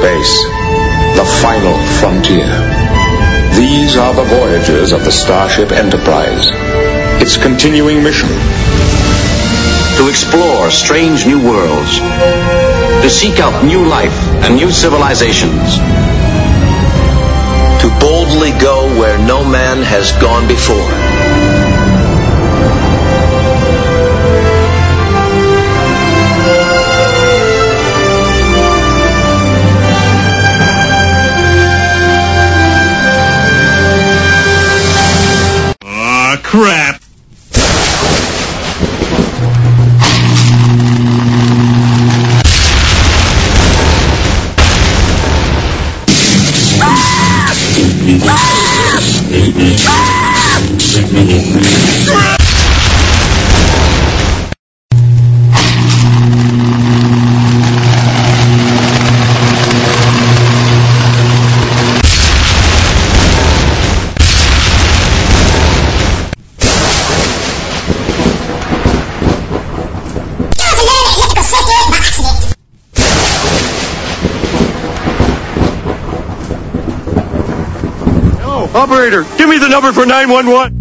space, the final frontier. These are the voyages of the Starship Enterprise. Its continuing mission: to explore strange new worlds, to seek out new life and new civilizations, to boldly go where no man has gone before. Crap. Operator, give me the number for 911.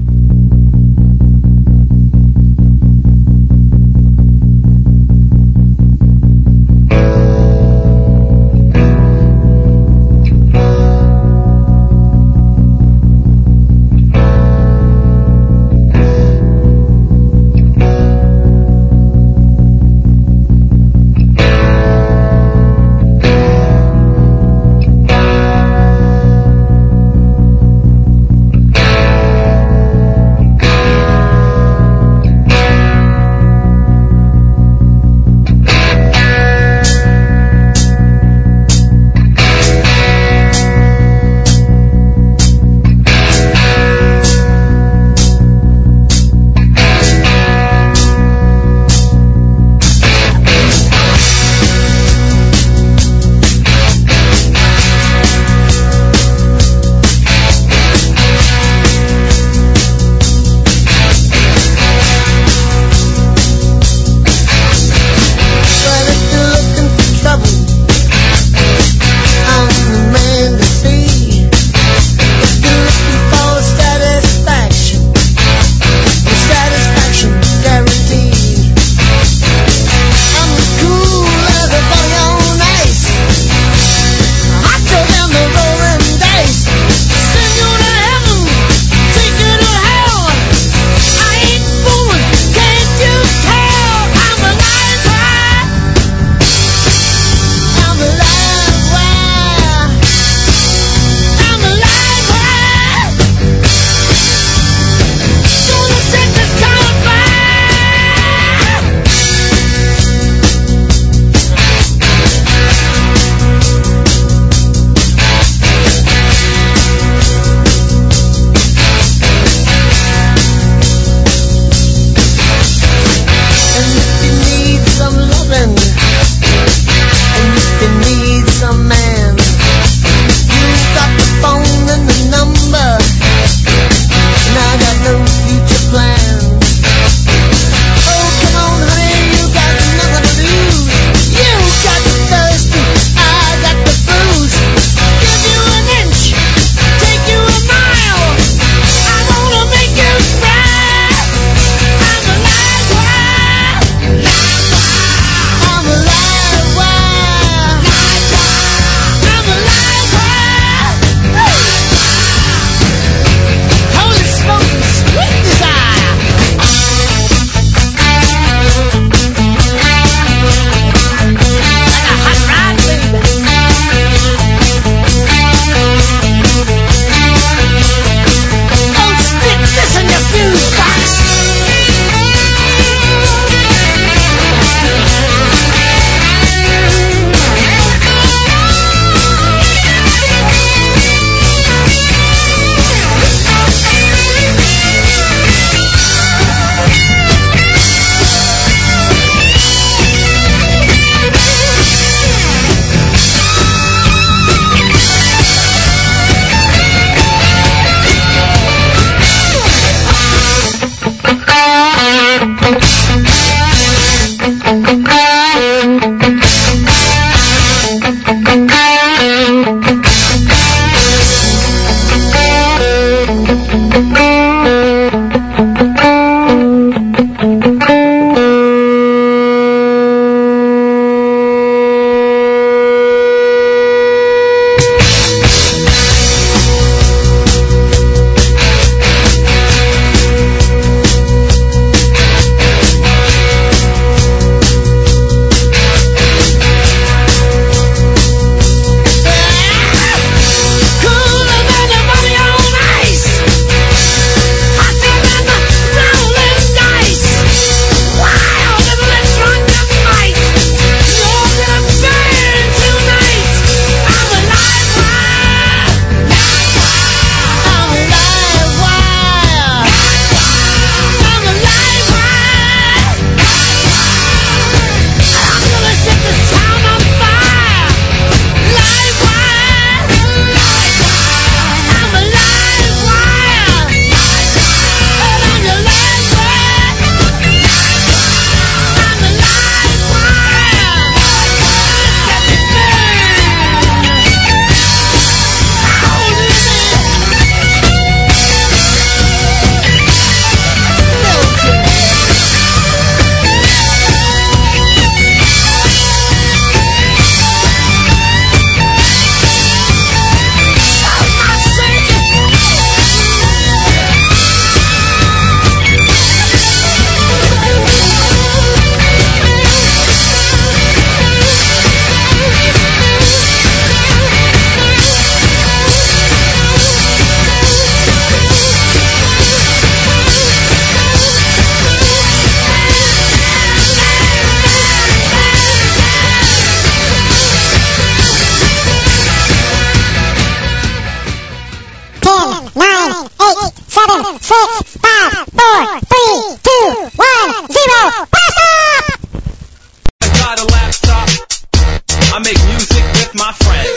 6, 5, 4, 3, 2, 1, 0. Blast off! I got a laptop. I make music with my friends.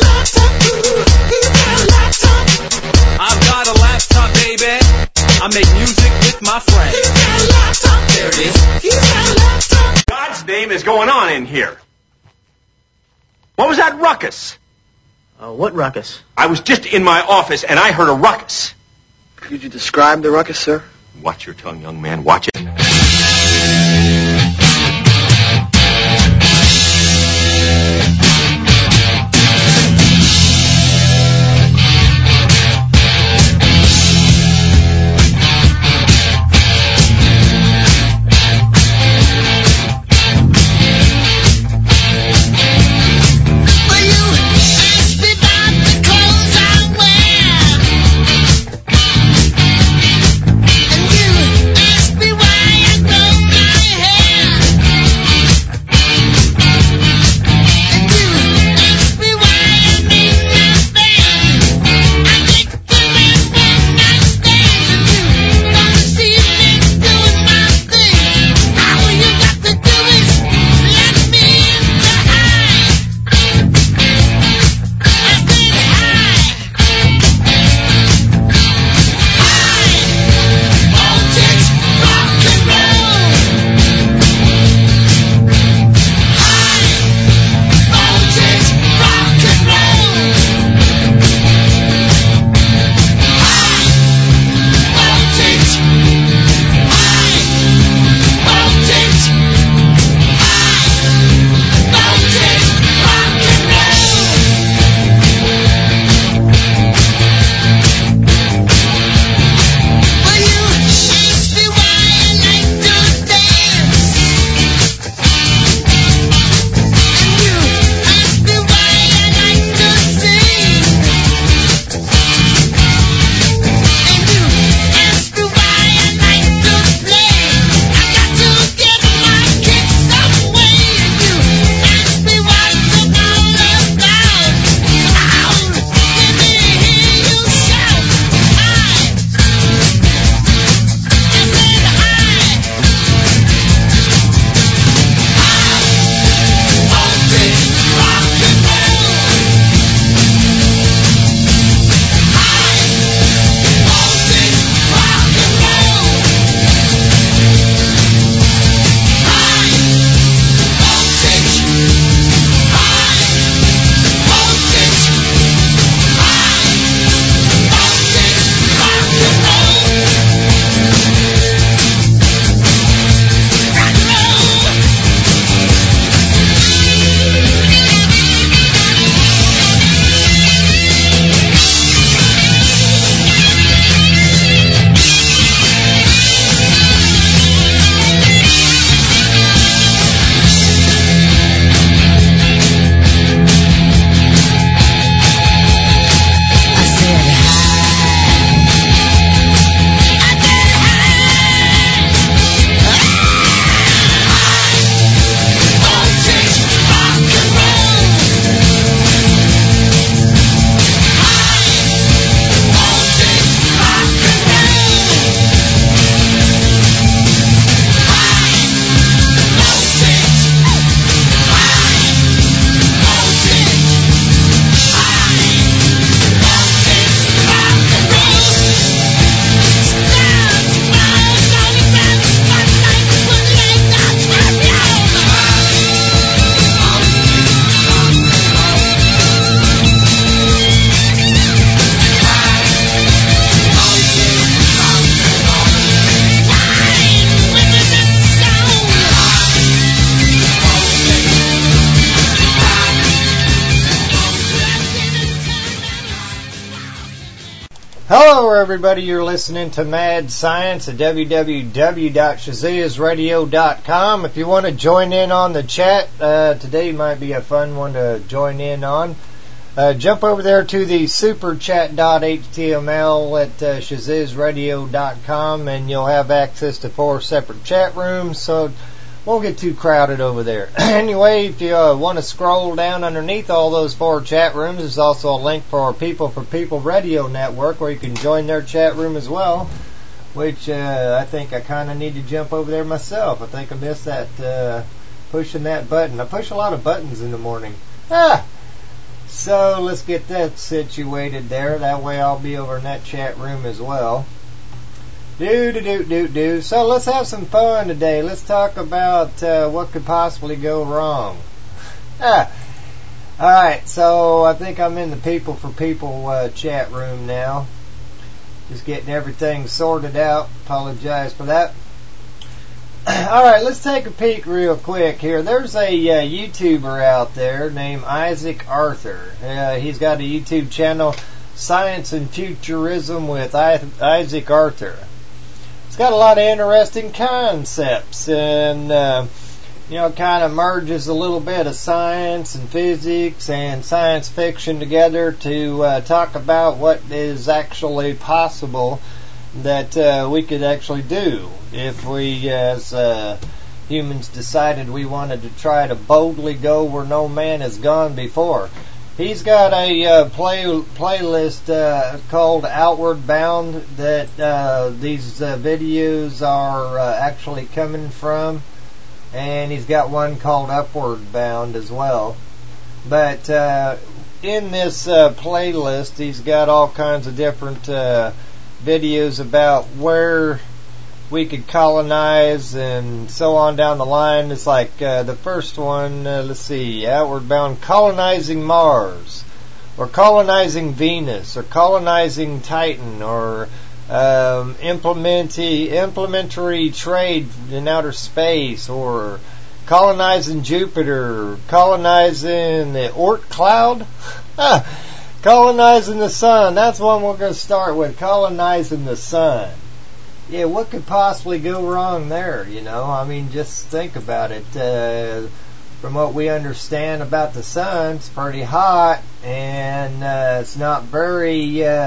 I've got a laptop, baby. I make music with my friends. There it is. God's name is going on in here? What was that ruckus? What ruckus? I was just in my office and I heard a ruckus. Could you describe the ruckus, sir? Watch your tongue, young man. Watch it. Hello everybody, you're listening to Mad Science at www.shazazradio.com. If you want to join in on the chat, today might be a fun one to join in on. Jump over there to the superchat.html at shazazradio.com and you'll have access to 4 separate chat rooms, so it won't get too crowded over there. Anyway, if you want to scroll down underneath all those 4 chat rooms, there's also a link for our People for People radio network where you can join their chat room as well. which I think I kind of need to jump over there myself. I think I missed that pushing that button. I push a lot of buttons in the morning. So let's get that situated there. That way I'll be over in that chat room as well. So let's have some fun today. Let's talk about what could possibly go wrong. Alright, so I think I'm in the People for People chat room now. Just getting everything sorted out. Apologize for that. Alright, let's take a peek real quick here. There's a YouTuber out there named Isaac Arthur. He's got a YouTube channel, Science and Futurism with Isaac Arthur. It's got a lot of interesting concepts, and kind of merges a little bit of science and physics and science fiction together to talk about what is actually possible that we could actually do if we as humans decided we wanted to try to boldly go where no man has gone before. He's got a playlist called Outward Bound that these videos are actually coming from, and he's got one called Upward Bound as well. But in this playlist, he's got all kinds of different videos about where we could colonize and so on down the line. It's like the first one, let's see, Outward Bound, colonizing Mars, or colonizing Venus, or colonizing Titan, or implementary trade in outer space, or colonizing Jupiter, colonizing the Oort cloud, colonizing the sun. That's one we're going to start with, colonizing the sun. Yeah, what could possibly go wrong there, I mean, just think about it. From what we understand about the sun, it's pretty hot, and it's not very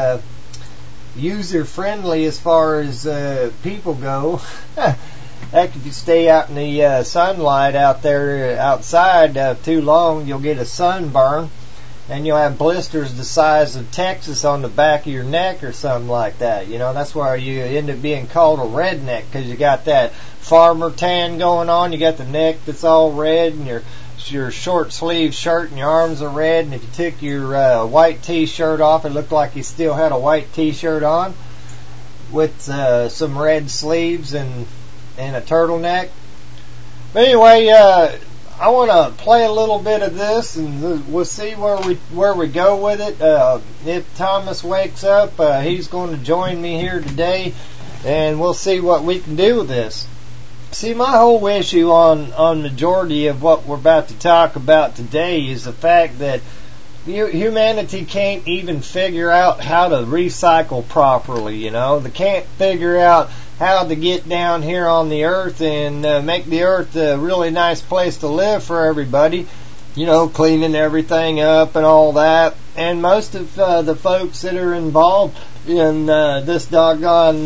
user-friendly as far as people go. Heck, if you stay out in the sunlight out there outside too long, you'll get a sunburn, and you'll have blisters the size of Texas on the back of your neck or something like that. That's why you end up being called a redneck, because you got that farmer tan going on. You got the neck that's all red, and your short sleeve shirt and your arms are red. And if you took your white t-shirt off, it looked like you still had a white t-shirt on with some red sleeves and a turtleneck. But anyway, I want to play a little bit of this, and we'll see where we go with it. If Thomas wakes up, he's going to join me here today, and we'll see what we can do with this. See, my whole issue on majority of what we're about to talk about today is the fact that humanity can't even figure out how to recycle properly. They can't figure out how to get down here on the earth and make the earth a really nice place to live for everybody, cleaning everything up and all that. And most of the folks that are involved in this doggone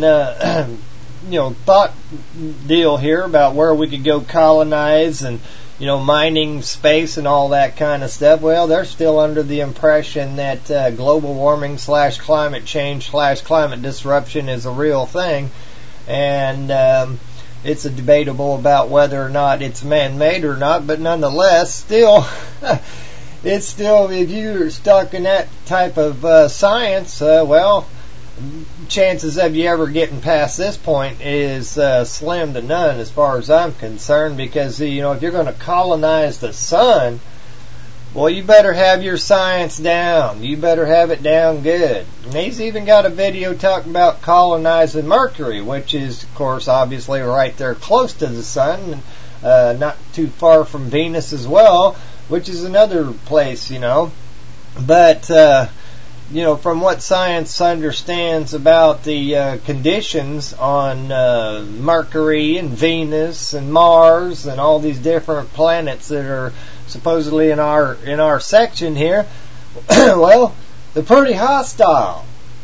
thought deal here about where we could go colonize and mining space and all that kind of stuff, well, they're still under the impression that global warming / climate change / climate disruption is a real thing. And it's a debatable about whether or not it's man-made or not, but nonetheless, still, it's still, if you're stuck in that type of science, well, chances of you ever getting past this point is slim to none as far as I'm concerned, because, if you're going to colonize the sun, well, you better have your science down. You better have it down good. And he's even got a video talking about colonizing Mercury, which is, of course, obviously right there close to the sun, not too far from Venus as well, which is another place, But, from what science understands about the conditions on Mercury and Venus and Mars and all these different planets that are supposedly in our section here, well, they're pretty hostile.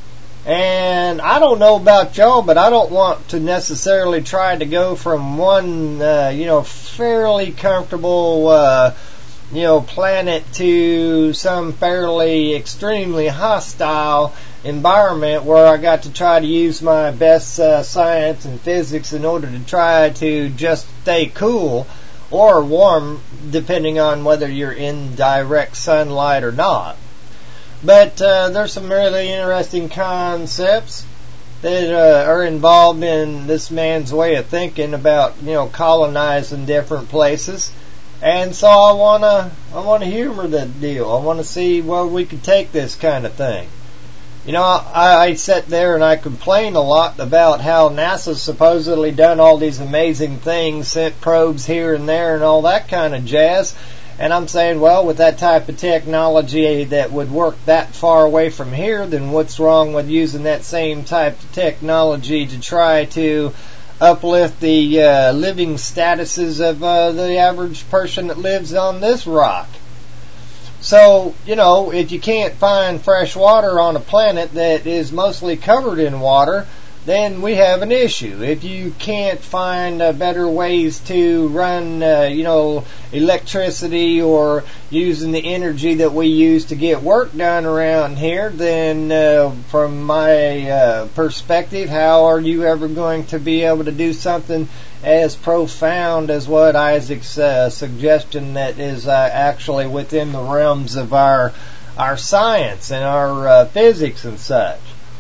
And I don't know about y'all, but I don't want to necessarily try to go from one, fairly comfortable planet to some fairly extremely hostile environment where I got to try to use my best science and physics in order to try to just stay cool or warm, depending on whether you're in direct sunlight or not. But there's some really interesting concepts that are involved in this man's way of thinking about, colonizing different places. And so I wanna humor that deal. I want to see where we could take this kind of thing. I sit there and I complain a lot about how NASA's supposedly done all these amazing things, sent probes here and there and all that kind of jazz. And I'm saying, well, with that type of technology that would work that far away from here, then what's wrong with using that same type of technology to try to uplift the living statuses of the average person that lives on this rock? So, if you can't find fresh water on a planet that is mostly covered in water, then we have an issue. If you can't find better ways to run, electricity or using the energy that we use to get work done around here, then from my perspective, how are you ever going to be able to do something as profound as what Isaac's suggestion that is actually within the realms of our science and our physics and such?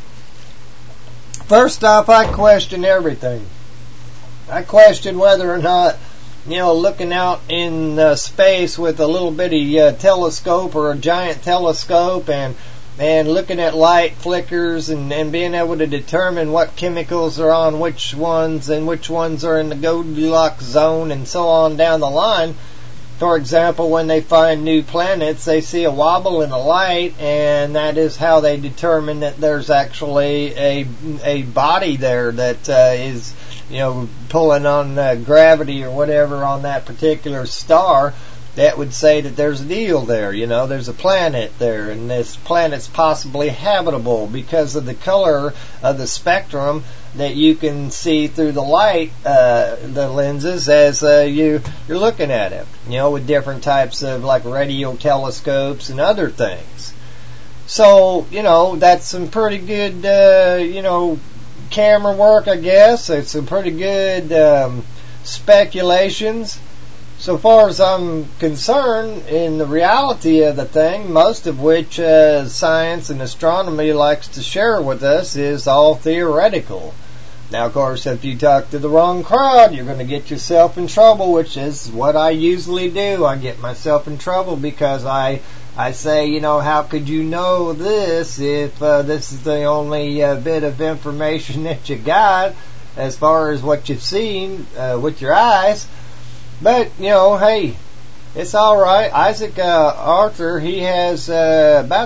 First off, I question everything. I question whether or not, looking out in space with a little bitty telescope or a giant telescope and looking at light flickers and being able to determine what chemicals are on which ones and which ones are in the Goldilocks zone and so on down the line. For example, when they find new planets, they see a wobble in the light, and that is how they determine that there's actually a body there that is, pulling on gravity or whatever on that particular star. That would say that there's a deal there, there's a planet there, and this planet's possibly habitable because of the color of the spectrum that you can see through the light, the lenses as you're looking at it, with different types of like radio telescopes and other things. So, that's some pretty good, camera work, I guess. It's some pretty good speculations. So far as I'm concerned, in the reality of the thing, most of which science and astronomy likes to share with us is all theoretical. Now, of course, if you talk to the wrong crowd, you're going to get yourself in trouble, which is what I usually do. I get myself in trouble because I say, how could you know this if this is the only bit of information that you got as far as what you've seen with your eyes? But, hey, it's alright. Isaac Arthur, he has about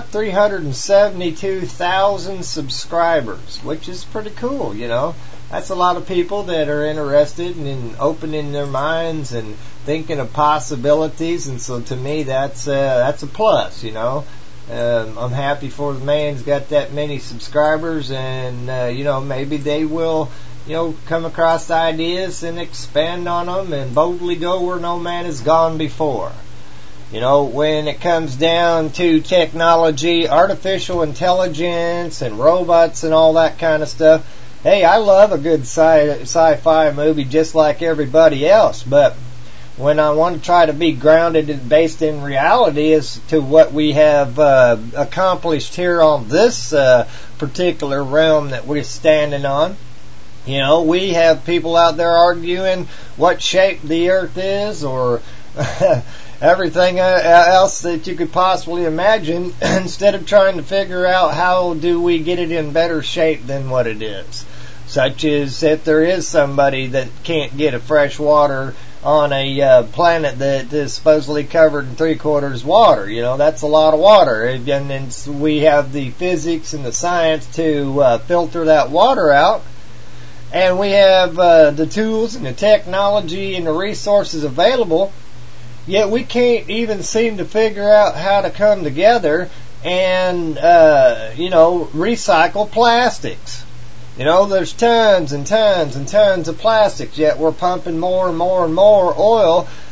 372,000 subscribers, which is pretty cool, That's a lot of people that are interested in opening their minds and thinking of possibilities, and so to me that's a plus, I'm happy for the man who's got that many subscribers, and maybe they will come across ideas and expand on them and boldly go where no man has gone before. When it comes down to technology, artificial intelligence and robots and all that kind of stuff, hey, I love a good sci-fi movie just like everybody else, but when I want to try to be grounded and based in reality as to what we have accomplished here on this particular realm that we're standing on, we have people out there arguing what shape the earth is or everything else that you could possibly imagine instead of trying to figure out how do we get it in better shape than what it is. Such as if there is somebody that can't get a fresh water on a planet that is supposedly covered in 3/4 water. That's a lot of water. And then we have the physics and the science to filter that water out. And we have the tools and the technology and the resources available, yet we can't even seem to figure out how to come together and, recycle plastics. There's tons and tons and tons of plastics, yet we're pumping more and more and more oil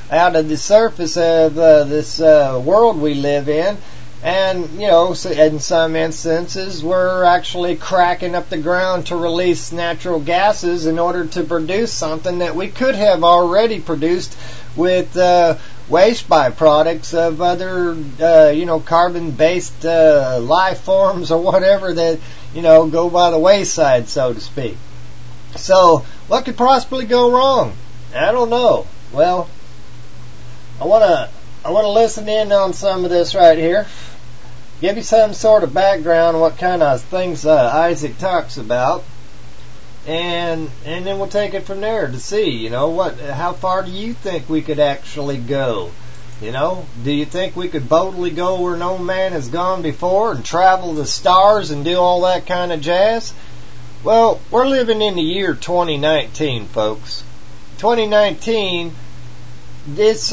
out of the surface of this world we live in. And, so in some instances, we're actually cracking up the ground to release natural gases in order to produce something that we could have already produced with waste byproducts of other, carbon-based life forms or whatever that, go by the wayside, so to speak. So, what could possibly go wrong? I don't know. Well, I want to listen in on some of this right here. Give you some sort of background on what kind of things Isaac talks about, and then we'll take it from there to see, how far do you think we could actually go? Do you think we could boldly go where no man has gone before and travel the stars and do all that kind of jazz? Well, we're living in the year 2019, folks. 2019, it's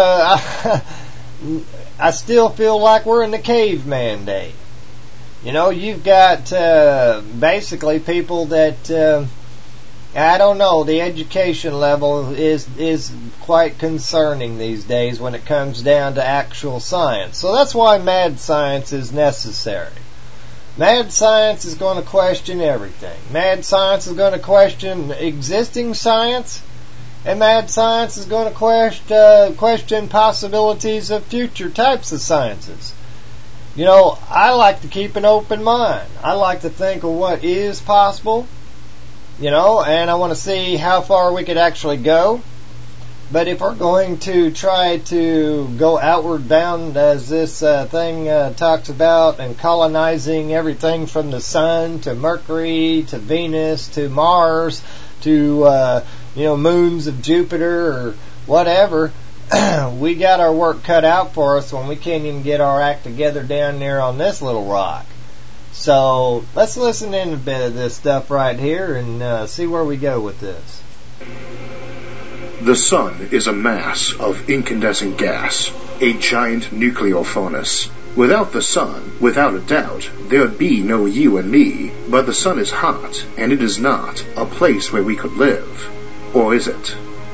I still feel like we're in the caveman day. You've got basically people that I don't know, the education level is quite concerning these days when it comes down to actual science. So that's why mad science is necessary. Mad science is going to question everything. Mad science is going to question existing science. And mad science is going to question possibilities of future types of sciences. I like to keep an open mind. I like to think of what is possible, and I want to see how far we could actually go. But if we're going to try to go outward bound, as this thing talks about, and colonizing everything from the sun to Mercury to Venus to Mars to moons of Jupiter or whatever, we got our work cut out for us when we can't even get our act together down there on this little rock. So let's listen in a bit of this stuff right here and see where we go with this. The sun is a mass of incandescent gas, a giant nuclear furnace. Without the sun, without a doubt, there would be no you and me, but the sun is hot, and it is not a place where we could live. Or is it?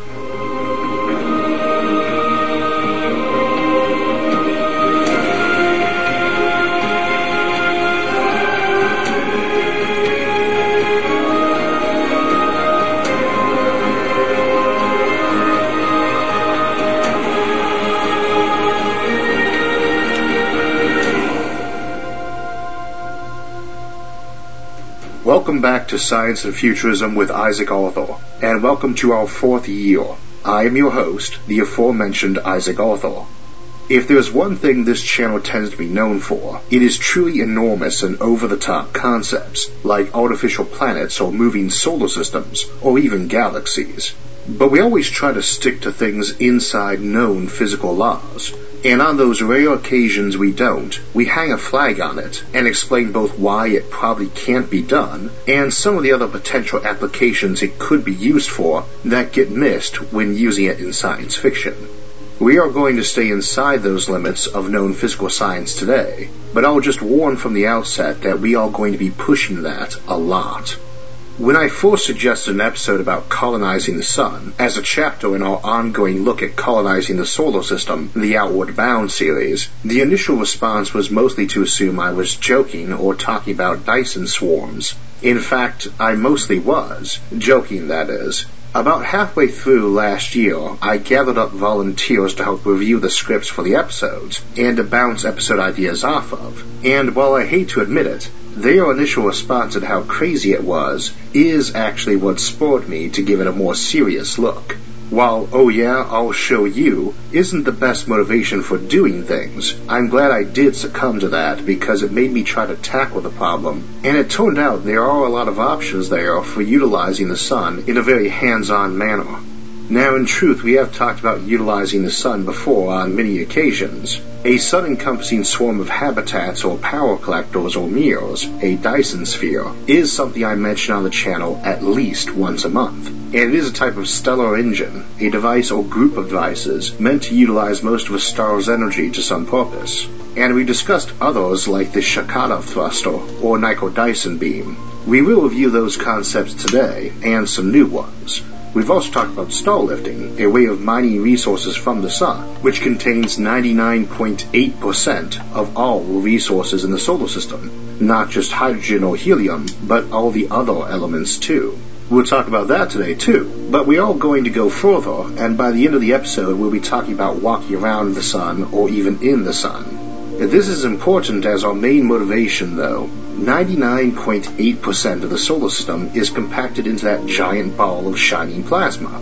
Welcome back to Science and Futurism with Isaac Arthur, and welcome to our 4th year. I am your host, the aforementioned Isaac Arthur. If there is one thing this channel tends to be known for, it is truly enormous and over-the-top concepts, like artificial planets or moving solar systems, or even galaxies. But we always try to stick to things inside known physical laws, and on those rare occasions we don't, we hang a flag on it and explain both why it probably can't be done and some of the other potential applications it could be used for that get missed when using it in science fiction. We are going to stay inside those limits of known physical science today, but I'll just warn from the outset that we are going to be pushing that a lot. When I first suggested an episode about colonizing the sun, as a chapter in our ongoing look at colonizing the solar system, the Outward Bound series, the initial response was mostly to assume I was joking or talking about Dyson swarms. In fact, I mostly was, joking that is. About halfway through last year, I gathered up volunteers to help review the scripts for the episodes, and to bounce episode ideas off of. And while I hate to admit it, their initial response at how crazy it was is actually what spurred me to give it a more serious look. While, oh yeah, I'll show you, isn't the best motivation for doing things, I'm glad I did succumb to that because it made me try to tackle the problem, and it turned out there are a lot of options there for utilizing the sun in a very hands-on manner. Now, in truth, we have talked about utilizing the sun before on many occasions. A sun-encompassing swarm of habitats or power collectors or mirrors, a Dyson sphere, is something I mention on the channel at least once a month. And it is a type of stellar engine, a device or group of devices meant to utilize most of a star's energy to some purpose. And we discussed others like the Shakata thruster or Nico Dyson beam. We will review those concepts today, and some new ones. We've also talked about star lifting, a way of mining resources from the sun, which contains 99.8% of all resources in the solar system, not just hydrogen or helium, but all the other elements too. We'll talk about that today too, but we're all going to go further, and by the end of the episode we'll be talking about walking around the sun or even in the sun. This is important as our main motivation though. 99.8% of the solar system is compacted into that giant ball of shining plasma.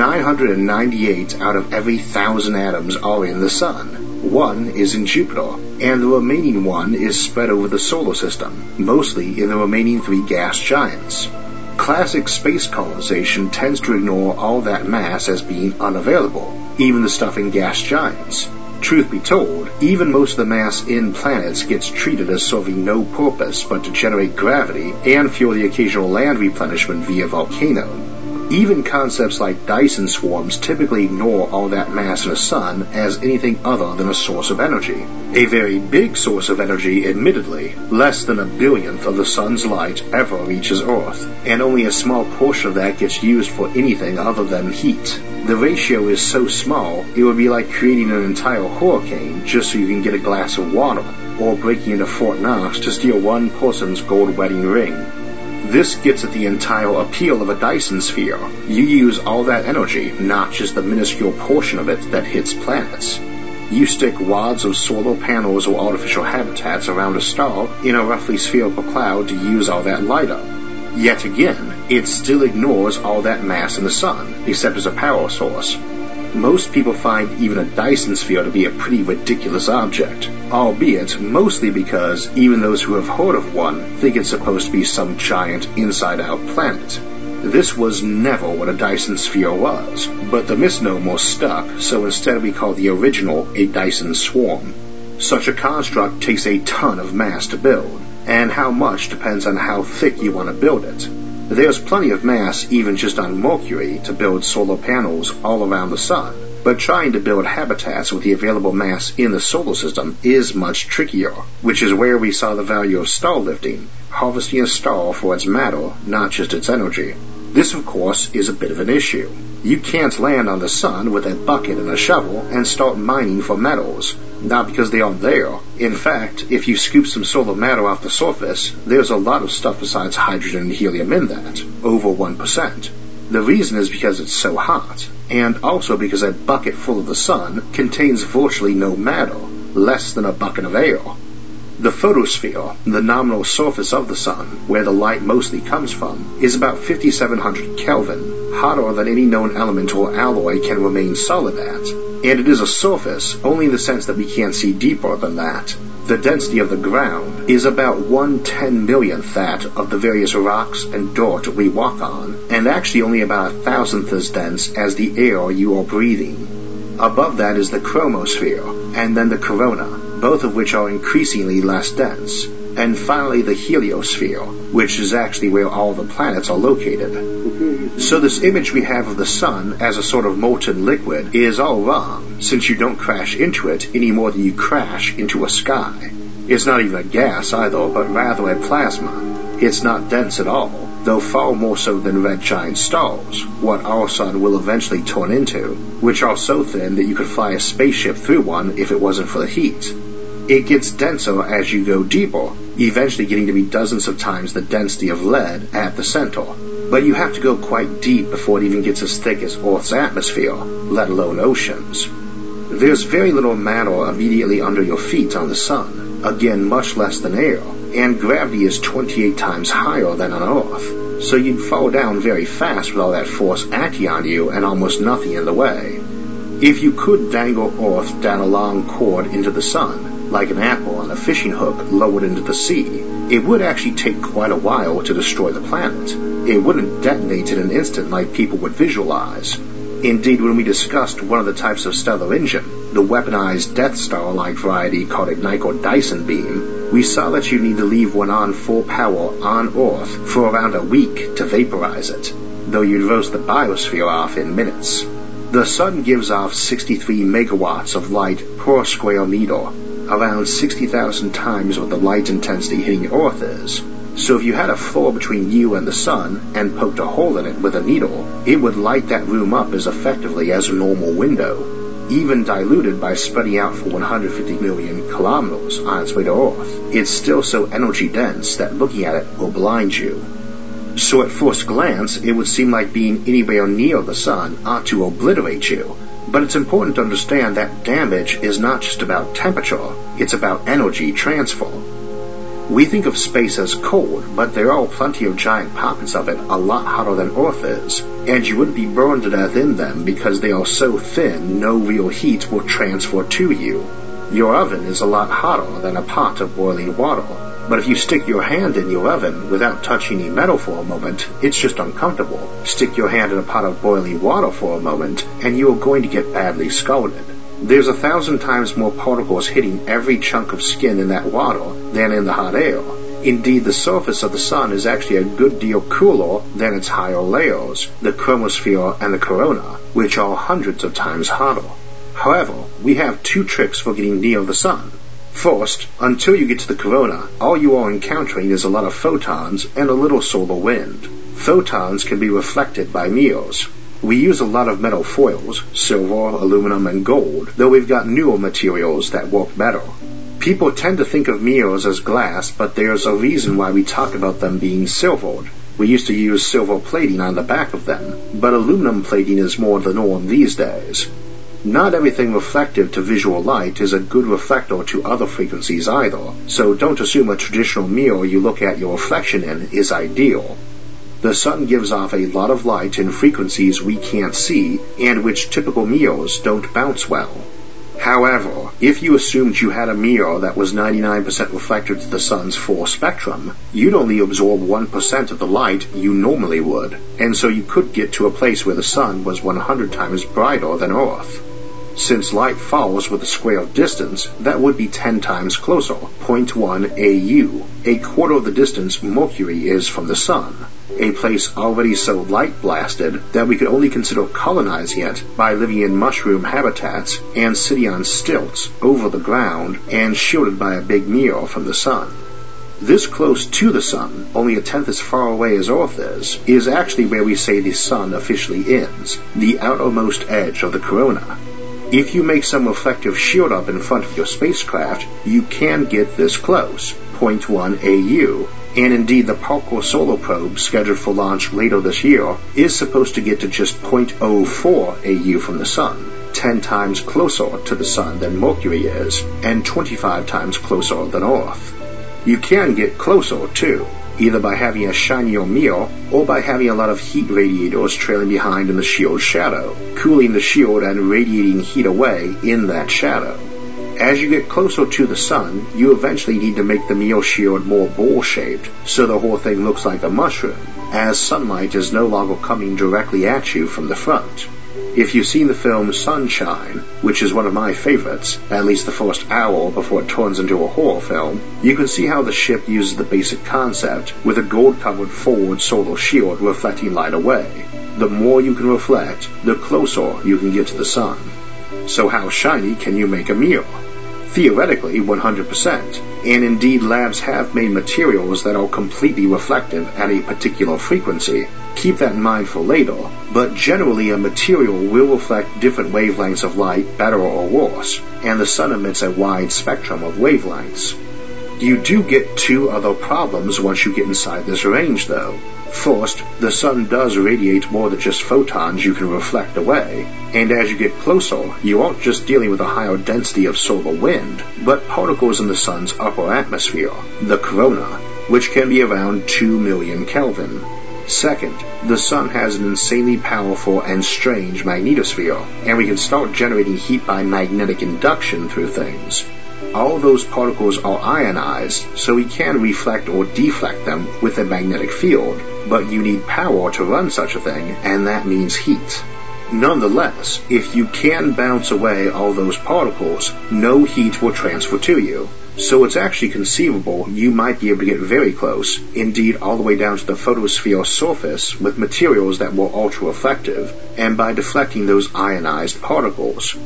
998 out of every 1,000 atoms are in the sun. 1 is in Jupiter, and the remaining 1 is spread over the solar system, mostly in the remaining 3 gas giants. Classic space colonization tends to ignore all that mass as being unavailable, even the stuff in gas giants. Truth be told, even most of the mass in planets gets treated as serving no purpose but to generate gravity and fuel the occasional land replenishment via volcano. Even concepts like Dyson swarms typically ignore all that mass in a sun as anything other than a source of energy. A very big source of energy, admittedly. Less than 1/1000th of the sun's light ever reaches Earth, and only a small portion of that gets used for anything other than heat. The ratio is so small, it would be like creating an entire hurricane just so you can get a glass of water, or breaking into Fort Knox to steal one person's gold wedding ring. This gets at the entire appeal of a Dyson sphere. You use all that energy, not just the minuscule portion of it that hits planets. You stick wads of solar panels or artificial habitats around a star in a roughly spherical cloud to use all that light up. Yet again, it still ignores all that mass in the sun, except as a power source. Most people find even a Dyson sphere to be a pretty ridiculous object, albeit mostly because even those who have heard of one think it's supposed to be some giant inside-out planet. This was never what a Dyson sphere was, but the misnomer stuck, so instead we call the original a Dyson swarm. Such a construct takes a ton of mass to build, and how much depends on how thick you want to build it. There's plenty of mass even just on Mercury to build solar panels all around the sun, but trying to build habitats with the available mass in the solar system is much trickier, which is where we saw the value of star lifting, harvesting a star for its matter, not just its energy. This, of course, is a bit of an issue. You can't land on the sun with a bucket and a shovel and start mining for metals. Not because they aren't there. In fact, if you scoop some solar matter off the surface, there's a lot of stuff besides hydrogen and helium in that, over 1%. The reason is because it's so hot, and also because a bucket full of the sun contains virtually no matter, less than a bucket of air. The photosphere, the nominal surface of the sun, where the light mostly comes from, is about 5700 Kelvin, hotter than any known element or alloy can remain solid at, and it is a surface only in the sense that we can't see deeper than that. The density of the ground is about 1/10,000,000th that of the various rocks and dirt we walk on, and actually only about 1,000th as dense as the air you are breathing. Above that is the chromosphere, and then the corona, both of which are increasingly less dense, and finally the heliosphere, which is actually where all the planets are located. So this image we have of the sun as a sort of molten liquid is all wrong, since you don't crash into it any more than you crash into a sky. It's not even a gas either, but rather a plasma. It's not dense at all, though far more so than red giant stars, what our sun will eventually turn into, which are so thin that you could fly a spaceship through one if it wasn't for the heat. It gets denser as you go deeper, eventually getting to be dozens of times the density of lead at the center. But you have to go quite deep before it even gets as thick as Earth's atmosphere, let alone oceans. There's very little matter immediately under your feet on the sun, again much less than air, and gravity is 28 times higher than on Earth, so you'd fall down very fast with all that force acting on you and almost nothing in the way. If you could dangle Earth down a long cord into the sun, like an apple on a fishing hook lowered into the sea, it would actually take quite a while to destroy the planet. It wouldn't detonate in an instant like people would visualize. Indeed, when we discussed one of the types of stellar engine, the weaponized Death Star-like variety called a Nyko-Dyson beam, we saw that you need to leave one on full power on Earth for around a week to vaporize it, though you'd roast the biosphere off in minutes. The sun gives off 63 megawatts of light per square meter, around 60,000 times what the light intensity hitting Earth is. So if you had a floor between you and the sun and poked a hole in it with a needle, it would light that room up as effectively as a normal window, even diluted by spreading out for 150 million kilometers on its way to Earth. It's still so energy dense that looking at it will blind you. So at first glance, it would seem like being anywhere near the sun ought to obliterate you. But it's important to understand that damage is not just about temperature, it's about energy transfer. We think of space as cold, but there are plenty of giant pockets of it a lot hotter than Earth is, and you wouldn't be burned to death in them because they are so thin no real heat will transfer to you. Your oven is a lot hotter than a pot of boiling water, but if you stick your hand in your oven without touching any metal for a moment, it's just uncomfortable. Stick your hand in a pot of boiling water for a moment, and you are going to get badly scalded. There's 1,000 times more particles hitting every chunk of skin in that water than in the hot air. Indeed, the surface of the sun is actually a good deal cooler than its higher layers, the chromosphere and the corona, which are hundreds of times hotter. However, we have two tricks for getting near the sun. First, until you get to the corona, all you are encountering is a lot of photons and a little solar wind. Photons can be reflected by mirrors. We use a lot of metal foils, silver, aluminum, and gold, though we've got newer materials that work better. People tend to think of mirrors as glass, but there's a reason why we talk about them being silvered. We used to use silver plating on the back of them, but aluminum plating is more the norm these days. Not everything reflective to visual light is a good reflector to other frequencies either, so don't assume a traditional mirror you look at your reflection in is ideal. The sun gives off a lot of light in frequencies we can't see and which typical mirrors don't bounce well. However, if you assumed you had a mirror that was 99% reflected to the sun's full spectrum, you'd only absorb 1% of the light you normally would, and so you could get to a place where the sun was 100 times brighter than Earth. Since light falls with a square of distance, that would be 10 times closer, 0.1 AU, a quarter of the distance Mercury is from the sun, a place already so light-blasted that we could only consider colonizing it by living in mushroom habitats and sitting on stilts over the ground and shielded by a big mirror from the sun. This close to the sun, only a tenth as far away as Earth is actually where we say the sun officially ends, the outermost edge of the corona. If you make some reflective shield up in front of your spacecraft, you can get this close, 0.1 AU, and indeed the Parker Solar Probe, scheduled for launch later this year, is supposed to get to just 0.04 AU from the sun, 10 times closer to the sun than Mercury is, and 25 times closer than Earth. You can get closer, too, either by having a shinier mirror or by having a lot of heat radiators trailing behind in the shield's shadow, cooling the shield and radiating heat away in that shadow. As you get closer to the sun, you eventually need to make the mirror shield more bowl-shaped, so the whole thing looks like a mushroom, as sunlight is no longer coming directly at you from the front. If you've seen the film Sunshine, which is one of my favorites, at least the first hour before it turns into a horror film, you can see how the ship uses the basic concept, with a gold-covered forward solar shield reflecting light away. The more you can reflect, the closer you can get to the sun. So how shiny can you make a mirror? Theoretically, 100%, and indeed labs have made materials that are completely reflective at a particular frequency. Keep that in mind for later, but generally a material will reflect different wavelengths of light better or worse, and the sun emits a wide spectrum of wavelengths. You do get two other problems once you get inside this range, though. First, the sun does radiate more than just photons you can reflect away, and as you get closer, you aren't just dealing with a higher density of solar wind, but particles in the sun's upper atmosphere, the corona, which can be around 2 million Kelvin. Second, the sun has an insanely powerful and strange magnetosphere, and we can start generating heat by magnetic induction through things. All those particles are ionized, so we can reflect or deflect them with a magnetic field, but you need power to run such a thing, and that means heat. Nonetheless, if you can bounce away all those particles, no heat will transfer to you. So it's actually conceivable you might be able to get very close, indeed all the way down to the photosphere surface, with materials that were ultra-reflective, and by deflecting those ionized particles.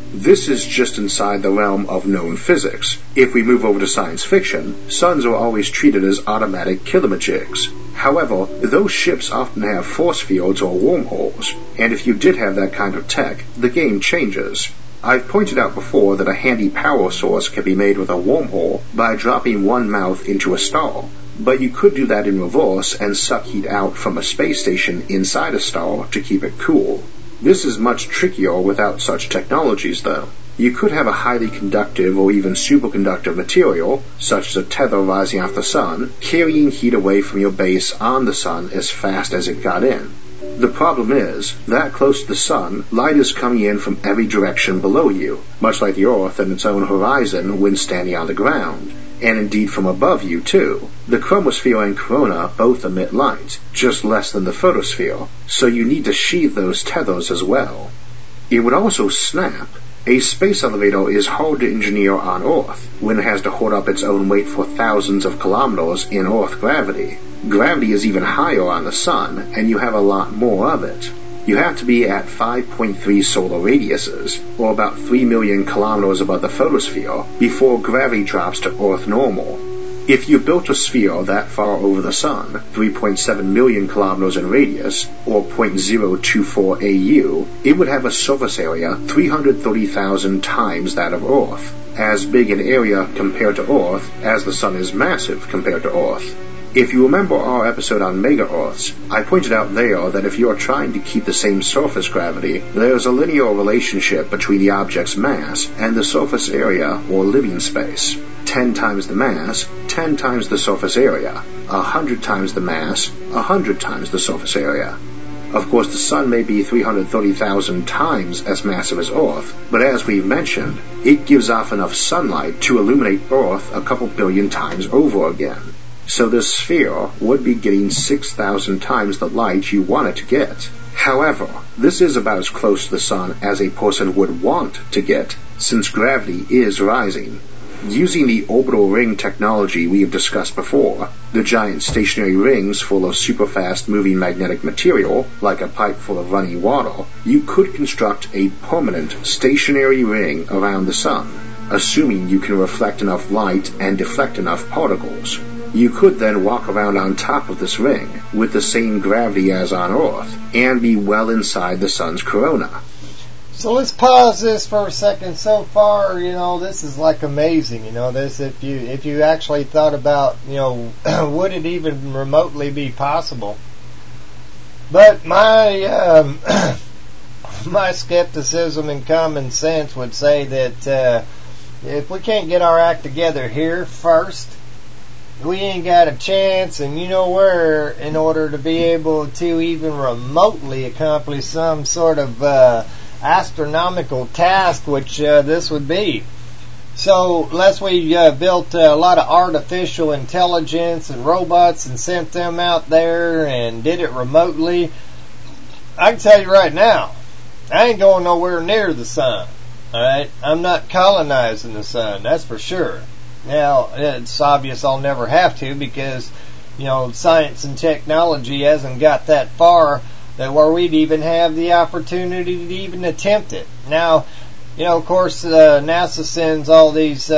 This is just inside the realm of known physics. If we move over to science fiction, suns are always treated as automatic killimajigs. However, those ships often have force fields or wormholes, and if you did have that kind of tech, the game changes. I've pointed out before that a handy power source can be made with a wormhole by dropping one mouth into a star, but you could do that in reverse and suck heat out from a space station inside a star to keep it cool. This is much trickier without such technologies, though. You could have a highly conductive or even superconductive material, such as a tether rising off the sun, carrying heat away from your base on the sun as fast as it got in. The problem is, that close to the sun, light is coming in from every direction below you, much like the Earth and its own horizon when standing on the ground, and indeed from above you too. The chromosphere and corona both emit light, just less than the photosphere, so you need to sheathe those tethers as well. It would also snap. A space elevator is hard to engineer on Earth, when it has to hold up its own weight for thousands of kilometers in Earth gravity. Gravity is even higher on the sun, and you have a lot more of it. You have to be at 5.3 solar radiuses, or about 3 million kilometers above the photosphere, before gravity drops to Earth normal. If you built a sphere that far over the sun, 3.7 million kilometers in radius, or 0.024 AU, it would have a surface area 330,000 times that of Earth, as big an area compared to Earth as the sun is massive compared to Earth. If you remember our episode on mega-Earths, I pointed out there that if you are trying to keep the same surface gravity, there is a linear relationship between the object's mass and the surface area or living space. 10 times the mass, 10 times the surface area. 100 times the mass, 100 times the surface area. Of course, the sun may be 330,000 times as massive as Earth, but as we've mentioned, it gives off enough sunlight to illuminate Earth a couple billion times over again. So this sphere would be getting 6,000 times the light you want it to get. However, this is about as close to the sun as a person would want to get, since gravity is rising. Using the orbital ring technology we have discussed before, the giant stationary rings full of super-fast moving magnetic material, like a pipe full of running water, you could construct a permanent stationary ring around the sun, assuming you can reflect enough light and deflect enough particles. You could then walk around on top of this ring with the same gravity as on Earth and be well inside the sun's corona. So let's pause this for a second. So far, this is like amazing. This if you actually thought about, would it even remotely be possible? But my my skepticism and common sense would say that if we can't get our act together here first, we ain't got a chance, and where, in order to be able to even remotely accomplish some sort of astronomical task, which this would be. So, unless we built a lot of artificial intelligence and robots and sent them out there and did it remotely, I can tell you right now, I ain't going nowhere near the sun. Alright? I'm not colonizing the sun, that's for sure. Now, it's obvious I'll never have to because, science and technology hasn't got that far that where we'd even have the opportunity to even attempt it. Now, of course, NASA sends all these,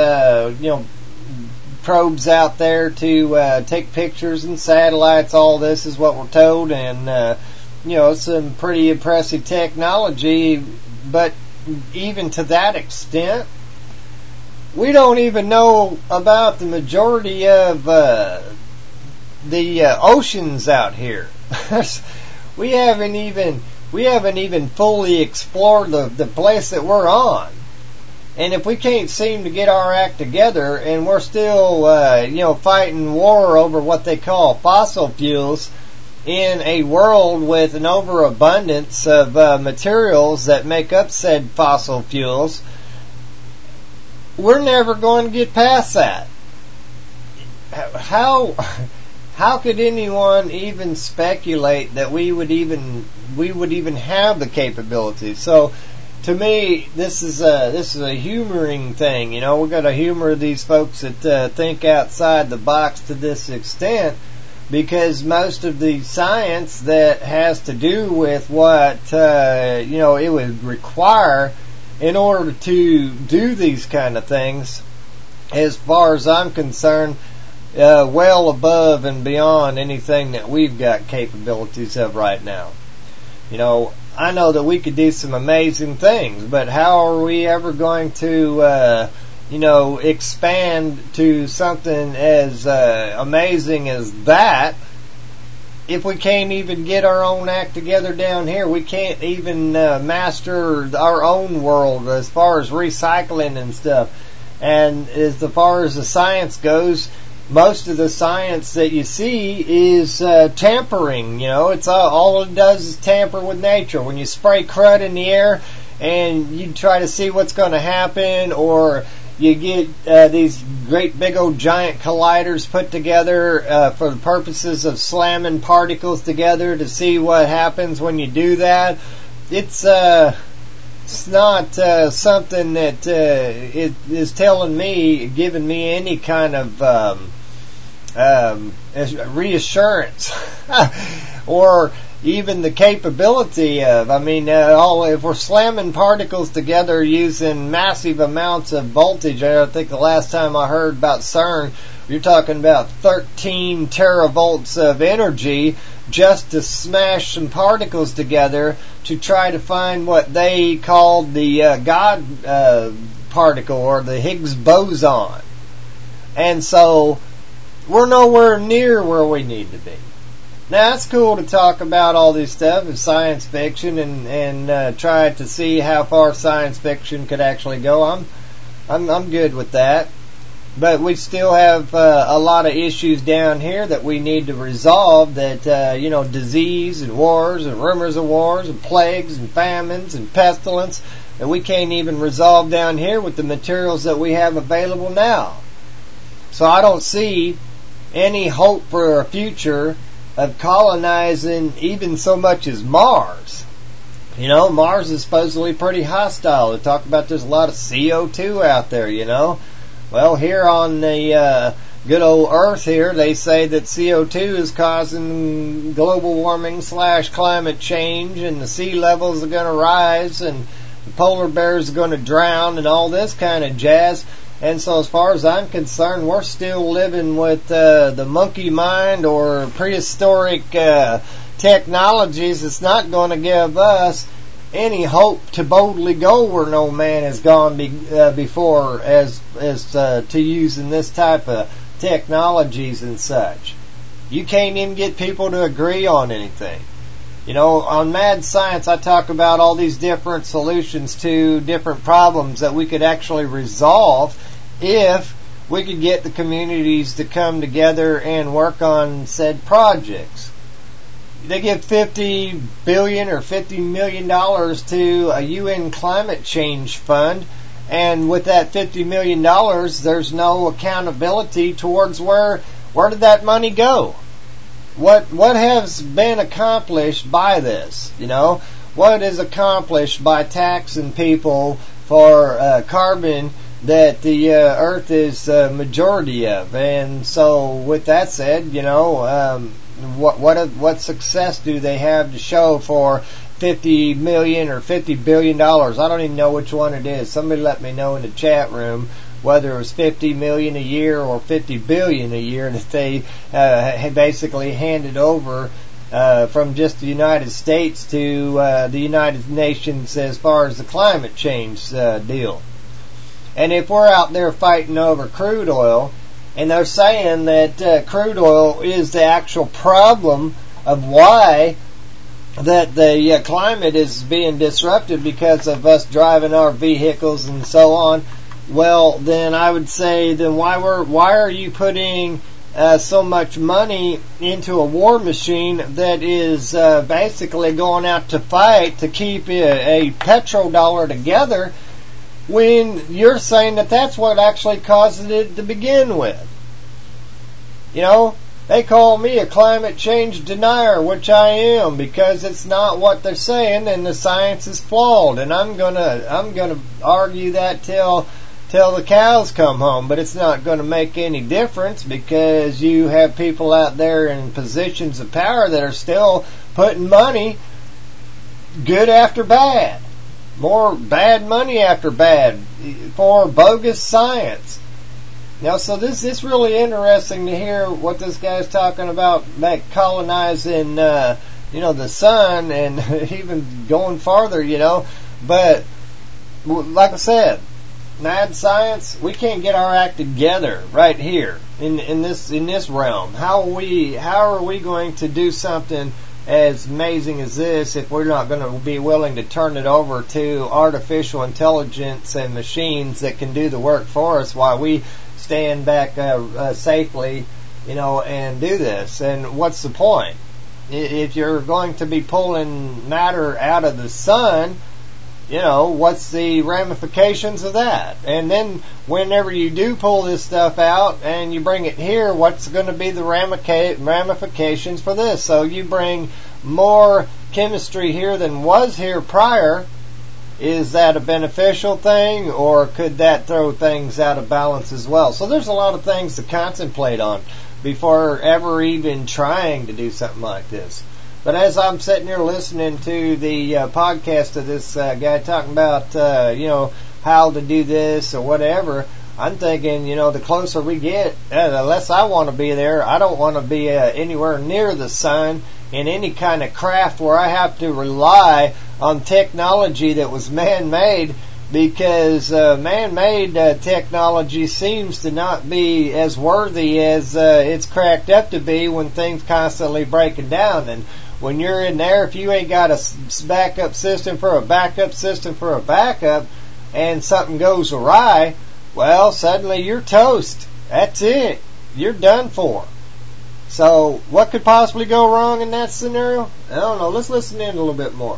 probes out there to take pictures and satellites. All this is what we're told, and, some pretty impressive technology, but even to that extent, we don't even know about the majority of the oceans out here. we haven't even fully explored the place that we're on. And if we can't seem to get our act together, and we're still fighting war over what they call fossil fuels in a world with an overabundance of materials that make up said fossil fuels, we're never going to get past that. How could anyone even speculate that we would even have the capability? So, to me, this is a humoring thing. We've got to humor these folks that think outside the box to this extent, because most of the science that has to do with what it would require in order to do these kind of things, as far as I'm concerned, well above and beyond anything that we've got capabilities of right now. You know, I know that we could do some amazing things, but how are we ever going to, expand to something as amazing as that if we can't even get our own act together down here? We can't even master our own world as far as recycling and stuff. And as far as the science goes, most of the science that you see is tampering. You know, it's all it does is tamper with nature. When you spray crud in the air and you try to see what's going to happen, or you get these great big old giant colliders put together for the purposes of slamming particles together to see what happens when you do that. It's not something that it is telling me, giving me any kind of reassurance or even the capability of. I mean, if we're slamming particles together using massive amounts of voltage, I think the last time I heard about CERN, you're talking about 13 teravolts of energy just to smash some particles together to try to find what they called the God particle, or the Higgs boson. And so we're nowhere near where we need to be. Now, it's cool to talk about all this stuff in science fiction and try to see how far science fiction could actually go. I'm good with that. But we still have a lot of issues down here that we need to resolve, that, disease and wars and rumors of wars and plagues and famines and pestilence that we can't even resolve down here with the materials that we have available now. So I don't see any hope for a future of colonizing even so much as Mars. You know, Mars is supposedly pretty hostile. They talk about there's a lot of CO2 out there, you know. Well, here on the good old Earth here, they say that CO2 is causing global warming / climate change, and the sea levels are going to rise, and the polar bears are going to drown, and all this kind of jazz. And so as far as I'm concerned, we're still living with the monkey mind or prehistoric technologies. It's not going to give us any hope to boldly go where no man has gone before as to using this type of technologies and such. You can't even get people to agree on anything. You know, on Mad Science, I talk about all these different solutions to different problems that we could actually resolve if we could get the communities to come together and work on said projects. They give $50 billion or $50 million to a UN climate change fund, and with that $50 million, there's no accountability towards where did that money go? What has been accomplished by this? You know, what is accomplished by taxing people for carbon that the Earth is a majority of? And so, with that said, you know, what success do they have to show for $50 million or $50 billion? I don't even know which one it is. Somebody let me know in the chat room whether it was $50 million a year or $50 billion a year that they had basically handed over from just the United States to the United Nations as far as the climate change deal. And if we're out there fighting over crude oil, and they're saying that crude oil is the actual problem of why that the climate is being disrupted because of us driving our vehicles and so on, well, then I would say, then why are you putting so much money into a war machine that is basically going out to fight to keep a petrodollar together, when you're saying that that's what actually caused it to begin with? You know, they call me a climate change denier, which I am, because it's not what they're saying, and the science is flawed. And I'm gonna argue that till the cows come home, but it's not going to make any difference, because you have people out there in positions of power that are still putting money, good after bad. more bad money after bad for bogus science. Now, so this is really interesting to hear what this guy's talking about, back colonizing, the sun, and even going farther, But like I said, mad science, we can't get our act together right here in this realm. How are we going to do something as amazing as this if we're not going to be willing to turn it over to artificial intelligence and machines that can do the work for us while we stand back safely, and do this? And what's the point? If you're going to be pulling matter out of the sun, what's the ramifications of that? And then whenever you do pull this stuff out and you bring it here, what's going to be the ramifications for this? So you bring more chemistry here than was here prior. Is that a beneficial thing, or could that throw things out of balance as well? So there's a lot of things to contemplate on before ever even trying to do something like this. But as I'm sitting here listening to the podcast of this guy talking about, how to do this or whatever, I'm thinking, the closer we get, the less I want to be there. I don't want to be anywhere near the sun in any kind of craft where I have to rely on technology that was man-made, because man-made technology seems to not be as worthy as it's cracked up to be when things constantly breaking down. And when you're in there, if you ain't got a backup system for a backup system for a backup, and something goes awry, well, suddenly you're toast. That's it. You're done for. So what could possibly go wrong in that scenario? I don't know. Let's listen in a little bit more.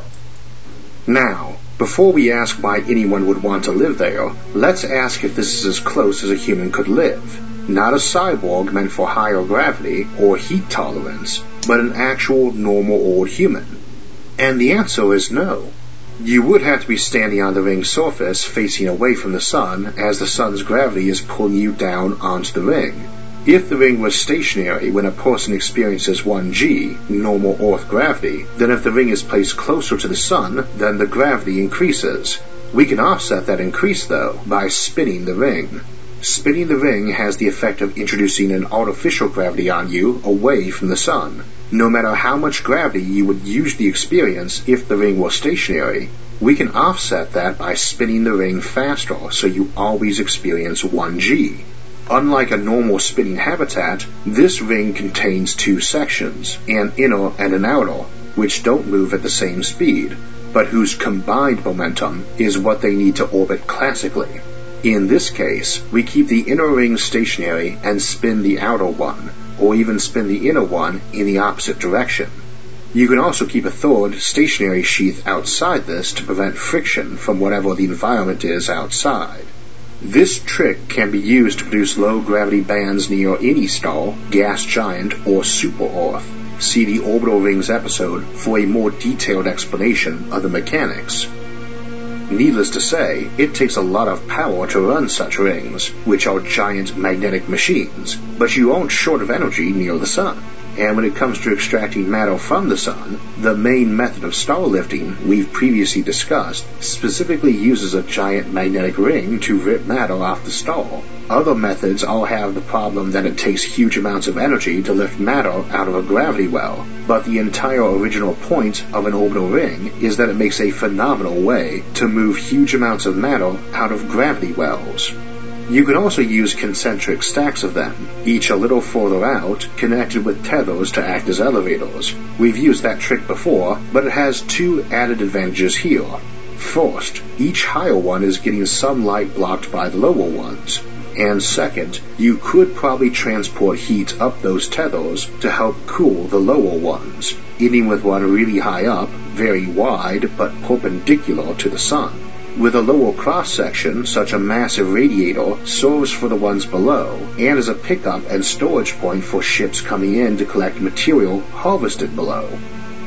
Now, before we ask why anyone would want to live there, let's ask if this is as close as a human could live. Not a cyborg meant for higher gravity or heat tolerance, but an actual normal old human. And the answer is no. You would have to be standing on the ring's surface facing away from the sun as the sun's gravity is pulling you down onto the ring. If the ring was stationary when a person experiences 1G, normal Earth gravity, then if the ring is placed closer to the sun, then the gravity increases. We can offset that increase, though, by spinning the ring. Spinning the ring has the effect of introducing an artificial gravity on you away from the sun. No matter how much gravity you would usually experience if the ring were stationary, we can offset that by spinning the ring faster so you always experience 1G. Unlike a normal spinning habitat, this ring contains two sections, an inner and an outer, which don't move at the same speed, but whose combined momentum is what they need to orbit classically. In this case, we keep the inner ring stationary and spin the outer one, or even spin the inner one in the opposite direction. You can also keep a third stationary sheath outside this to prevent friction from whatever the environment is outside. This trick can be used to produce low-gravity bands near any star, gas giant, or super-Earth. See the Orbital Rings episode for a more detailed explanation of the mechanics. Needless to say, it takes a lot of power to run such rings, which are giant magnetic machines, but you aren't short of energy near the sun. And when it comes to extracting matter from the sun, the main method of starlifting we've previously discussed specifically uses a giant magnetic ring to rip matter off the star. Other methods all have the problem that it takes huge amounts of energy to lift matter out of a gravity well, but the entire original point of an orbital ring is that it makes a phenomenal way to move huge amounts of matter out of gravity wells. You can also use concentric stacks of them, each a little further out, connected with tethers to act as elevators. We've used that trick before, but it has two added advantages here. First, each higher one is getting some light blocked by the lower ones. And second, you could probably transport heat up those tethers to help cool the lower ones, ending with one really high up, very wide, but perpendicular to the sun. With a lower cross-section, such a massive radiator serves for the ones below, and is a pickup and storage point for ships coming in to collect material harvested below.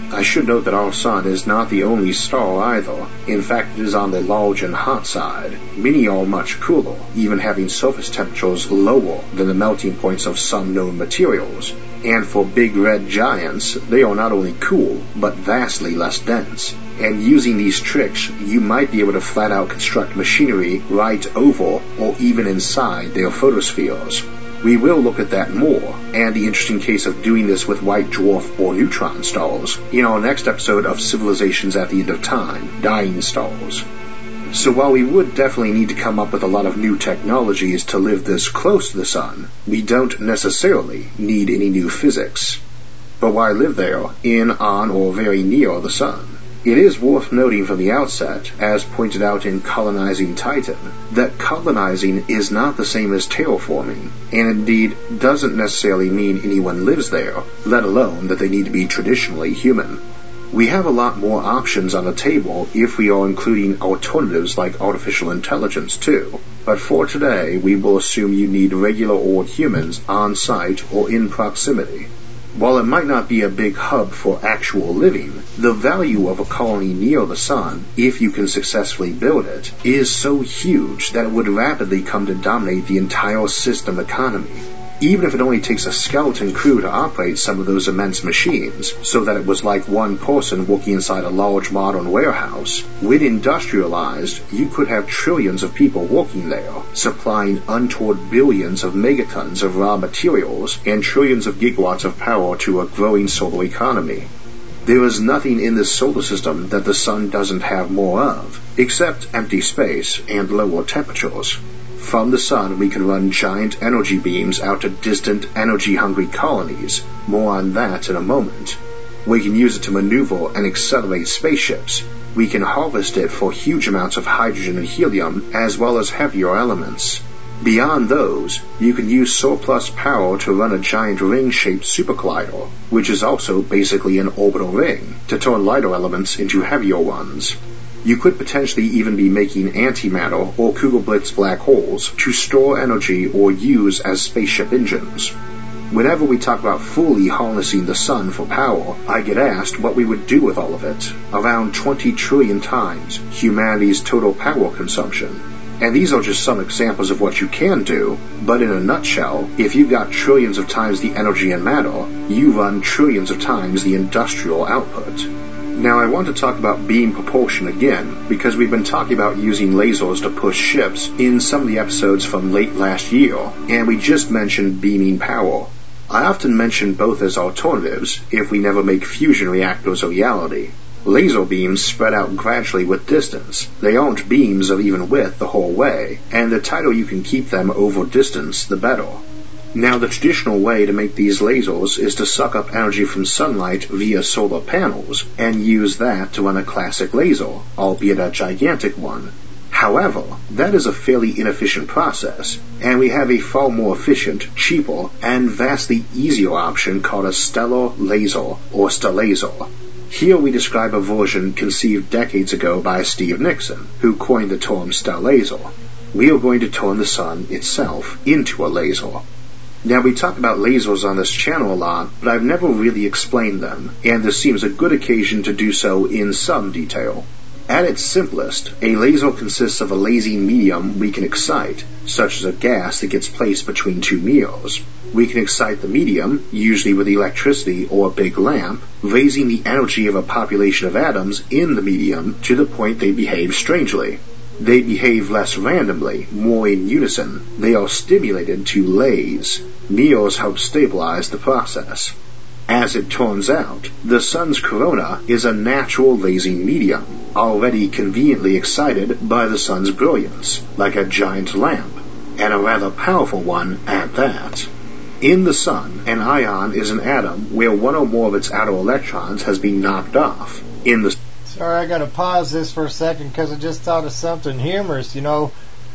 I should note that our sun is not the only star either. In fact, it is on the large and hot side. Many are much cooler, even having surface temperatures lower than the melting points of some known materials. And for big red giants, they are not only cool, but vastly less dense. And using these tricks, you might be able to flat out construct machinery right over or even inside their photospheres. We will look at that more, and the interesting case of doing this with white dwarf or neutron stars, in our next episode of Civilizations at the End of Time, Dying Stars. So while we would definitely need to come up with a lot of new technologies to live this close to the sun, we don't necessarily need any new physics. But why live there, in, on, or very near the sun? It is worth noting from the outset, as pointed out in Colonizing Titan, that colonizing is not the same as terraforming, and indeed doesn't necessarily mean anyone lives there, let alone that they need to be traditionally human. We have a lot more options on the table if we are including alternatives like artificial intelligence too, but for today we will assume you need regular old humans on site or in proximity. While it might not be a big hub for actual living, the value of a colony near the sun, if you can successfully build it, is so huge that it would rapidly come to dominate the entire system economy. Even if it only takes a skeleton crew to operate some of those immense machines, so that it was like one person working inside a large modern warehouse, when industrialized, you could have trillions of people working there, supplying untold billions of megatons of raw materials and trillions of gigawatts of power to a growing solar economy. There is nothing in this solar system that the sun doesn't have more of, except empty space and lower temperatures. From the sun, we can run giant energy beams out to distant, energy-hungry colonies. More on that in a moment. We can use it to maneuver and accelerate spaceships. We can harvest it for huge amounts of hydrogen and helium, as well as heavier elements. Beyond those, you can use surplus power to run a giant ring-shaped supercollider, which is also basically an orbital ring, to turn lighter elements into heavier ones. You could potentially even be making antimatter or Kugelblitz black holes to store energy or use as spaceship engines. Whenever we talk about fully harnessing the sun for power, I get asked what we would do with all of it, around 20 trillion times humanity's total power consumption. And these are just some examples of what you can do, but in a nutshell, if you've got trillions of times the energy and matter, you run trillions of times the industrial output. Now I want to talk about beam propulsion again, because we've been talking about using lasers to push ships in some of the episodes from late last year, and we just mentioned beaming power. I often mention both as alternatives if we never make fusion reactors a reality. Laser beams spread out gradually with distance. They aren't beams of even width the whole way, and the tighter you can keep them over distance, the better. Now, the traditional way to make these lasers is to suck up energy from sunlight via solar panels and use that to run a classic laser, albeit a gigantic one. However, that is a fairly inefficient process, and we have a far more efficient, cheaper, and vastly easier option called a stellar laser, or stellaser. Here we describe a version conceived decades ago by Steve Nixon, who coined the term stellaser. We are going to turn the sun itself into a laser. Now, we talk about lasers on this channel a lot, but I've never really explained them, and this seems a good occasion to do so in some detail. At its simplest, a laser consists of a lasing medium we can excite, such as a gas that gets placed between two mirrors. We can excite the medium, usually with electricity or a big lamp, raising the energy of a population of atoms in the medium to the point they behave strangely. They behave less randomly, more in unison. They are stimulated to laze. Mirrors help stabilize the process. As it turns out, the sun's corona is a natural lasing medium, already conveniently excited by the sun's brilliance, like a giant lamp, and a rather powerful one at that. In the sun, an ion is an atom where one or more of its outer electrons has been knocked off. Sorry, I gotta pause this for a second because I just thought of something humorous. You know,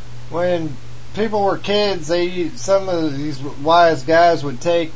when people were kids, some of these wise guys would take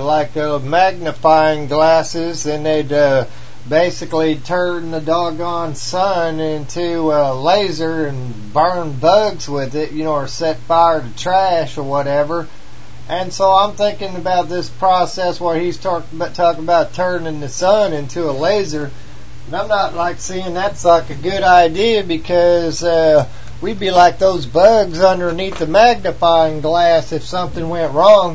magnifying glasses, and they'd basically turn the doggone sun into a laser and burn bugs with it, or set fire to trash or whatever. And so I'm thinking about this process where he's talking about turning the sun into a laser. And I'm not like seeing that's like a good idea, because we'd be like those bugs underneath the magnifying glass if something went wrong.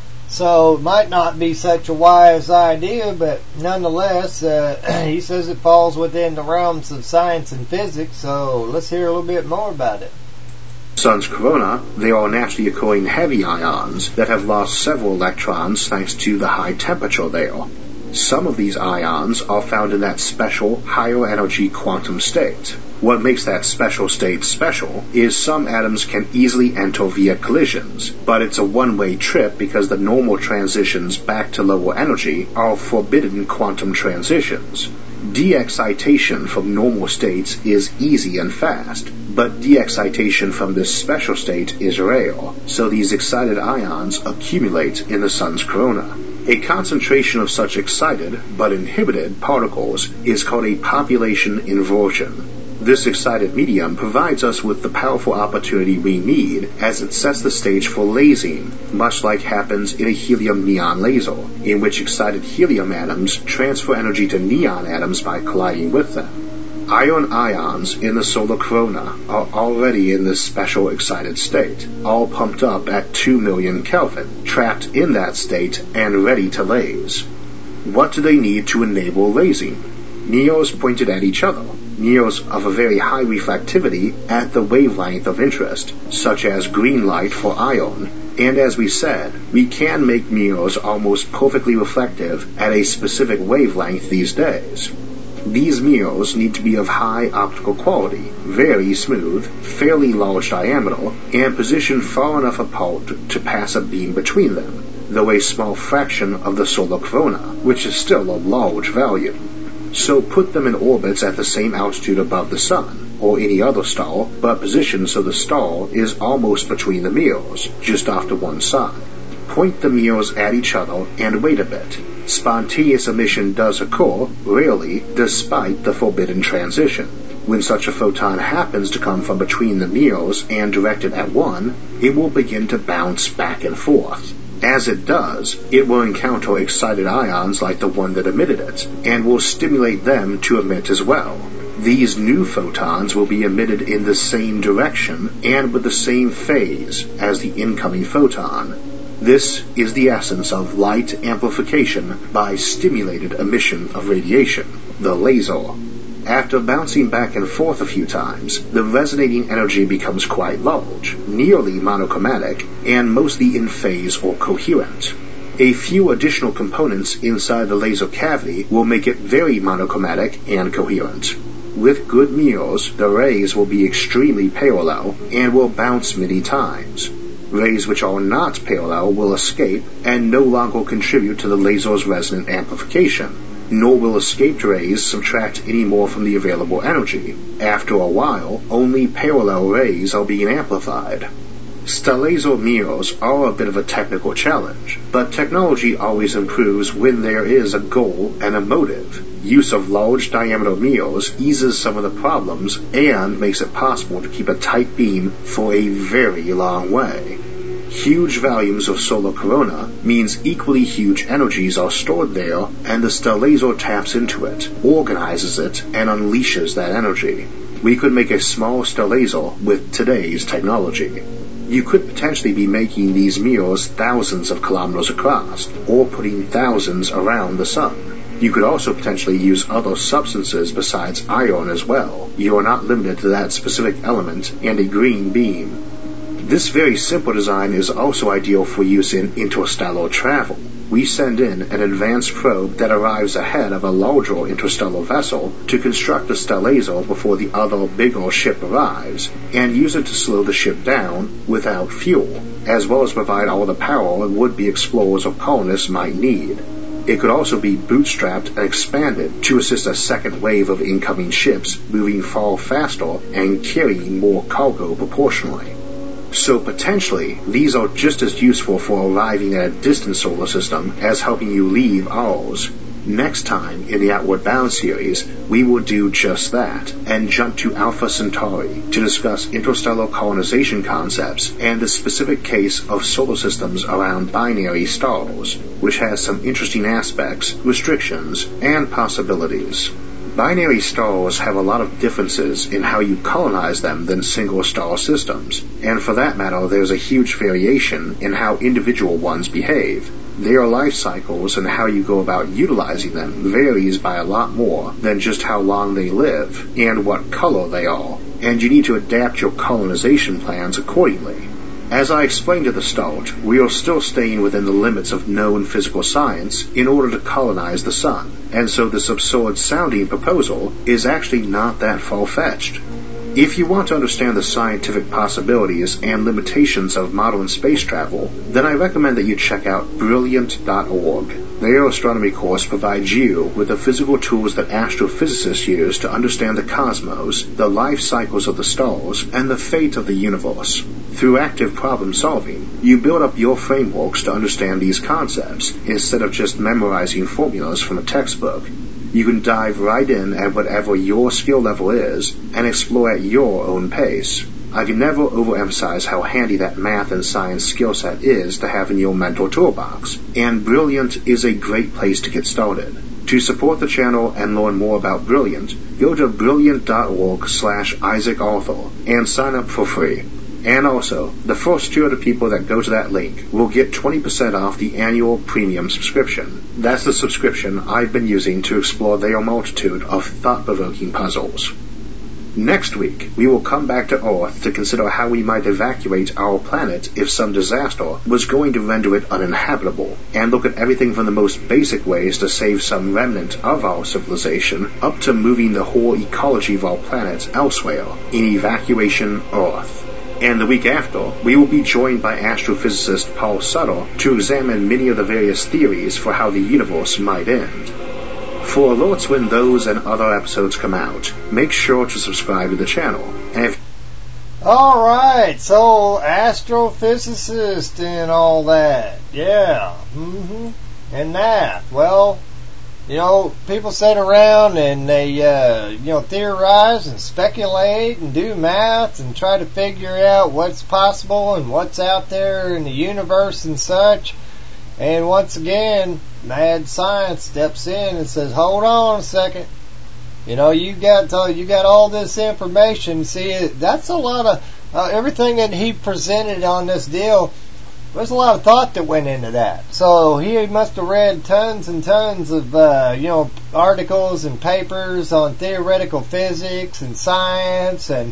So it might not be such a wise idea, but nonetheless, he says it falls within the realms of science and physics. So let's hear a little bit more about it. Sun's corona, they are naturally occurring heavy ions that have lost several electrons thanks to the high temperature there. Some of these ions are found in that special, higher energy quantum state. What makes that special state special is some atoms can easily enter via collisions, but it's a one-way trip because the normal transitions back to lower energy are forbidden quantum transitions. De-excitation from normal states is easy and fast, but de-excitation from this special state is rare, so these excited ions accumulate in the sun's corona. A concentration of such excited but inhibited particles is called a population inversion. This excited medium provides us with the powerful opportunity we need as it sets the stage for lasing, much like happens in a helium-neon laser, in which excited helium atoms transfer energy to neon atoms by colliding with them. Iron ions in the solar corona are already in this special excited state, all pumped up at 2 million Kelvin, trapped in that state and ready to laze. What do they need to enable lasing? Neos pointed at each other. Neos of a very high reflectivity at the wavelength of interest, such as green light for iron, and as we said, we can make mirrors almost perfectly reflective at a specific wavelength these days. These mirrors need to be of high optical quality, very smooth, fairly large diameter, and positioned far enough apart to pass a beam between them, though a small fraction of the solar corona, which is still a large value. So put them in orbits at the same altitude above the sun, or any other star, but positioned so the star is almost between the mirrors, just after one sun. Point the mirrors at each other and wait a bit. Spontaneous emission does occur, rarely, despite the forbidden transition. When such a photon happens to come from between the mirrors and directed at one, it will begin to bounce back and forth. As it does, it will encounter excited ions like the one that emitted it, and will stimulate them to emit as well. These new photons will be emitted in the same direction and with the same phase as the incoming photon. This is the essence of light amplification by stimulated emission of radiation, the laser. After bouncing back and forth a few times, the resonating energy becomes quite large, nearly monochromatic, and mostly in phase or coherent. A few additional components inside the laser cavity will make it very monochromatic and coherent. With good mirrors, the rays will be extremely parallel and will bounce many times. Rays which are not parallel will escape and no longer contribute to the laser's resonant amplification, nor will escaped rays subtract any more from the available energy. After a while, only parallel rays are being amplified. Stellar mirrors are a bit of a technical challenge, but technology always improves when there is a goal and a motive. Use of large diameter mirrors eases some of the problems and makes it possible to keep a tight beam for a very long way. Huge volumes of solar corona means equally huge energies are stored there, and the stellar taps into it, organizes it, and unleashes that energy. We could make a small stellar with today's technology. You could potentially be making these mirrors thousands of kilometers across, or putting thousands around the sun. You could also potentially use other substances besides iron as well. You are not limited to that specific element and a green beam. This very simple design is also ideal for use in interstellar travel. We send in an advanced probe that arrives ahead of a larger interstellar vessel to construct a stellar before the other bigger ship arrives, and use it to slow the ship down without fuel, as well as provide all the power would-be explorers or colonists might need. It could also be bootstrapped and expanded to assist a second wave of incoming ships moving far faster and carrying more cargo proportionally. So potentially, these are just as useful for arriving at a distant solar system as helping you leave ours. Next time in the Outward Bound series, we will do just that, and jump to Alpha Centauri to discuss interstellar colonization concepts and the specific case of solar systems around binary stars, which has some interesting aspects, restrictions, and possibilities. Binary stars have a lot of differences in how you colonize them than single-star systems, and for that matter there's a huge variation in how individual ones behave. Their life cycles and how you go about utilizing them varies by a lot more than just how long they live and what color they are, and you need to adapt your colonization plans accordingly. As I explained at the start, we are still staying within the limits of known physical science in order to colonize the sun, and so this absurd-sounding proposal is actually not that far-fetched. If you want to understand the scientific possibilities and limitations of modern space travel, then I recommend that you check out Brilliant.org. Their astronomy course provides you with the physical tools that astrophysicists use to understand the cosmos, the life cycles of the stars, and the fate of the universe. Through active problem solving, you build up your frameworks to understand these concepts, instead of just memorizing formulas from a textbook. You can dive right in at whatever your skill level is and explore at your own pace. I can never overemphasize how handy that math and science skill set is to have in your mental toolbox, and Brilliant is a great place to get started. To support the channel and learn more about Brilliant, go to brilliant.org/Isaac Arthur and sign up for free. And also, the first 200 people that go to that link will get 20% off the annual premium subscription. That's the subscription I've been using to explore their multitude of thought-provoking puzzles. Next week, we will come back to Earth to consider how we might evacuate our planet if some disaster was going to render it uninhabitable, and look at everything from the most basic ways to save some remnant of our civilization up to moving the whole ecology of our planet elsewhere in Evacuation Earth. And the week after, we will be joined by astrophysicist Paul Sutter to examine many of the various theories for how the universe might end. For alerts when those and other episodes come out, make sure to subscribe to the channel. And Alright, so astrophysicist and all that. Yeah. And that. Well, you know, people sit around and they, theorize and speculate and do math and try to figure out what's possible and what's out there in the universe and such. And once again, mad science steps in and says, hold on a second. You know, you got all this information. See, that's a lot of, everything that he presented on this deal. There's a lot of thought that went into that. So he must have read tons and tons of, articles and papers on theoretical physics and science and,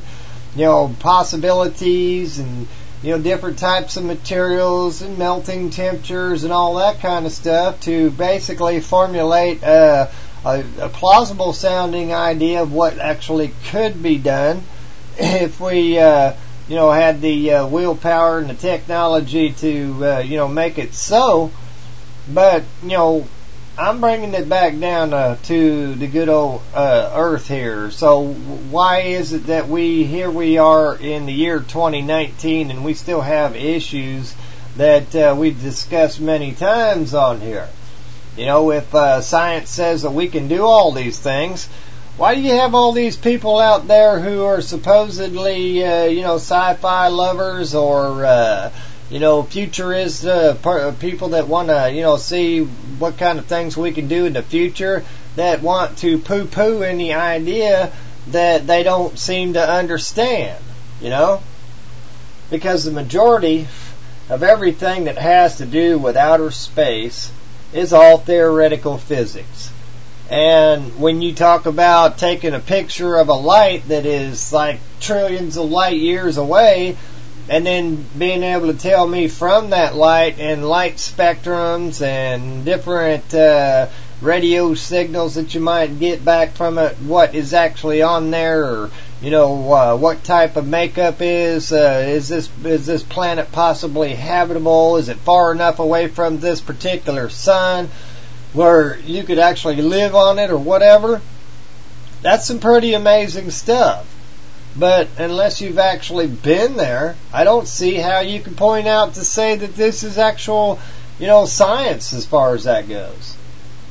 possibilities and, different types of materials and melting temperatures and all that kind of stuff to basically formulate a plausible sounding idea of what actually could be done if we, had the willpower and the technology to, make it so. But, I'm bringing it back down to the good old Earth here. So why is it that here we are in the year 2019 and we still have issues that we've discussed many times on here? If science says that we can do all these things, why do you have all these people out there who are supposedly, sci-fi lovers or, futurist people that want to, see what kind of things we can do in the future, that want to poo-poo any idea that they don't seem to understand, Because the majority of everything that has to do with outer space is all theoretical physics. And when you talk about taking a picture of a light that is like trillions of light years away, and then being able to tell me from that light and light spectrums and different radio signals that you might get back from it, what is actually on there, or what type of makeup is this planet possibly habitable? Is it far enough away from this particular sun where you could actually live on it or whatever? That's some pretty amazing stuff. But unless you've actually been there, I don't see how you can point out to say that this is actual, science as far as that goes.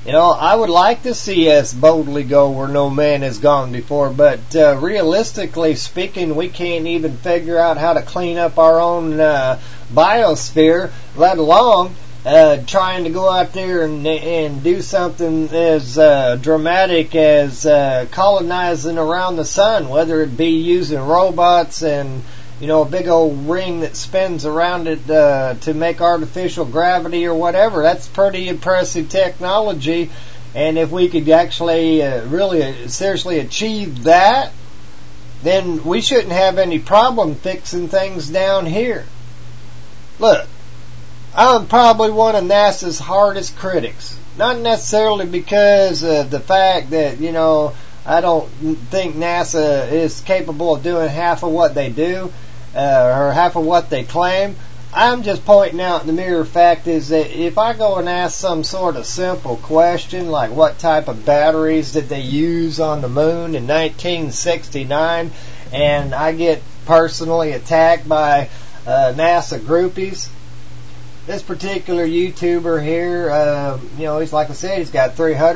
You know, I would like to see us boldly go where no man has gone before, but realistically speaking, we can't even figure out how to clean up our own biosphere, let alone trying to go out there and do something as dramatic as colonizing around the sun, whether it be using robots and, you know, a big old ring that spins around it to make artificial gravity or whatever. That's pretty impressive technology, and if we could actually really seriously achieve that, then we shouldn't have any problem fixing things down here. Look, I'm probably one of NASA's hardest critics. Not necessarily because of the fact that, you know, I don't think NASA is capable of doing half of what they do, or half of what they claim. I'm just pointing out the mere fact is that if I go and ask some sort of simple question, like what type of batteries did they use on the moon in 1969, and I get personally attacked by NASA groupies, this particular YouTuber here, you know, he's, like I said, he's got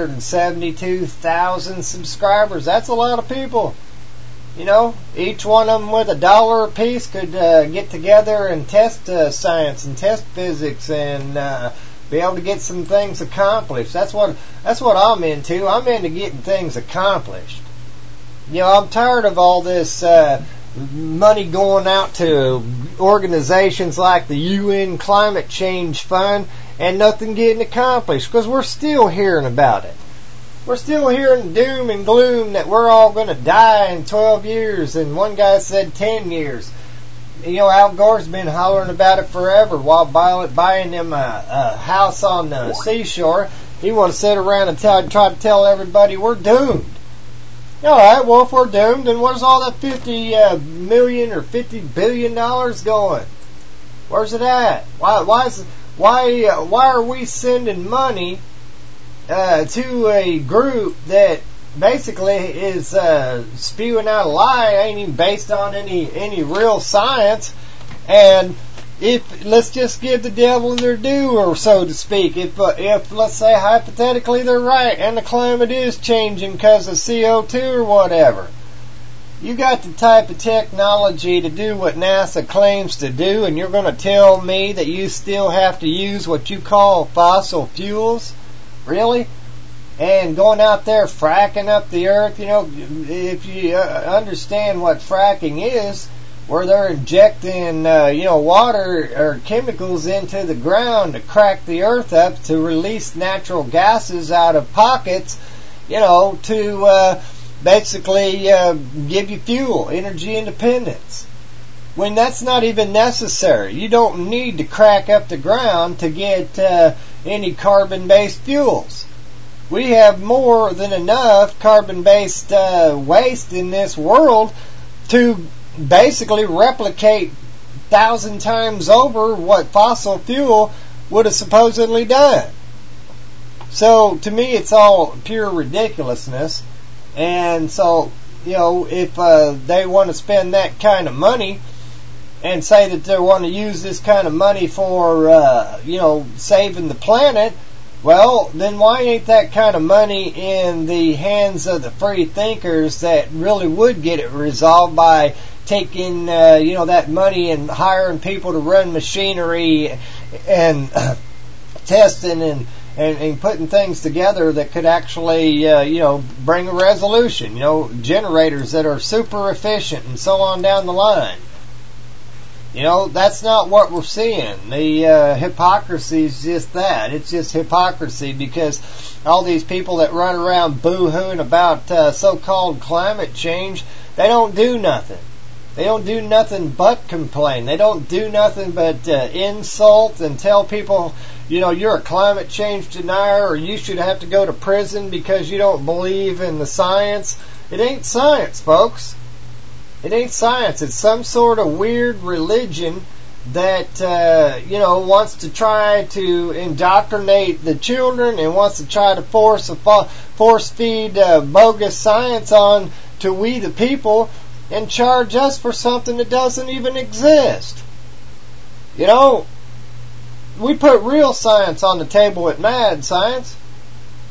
372,000 subscribers. That's a lot of people. You know, each one of them with $1 a piece could get together and test science and test physics and be able to get some things accomplished. That's what I'm into. I'm into getting things accomplished. You know, I'm tired of all this money going out to organizations like the UN Climate Change Fund and nothing getting accomplished, because we're still hearing about it. We're still hearing doom and gloom that we're all going to die in 12 years, and one guy said 10 years. You know, Al Gore's been hollering about it forever while buying him a house on the seashore. He wants to sit around and try to tell everybody we're doomed. Alright, well, if we're doomed, then where's all that $50 million or $50 billion going? Where's it at? Why are we sending money to a group that basically is spewing out a lie, ain't even based on any real science? And if let's just give the devil their due, or so to speak, if let's say hypothetically they're right and the climate is changing because of CO2 or whatever, you got the type of technology to do what NASA claims to do, and you're going to tell me that you still have to use what you call fossil fuels? Really? And going out there fracking up the earth, you know, if you understand what fracking is, where they're injecting, you know, water or chemicals into the ground to crack the earth up to release natural gases out of pockets, you know, to basically give you fuel, energy independence. When that's not even necessary. You don't need to crack up the ground to get any carbon-based fuels. We have more than enough carbon-based waste in this world to basically replicate 1,000 times over what fossil fuel would have supposedly done. So to me, it's all pure ridiculousness. And so, you know, if they want to spend that kind of money and say that they want to use this kind of money for, you know, saving the planet, well, then why ain't that kind of money in the hands of the free thinkers that really would get it resolved by taking, you know, that money and hiring people to run machinery and testing and putting things together that could actually, you know, bring a resolution, you know, generators that are super efficient and so on down the line. You know, that's not what we're seeing. The hypocrisy is just that. It's just hypocrisy, because all these people that run around boo-hooing about so-called climate change, they don't do nothing. They don't do nothing but complain. They don't do nothing but insult and tell people, you know, you're a climate change denier, or you should have to go to prison because you don't believe in the science. It ain't science, folks. It ain't science. It's some sort of weird religion that, you know, wants to try to indoctrinate the children and wants to try to force feed bogus science on to we the people and charge us for something that doesn't even exist. You know, we put real science on the table with mad science.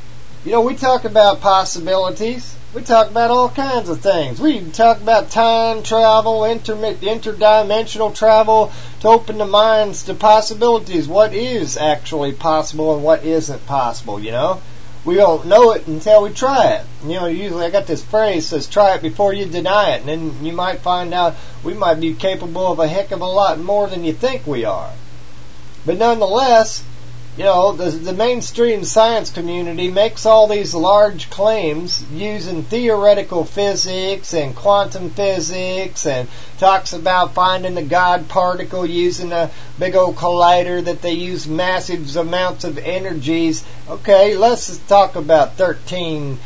You know, we talk about possibilities. We talk about all kinds of things. We talk about time travel, interdimensional travel, to open the minds to possibilities. What is actually possible and what isn't possible, you know? We don't know it until we try it. You know, usually I got this phrase that says, try it before you deny it. And then you might find out we might be capable of a heck of a lot more than you think we are. But nonetheless, you know, the mainstream science community makes all these large claims using theoretical physics and quantum physics, and talks about finding the God particle using a big old collider that they use massive amounts of energies. Okay, let's talk about 13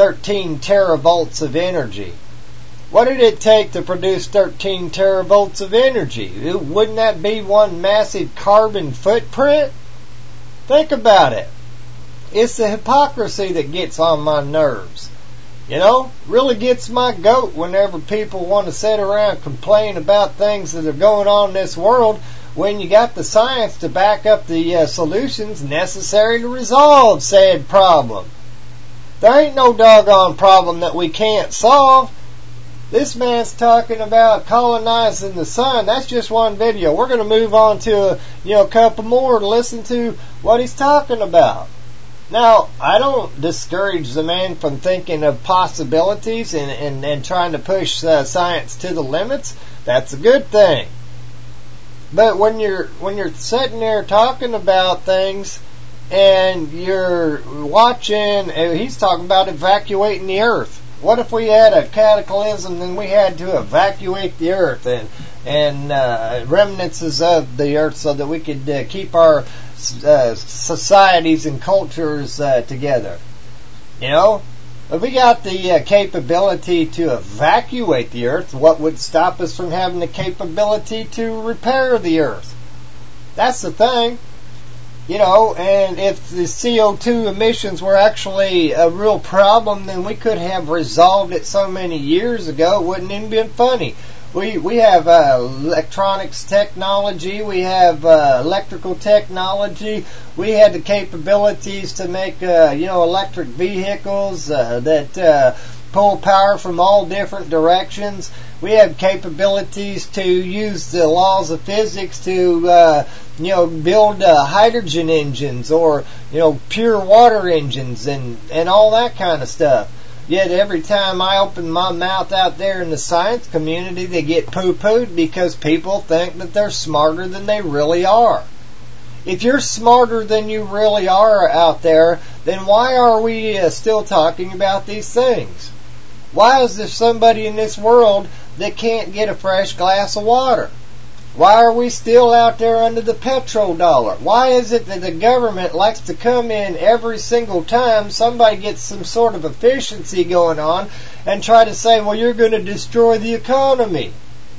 teravolts of energy. What did it take to produce 13 teravolts of energy? Wouldn't that be one massive carbon footprint? Think about it. It's the hypocrisy that gets on my nerves. You know, really gets my goat whenever people want to sit around and complain about things that are going on in this world when you got the science to back up the solutions necessary to resolve said problem. There ain't no doggone problem that we can't solve. This man's talking about colonizing the sun. That's just one video. We're going to move on to a couple more to listen to what he's talking about. Now, I don't discourage the man from thinking of possibilities and trying to push science to the limits. That's a good thing. But when you're sitting there talking about things and you're watching, he's talking about evacuating the earth. What if we had a cataclysm and we had to evacuate the earth and remnants of the earth so that we could keep our societies and cultures together? You know, if we got the capability to evacuate the earth, what would stop us from having the capability to repair the earth? That's the thing. You know, and if the CO2 emissions were actually a real problem, then we could have resolved it so many years ago. It wouldn't even been funny. We have electronics technology. We have electrical technology. We had the capabilities to make electric vehicles that pull power from all different directions. We have capabilities to use the laws of physics to build hydrogen engines or pure water engines and all that kind of stuff. Yet every time I open my mouth out there in the science community, they get poo-pooed because people think that they're smarter than they really are. If you're smarter than you really are out there, then why are we still talking about these things? Why is there somebody in this world that can't get a fresh glass of water? Why are we still out there under the petrodollar? Why is it that the government likes to come in every single time somebody gets some sort of efficiency going on and try to say, well, you're going to destroy the economy?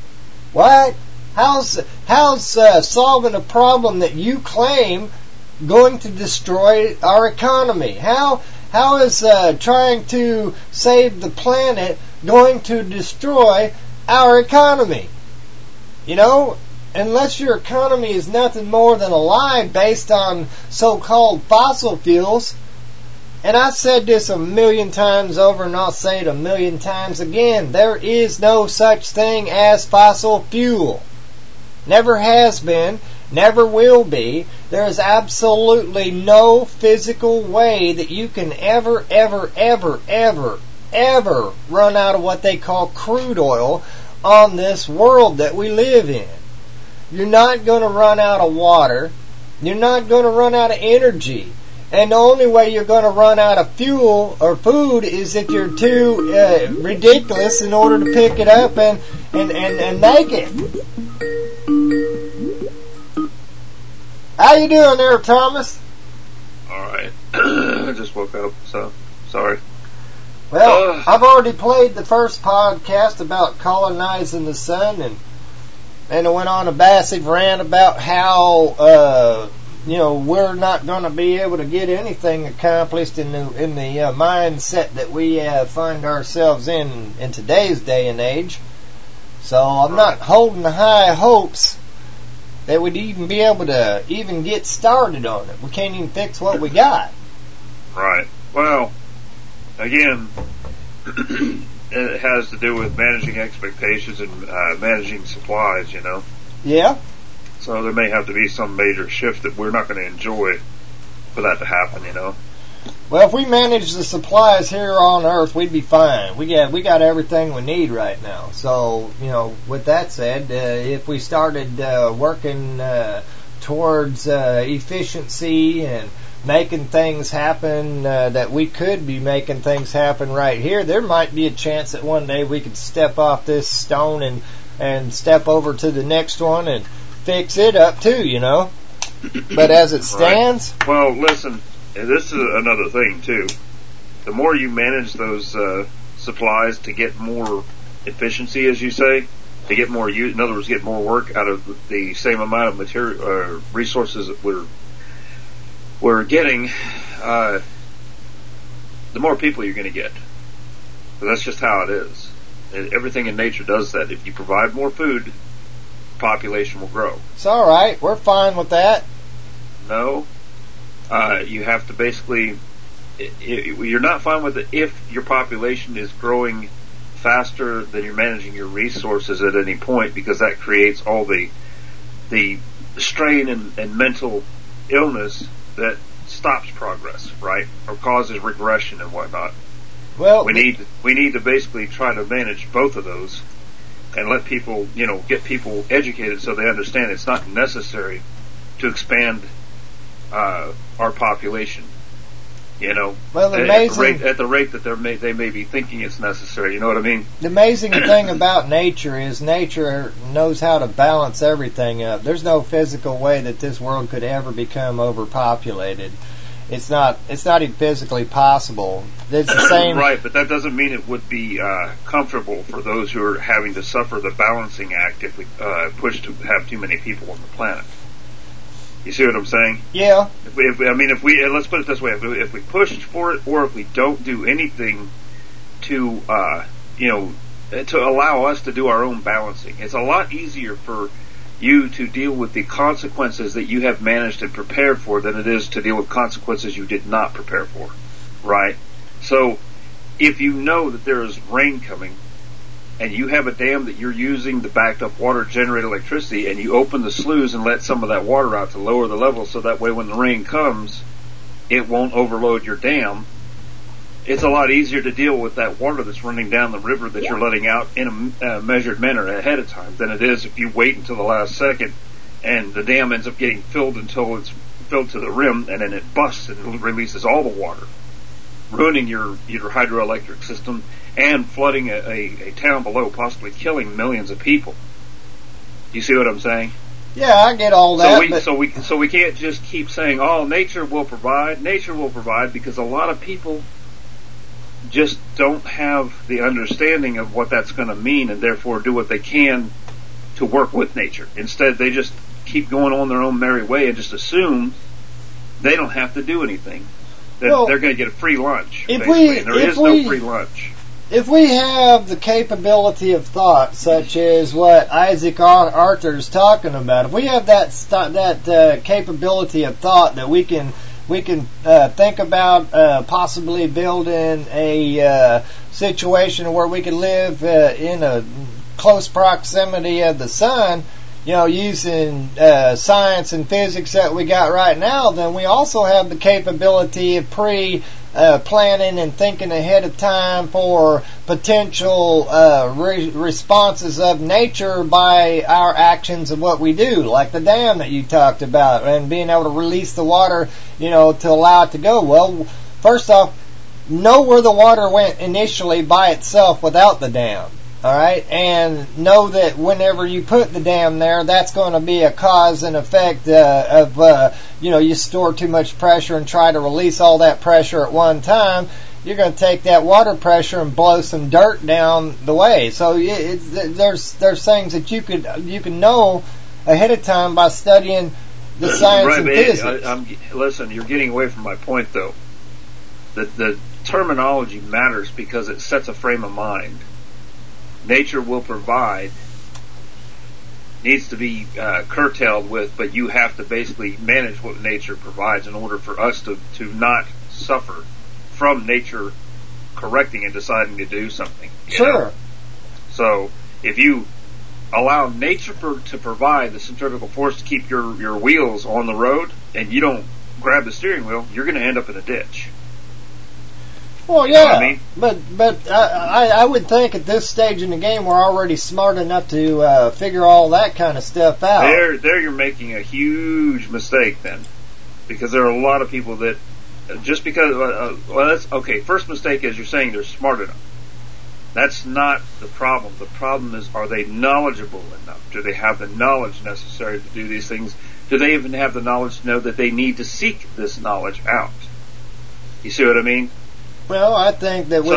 What? How's solving a problem that you claim going to destroy our economy? How is trying to save the planet going to destroy our economy? You know, unless your economy is nothing more than a lie based on so-called fossil fuels, and I've said this a million times over and I'll say it a million times again, there is no such thing as fossil fuel. Never has been, never will be. There is absolutely no physical way that you can ever run out of what they call crude oil on this world that we live in. You're not going to run out of water. You're not going to run out of energy. And the only way you're going to run out of fuel or food is if you're too ridiculous in order to pick it up and make it. How you doing there, Thomas? Alright. I just woke up, so sorry. Well, I've already played the first podcast about colonizing the sun, and I went on a massive rant about how we're not going to be able to get anything accomplished in the mindset that we find ourselves in today's day and age. So I'm not holding the high hopes that we'd even be able to even get started on it. We can't even fix what we got. Right. Well, again, it has to do with managing expectations and managing supplies, you know. Yeah. So there may have to be some major shift that we're not going to enjoy for that to happen, you know. Well, if we manage the supplies here on Earth, we'd be fine. We got everything we need right now. So, you know, with that said, if we started working towards efficiency and making things happen, that we could be making things happen right here, there might be a chance that one day we could step off this stone and step over to the next one and fix it up too, you know. But as it stands... Right. Well, listen, this is another thing too. The more you manage those supplies to get more efficiency, as you say, to get more use, in other words, get more work out of the same amount of material resources that we're getting, the more people you're going to get. So that's just how it is. Everything in nature does that. If you provide more food, population will grow. It's all right. We're fine with that. No. You have to basically... You're not fine with it if your population is growing faster than you're managing your resources at any point, because that creates all the strain and mental illness that stops progress, right? Or causes regression and whatnot. Well, we need to basically try to manage both of those and let people, you know, get people educated so they understand it's not necessary to expand our population. You know, well, at the rate that they may be thinking it's necessary. You know what I mean? The amazing thing about nature is nature knows how to balance everything up. There's no physical way that this world could ever become overpopulated. It's not even physically possible. It's the same. Right, but that doesn't mean it would be comfortable for those who are having to suffer the balancing act if we push to have too many people on the planet. You see what I'm saying? Yeah. If we let's put it this way: if we push for it, or if we don't do anything to, to allow us to do our own balancing, it's a lot easier for you to deal with the consequences that you have managed and prepared for than it is to deal with consequences you did not prepare for. Right? So, if you know that there is rain coming, and you have a dam that you're using to back up water to generate electricity, and you open the sluice and let some of that water out to lower the level so that way when the rain comes, it won't overload your dam, it's a lot easier to deal with that water that's running down the river that you're letting out in a measured manner ahead of time than it is if you wait until the last second and the dam ends up getting filled until it's filled to the rim, and then it busts and releases all the water, ruining your hydroelectric system and flooding a town below, possibly killing millions of people. You see what I'm saying? Yeah, I get all that. So we can't just keep saying, "Oh, nature will provide," because a lot of people just don't have the understanding of what that's going to mean, and therefore do what they can to work with nature. Instead, they just keep going on their own merry way and just assume they don't have to do anything. They're going to get a free lunch. There is no free lunch. If we have the capability of thought, such as what Isaac Arthur's talking about, if we have that capability of thought that we can think about possibly building a situation where we can live in a close proximity of the sun, you know, using science and physics that we got right now, then we also have the capability of planning and thinking ahead of time for potential responses of nature by our actions and what we do, like the dam that you talked about, and being able to release the water, you know, to allow it to go. Well, first off, know where the water went initially by itself without the dam. All right, and know that whenever you put the dam there, that's going to be a cause and effect of you store too much pressure and try to release all that pressure at one time. You're going to take that water pressure and blow some dirt down the way. So there's things that you can know ahead of time by studying the science and physics. Listen, you're getting away from my point, though. The terminology matters because it sets a frame of mind. Nature will provide needs to be curtailed with, but you have to basically manage what nature provides in order for us to not suffer from nature correcting and deciding to do something. You Sure. know? So if you allow nature to provide the centrifugal force to keep your wheels on the road, and you don't grab the steering wheel, you're going to end up in a ditch. Well, You know yeah, what I mean? but I would think at this stage in the game we're already smart enough to figure all that kind of stuff out. There you're making a huge mistake then, because there are a lot of people that just because well, that's okay. First mistake is you're saying they're smart enough. That's not the problem. The problem is, are they knowledgeable enough? Do they have the knowledge necessary to do these things? Do they even have the knowledge to know that they need to seek this knowledge out? You see what I mean? Well, I think that with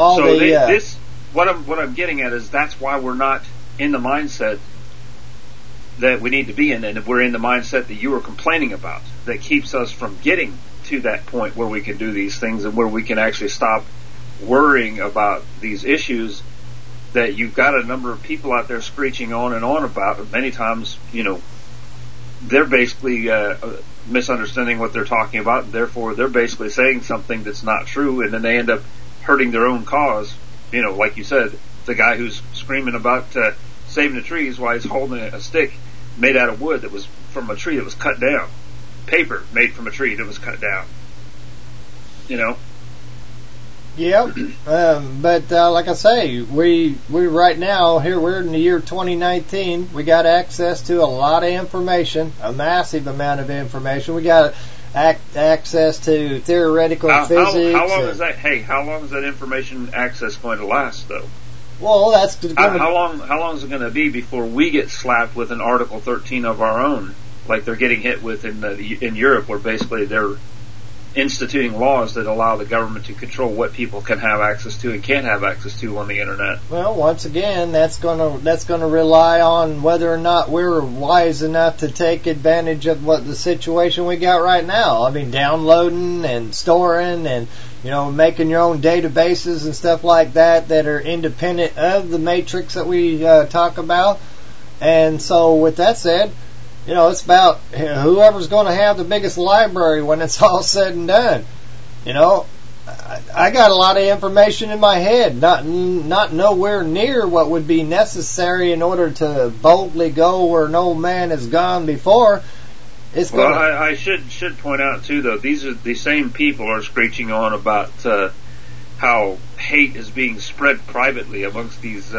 what I'm getting at is that's why we're not in the mindset that we need to be in, and we're in the mindset that you were complaining about, that keeps us from getting to that point where we can do these things and where we can actually stop worrying about these issues that you've got a number of people out there screeching on and on about. Many times, you know, they're basically misunderstanding what they're talking about, and therefore they're basically saying something that's not true, and then they end up hurting their own cause. You know, like you said, the guy who's screaming about saving the trees while he's holding a stick made out of wood that was from a tree that was cut down. Paper made from a tree that was cut down. You know? Yeah, but like I say, we right now, here we're in the year 2019, we got access to a lot of information, a massive amount of information. We got access to theoretical physics. How long is that? Hey, how long is that information access going to last, though? Well, that's how long is it going to be before we get slapped with an Article 13 of our own, like they're getting hit with in Europe, where basically they're instituting laws that allow the government to control what people can have access to and can't have access to on the internet. Well, once again, that's gonna rely on whether or not we're wise enough to take advantage of what the situation we got right now. I mean, downloading and storing and, you know, making your own databases and stuff like that are independent of the matrix that we talk about. And so, with that said, you know, it's about whoever's going to have the biggest library when it's all said and done. You know, I got a lot of information in my head, not nowhere near what would be necessary in order to boldly go where no man has gone before. I should point out too, though, these are the same people are screeching on about how hate is being spread privately amongst these.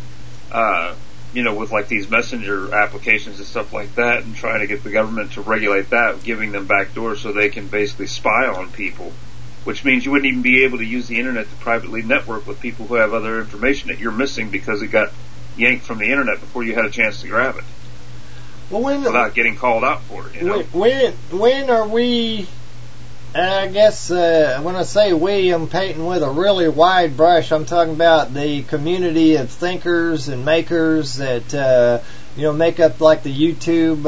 You know, with like these messenger applications and stuff like that, and trying to get the government to regulate that, giving them back doors so they can basically spy on people, which means you wouldn't even be able to use the internet to privately network with people who have other information that you're missing because it got yanked from the internet before you had a chance to grab it. Well, without getting called out for it, you know? When are we... I guess when I say we, I'm painting with a really wide brush. I'm talking about the community of thinkers and makers that you know, make up like the YouTube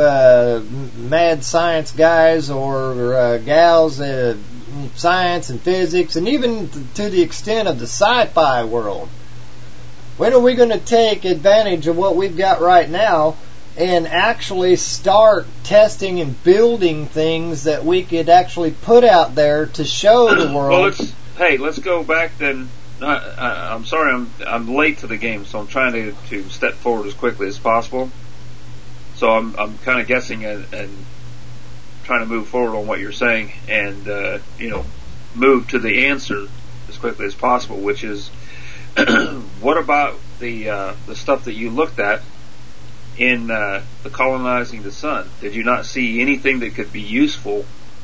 mad science guys or gals, science and physics, and even to the extent of the sci-fi world. When are we going to take advantage of what we've got right now and actually start testing and building things that we could actually put out there to show the world? Well, let's go back then. I'm sorry, I'm late to the game, so I'm trying to step forward as quickly as possible. So I'm kind of guessing and trying to move forward on what you're saying, and you know, move to the answer as quickly as possible, which is what about the stuff that you looked at in the colonizing the sun? Did you not see anything that could be useful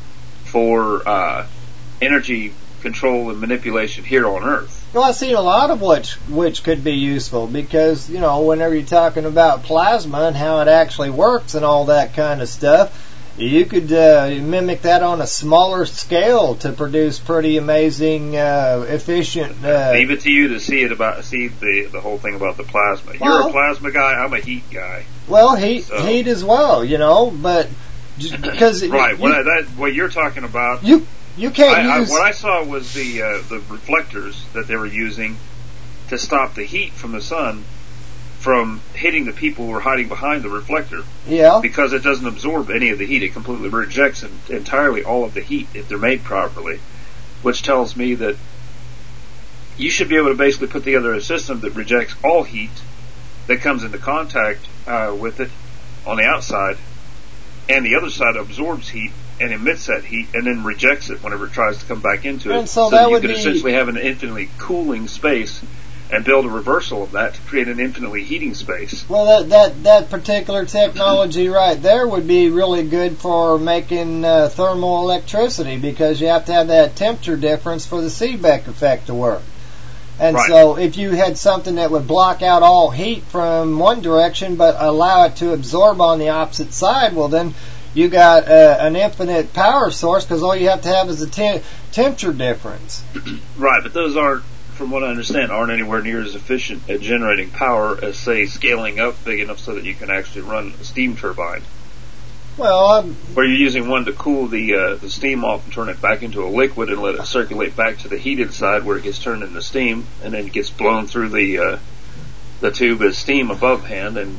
for energy control and manipulation here on Earth? Well, I've seen a lot of which could be useful, because, you know, whenever you're talking about plasma and how it actually works and all that kind of stuff, you could mimic that on a smaller scale to produce pretty amazing, efficient. Leave it to you to see the whole thing about the plasma. You're a plasma guy. I'm a heat guy. Well, heat as well, you know. But because right, what you're talking about, you can't use. What I saw was the reflectors that they were using to stop the heat from the sun from hitting the people who are hiding behind the reflector. Yeah. Because it doesn't absorb any of the heat. It completely rejects entirely all of the heat if they're made properly. Which tells me that you should be able to basically put together a system that rejects all heat that comes into contact with it on the outside, and the other side absorbs heat and emits that heat and then rejects it whenever it tries to come back into it. And so that you would could be essentially have an infinitely cooling space and build a reversal of that to create an infinitely heating space. Well, that particular technology right there would be really good for making thermal electricity, because you have to have that temperature difference for the Seebeck effect to work. And right. So if you had something that would block out all heat from one direction but allow it to absorb on the opposite side, well then you got an infinite power source, because all you have to have is a temperature difference. Right, but those aren't, from what I understand, aren't anywhere near as efficient at generating power as, say, scaling up big enough so that you can actually run a steam turbine. Well, where you're using one to cool the steam off and turn it back into a liquid and let it circulate back to the heated side where it gets turned into steam, and then it gets blown through the tube as steam above hand, and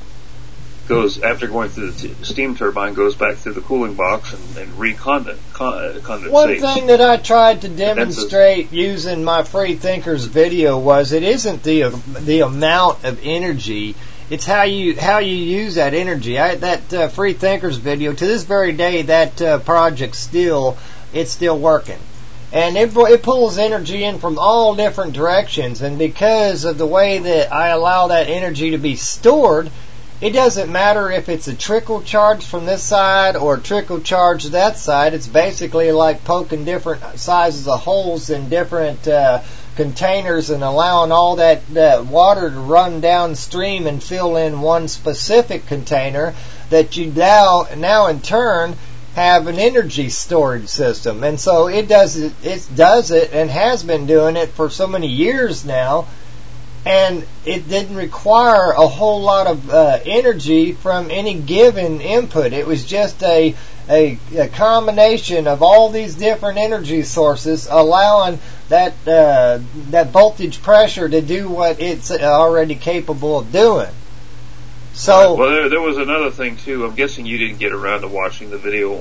goes, after going through the steam turbine, goes back through the cooling box and condensates. One thing that I tried to demonstrate using my Free Thinkers video was it isn't the amount of energy. It's how you use that energy. That Free Thinkers video, to this very day, that project it's still working, and it pulls energy in from all different directions. And because of the way that I allow that energy to be stored, it doesn't matter if it's a trickle charge from this side or a trickle charge to that side. It's basically like poking different sizes of holes in different containers and allowing all that water to run downstream and fill in one specific container that you now in turn have an energy storage system. And so it does it and has been doing it for so many years now, and it didn't require a whole lot of energy from any given input. It was just a combination of all these different energy sources allowing that voltage pressure to do what it's already capable of doing. So, well, there was another thing too. I'm guessing you didn't get around to watching the video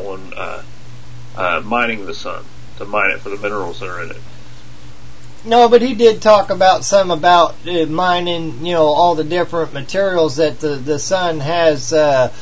on mining the sun, to mine it for the minerals that are in it. No, but he did talk about mining, all the different materials that the sun has,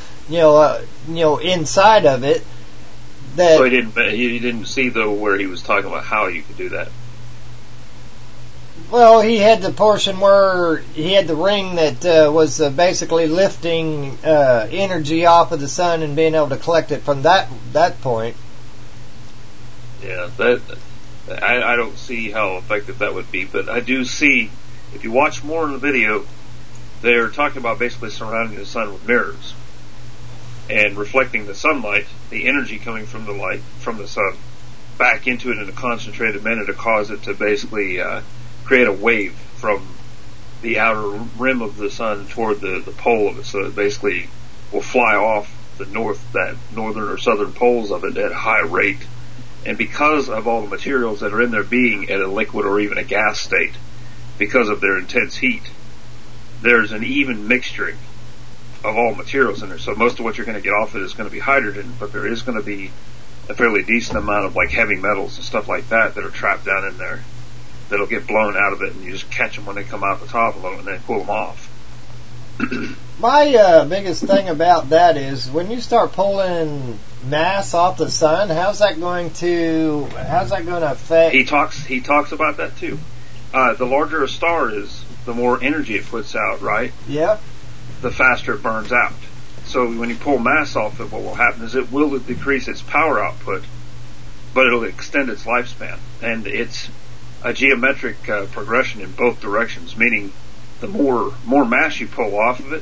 inside of it. So he didn't see though where he was talking about how you could do that. Well, he had the portion where he had the ring that was basically lifting energy off of the sun and being able to collect it from that point. Yeah, I don't see how effective that would be, but I do see, if you watch more in the video, they're talking about basically surrounding the sun with mirrors and reflecting the sunlight, the energy coming from the light from the sun, back into it in a concentrated manner to cause it to basically create a wave from the outer rim of the sun toward the pole of it, so it basically will fly off the northern or southern poles of it at a high rate. And because of all the materials that are in there being at a liquid or even a gas state, because of their intense heat, there's an even mixturing of all materials in there. So most of what you're going to get off it is going to be hydrogen, but there is going to be a fairly decent amount of like heavy metals and stuff like that are trapped down in there that'll get blown out of it, and you just catch them when they come out the top of them and then pull them off. My biggest thing about that is when you start pulling mass off the sun, how's that going to affect? He talks about that too. The larger a star is, the more energy it puts out, right? Yeah. The faster it burns out. So when you pull mass off it, what will happen is it will decrease its power output, but it'll extend its lifespan. And it's a geometric progression in both directions, meaning the more mass you pull off of it,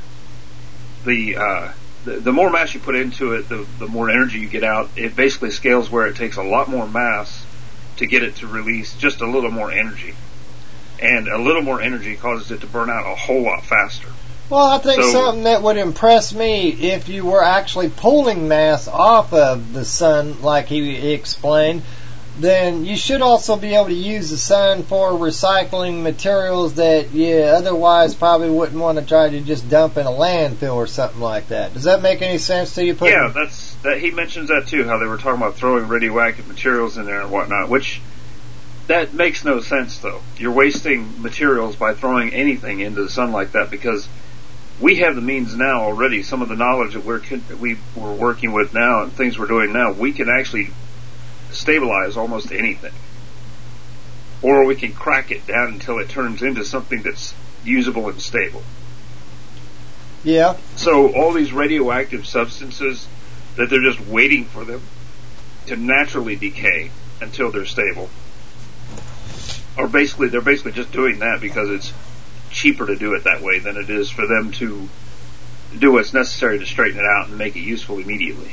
the more mass you put into it, the more energy you get out. It basically scales where it takes a lot more mass to get it to release just a little more energy. And a little more energy causes it to burn out a whole lot faster. Well, I think something that would impress me, if you were actually pulling mass off of the sun, like he explained, then you should also be able to use the sun for recycling materials that you otherwise probably wouldn't want to try to just dump in a landfill or something like that. Does that make any sense to you? Yeah, he mentions that too, how they were talking about throwing radioactive materials in there and whatnot, which That makes no sense, though. You're wasting materials by throwing anything into the sun like that, because we have the means now already. Some of the knowledge that we're working with now and things we're doing now, we can actually stabilize almost anything. Or we can crack it down until it turns into something that's usable and stable. Yeah. So all these radioactive substances, that they're just waiting for them to naturally decay until they're stable. Or they're basically just doing that because it's cheaper to do it that way than it is for them to do what's necessary to straighten it out and make it useful immediately.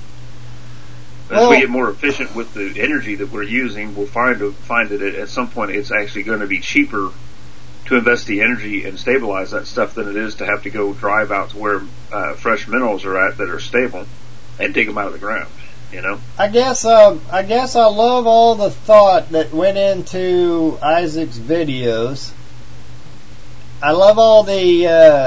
As we get more efficient with the energy that we're using, we'll find that at some point it's actually going to be cheaper to invest the energy and stabilize that stuff than it is to have to go drive out to where fresh minerals are at that are stable and dig them out of the ground. You know? I guess I love all the thought that went into Isaac's videos. I love all the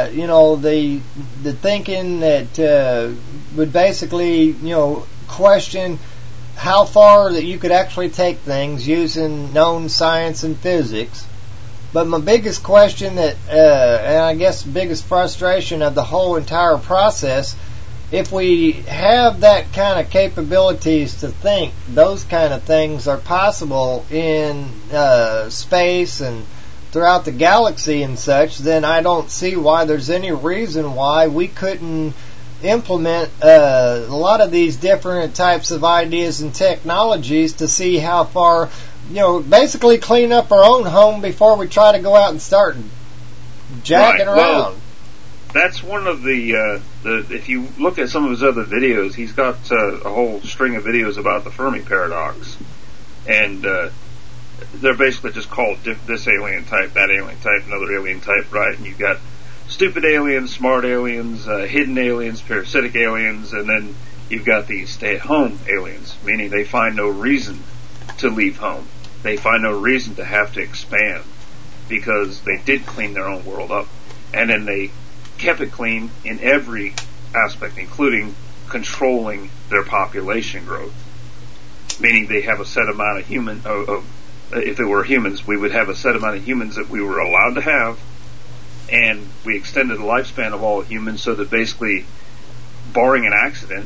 the thinking that would basically question how far that you could actually take things using known science and physics. But my biggest question and I guess biggest frustration of the whole entire process, if we have that kind of capabilities to think those kind of things are possible in space and throughout the galaxy and such, then I don't see why there's any reason why we couldn't implement a lot of these different types of ideas and technologies to see how far, basically clean up our own home before we try to go out and start jacking around. Well, that's one of the if you look at some of his other videos, he's got a whole string of videos about the Fermi paradox, and they're basically just called this alien type, that alien type, another alien type, right? And you've got stupid aliens, smart aliens, hidden aliens, parasitic aliens, and then you've got these stay-at-home aliens, meaning they find no reason to leave home. They find no reason to have to expand because they did clean their own world up, and then they kept it clean in every aspect, including controlling their population growth. Meaning they have a set amount of if it were humans, we would have a set amount of humans that we were allowed to have, and we extended the lifespan of all humans so that basically, barring an accident,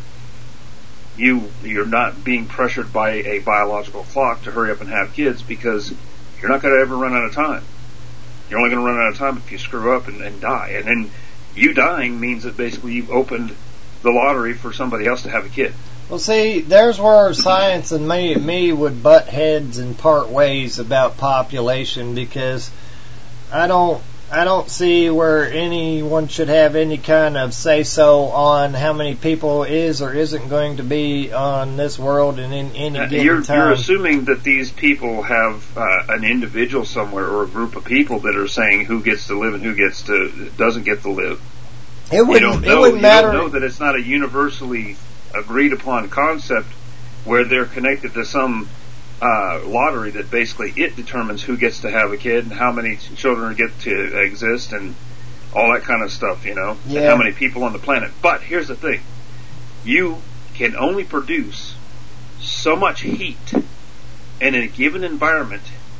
you're not being pressured by a biological clock to hurry up and have kids, because you're not going to ever run out of time. You're only going to run out of time if you screw up and die. And then you dying means that basically you've opened the lottery for somebody else to have a kid. Well, see, there's where science and me would butt heads and part ways about population, because I don't see where anyone should have any kind of say-so on how many people is or isn't going to be on this world in any given time. You're assuming that these people have an individual somewhere or a group of people that are saying who gets to live and who doesn't get to live. It wouldn't matter. You don't know that it's not a universally agreed upon concept where they're connected to some lottery that basically it determines who gets to have a kid and how many children get to exist and all that kind of stuff, and how many people on the planet. But here's the thing. You can only produce so much heat in a given environment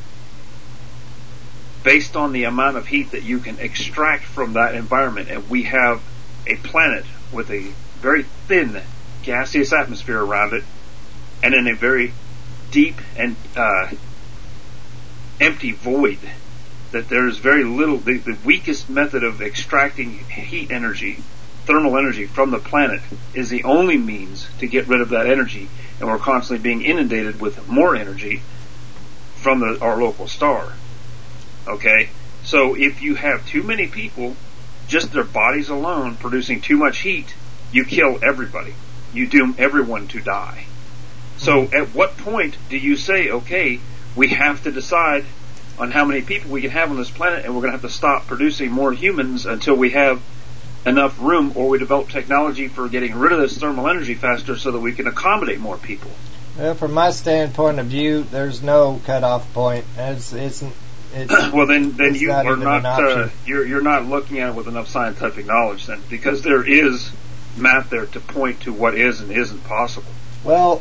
based on the amount of heat that you can extract from that environment. And we have a planet with a very thin gaseous atmosphere around it, and in a very deep and empty void, that there's very little. The weakest method of extracting heat energy, thermal energy from the planet, is the only means to get rid of that energy, and we're constantly being inundated with more energy from our local star. Okay? So if you have too many people, just their bodies alone, producing too much heat, you kill everybody. You doom everyone to die. So at what point do you say, okay, we have to decide on how many people we can have on this planet, and we're going to have to stop producing more humans until we have enough room, or we develop technology for getting rid of this thermal energy faster so that we can accommodate more people? Well, from my standpoint of view, there's no cutoff point. Well, then you are not. You're not looking at it with enough scientific knowledge, then, because there is math there to point to what is and isn't possible. Well,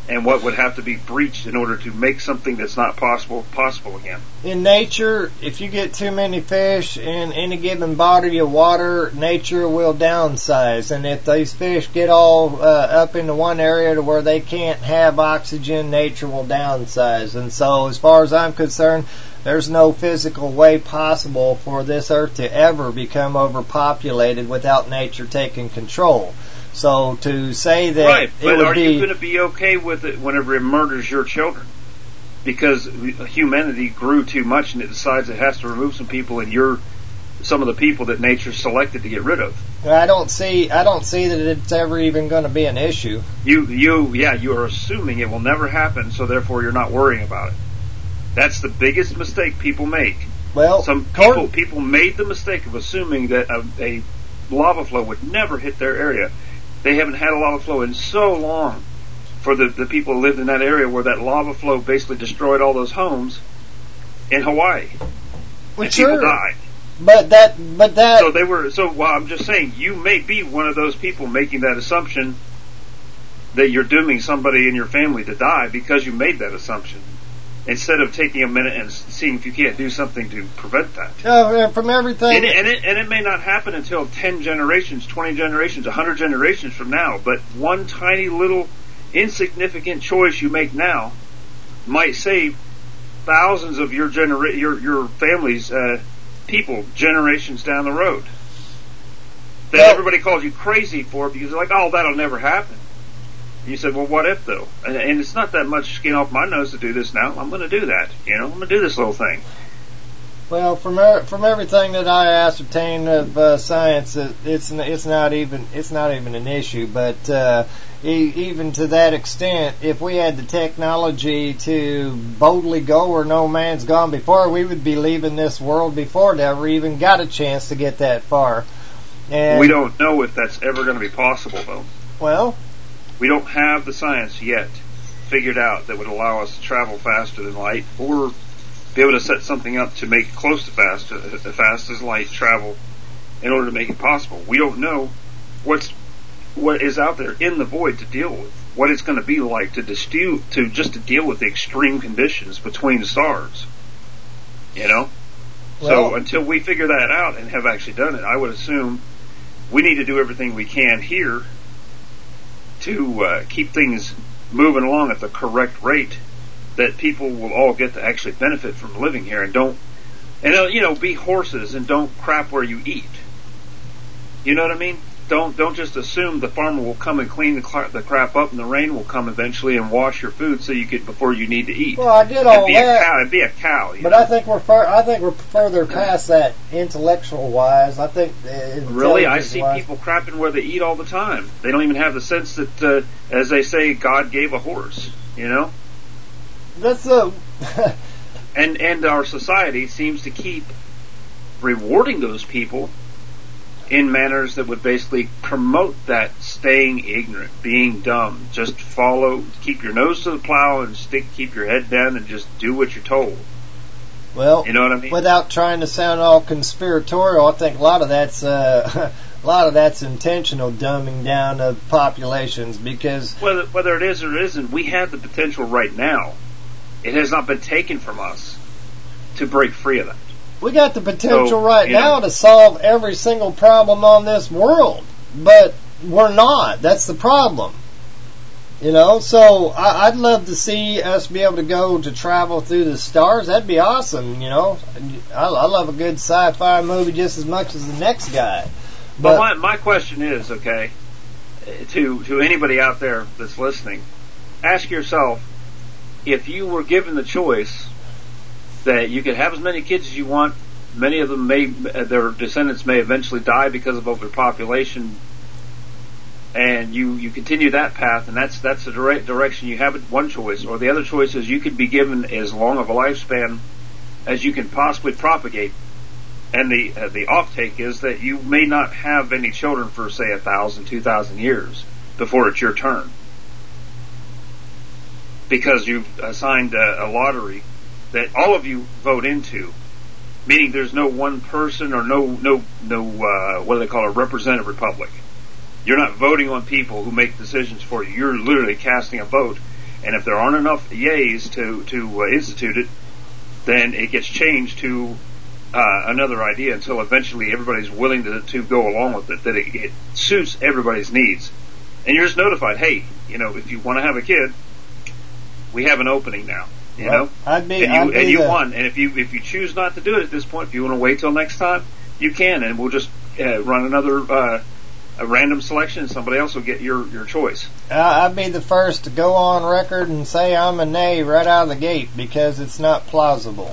and what would have to be breached in order to make something that's not possible again. In nature, if you get too many fish in any given body of water, nature will downsize. And if these fish get all up into one area to where they can't have oxygen, nature will downsize. And so, as far as I'm concerned, there's no physical way possible for this earth to ever become overpopulated without nature taking control. So to say that right, but it would are be, you going to be okay with it whenever it murders your children? Because humanity grew too much and it decides it has to remove some people, and you're some of the people that nature selected to get rid of. I don't see that it's ever even going to be an issue. You are assuming it will never happen, so therefore you're not worrying about it. That's the biggest mistake people make. Well, some people made the mistake of assuming that a lava flow would never hit their area. They haven't had a lava flow in so long for the people who lived in that area where that lava flow basically destroyed all those homes in Hawaii. Well, and sure. people died. But that. Well, I'm just saying, you may be one of those people making that assumption that you're dooming somebody in your family to die because you made that assumption, instead of taking a minute and seeing if you can't do something to prevent that. From everything. And it may not happen until 10 generations, 20 generations, 100 generations from now, but one tiny little insignificant choice you make now might save thousands of your family's people generations down the road. That everybody calls you crazy for because they're like, oh, that'll never happen. You said, well, what if, though? And it's not that much skin off my nose to do this now. I'm going to do that. I'm going to do this little thing. Well, from everything that I ascertained of science, it's not even an issue. But even to that extent, if we had the technology to boldly go where no man's gone before, we would be leaving this world before it ever even got a chance to get that far. And we don't know if that's ever going to be possible, though. Well, we don't have the science yet figured out that would allow us to travel faster than light, or be able to set something up to make it close to fast as light travel in order to make it possible. We don't know what is out there in the void to deal with, what it's going to be like to deal with the extreme conditions between the stars. So until we figure that out and have actually done it, I would assume we need to do everything we can here to keep things moving along at the correct rate, that people will all get to actually benefit from living here, and be horses and don't crap where you eat. You know what I mean? Don't just assume the farmer will come and clean the crap up, and the rain will come eventually and wash your food so you get before you need to eat. Well, I get all that. And be a cow. But I think we're further past that intellectual wise. I think really, I see people crapping where they eat all the time. They don't even have the sense that, as they say, God gave a horse. That's and our society seems to keep rewarding those people in manners that would basically promote that staying ignorant, being dumb. Just keep your nose to the plow and keep your head down and just do what you're told. Well, you know what I mean? Without trying to sound all conspiratorial, I think a lot of that's intentional dumbing down of populations, because whether it is or isn't, we have the potential right now. It has not been taken from us to break free of that. We got the potential now to solve every single problem on this world, but we're not. That's the problem. So I'd love to see us be able to go to travel through the stars. That'd be awesome, I love a good sci-fi movie just as much as the next guy. But my question is, okay, to anybody out there that's listening, ask yourself, if you were given the choice that you could have as many kids as you want, many of them their descendants may eventually die because of overpopulation, and you continue that path, and that's the direction you have. One choice, or the other choice is you could be given as long of a lifespan as you can possibly propagate, and the off take is that you may not have any children for, say, 1,000, 2,000 years before it's your turn, because you've assigned a lottery that all of you vote into, meaning there's no one person or no what do they call a representative republic. You're not voting on people who make decisions for you. You're literally casting a vote, And if there aren't enough yays to institute it, then it gets changed to another idea until eventually everybody's willing to go along with it, that it suits everybody's needs. And you're just notified, hey, if you want to have a kid, we have an opening now. You know, and if you choose not to do it at this point, if you want to wait till next time, you can, and we'll just run another a random selection, and somebody else will get your choice. I'd be the first to go on record and say I'm a nay right out of the gate because it's not plausible.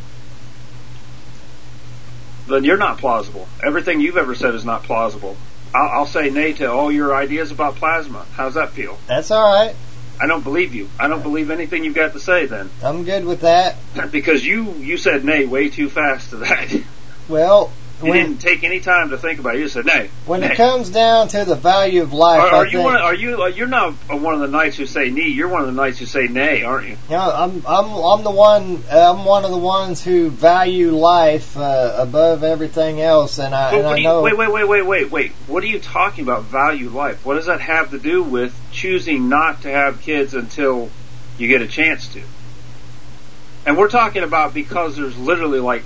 Then you're not plausible. Everything you've ever said is not plausible. I'll say nay to all your ideas about plasma. How's that feel? That's all right. I don't believe you. I don't believe anything you've got to say then. I'm good with that. Because you said nay way too fast to that. Well, you didn't take any time to think about it. You just said nay. When it comes down to the value of life, you're not one of the knights who say nee. You're one of the knights who say nay, aren't you? I'm the one. I'm one of the ones who value life above everything else, and I know. Wait! What are you talking about? Value life? What does that have to do with choosing not to have kids until you get a chance to? And we're talking about because there's literally like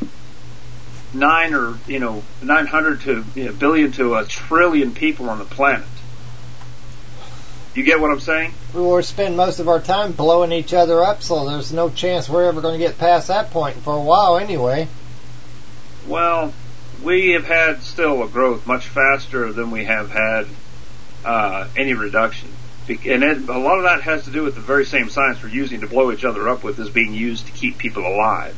900 to billion to a trillion people on the planet. You get what I'm saying? We spend most of our time blowing each other up, so there's no chance we're ever going to get past that point for a while anyway. Well, we have had still a growth much faster than we have had any reduction. And a lot of that has to do with the very same science we're using to blow each other up with is being used to keep people alive.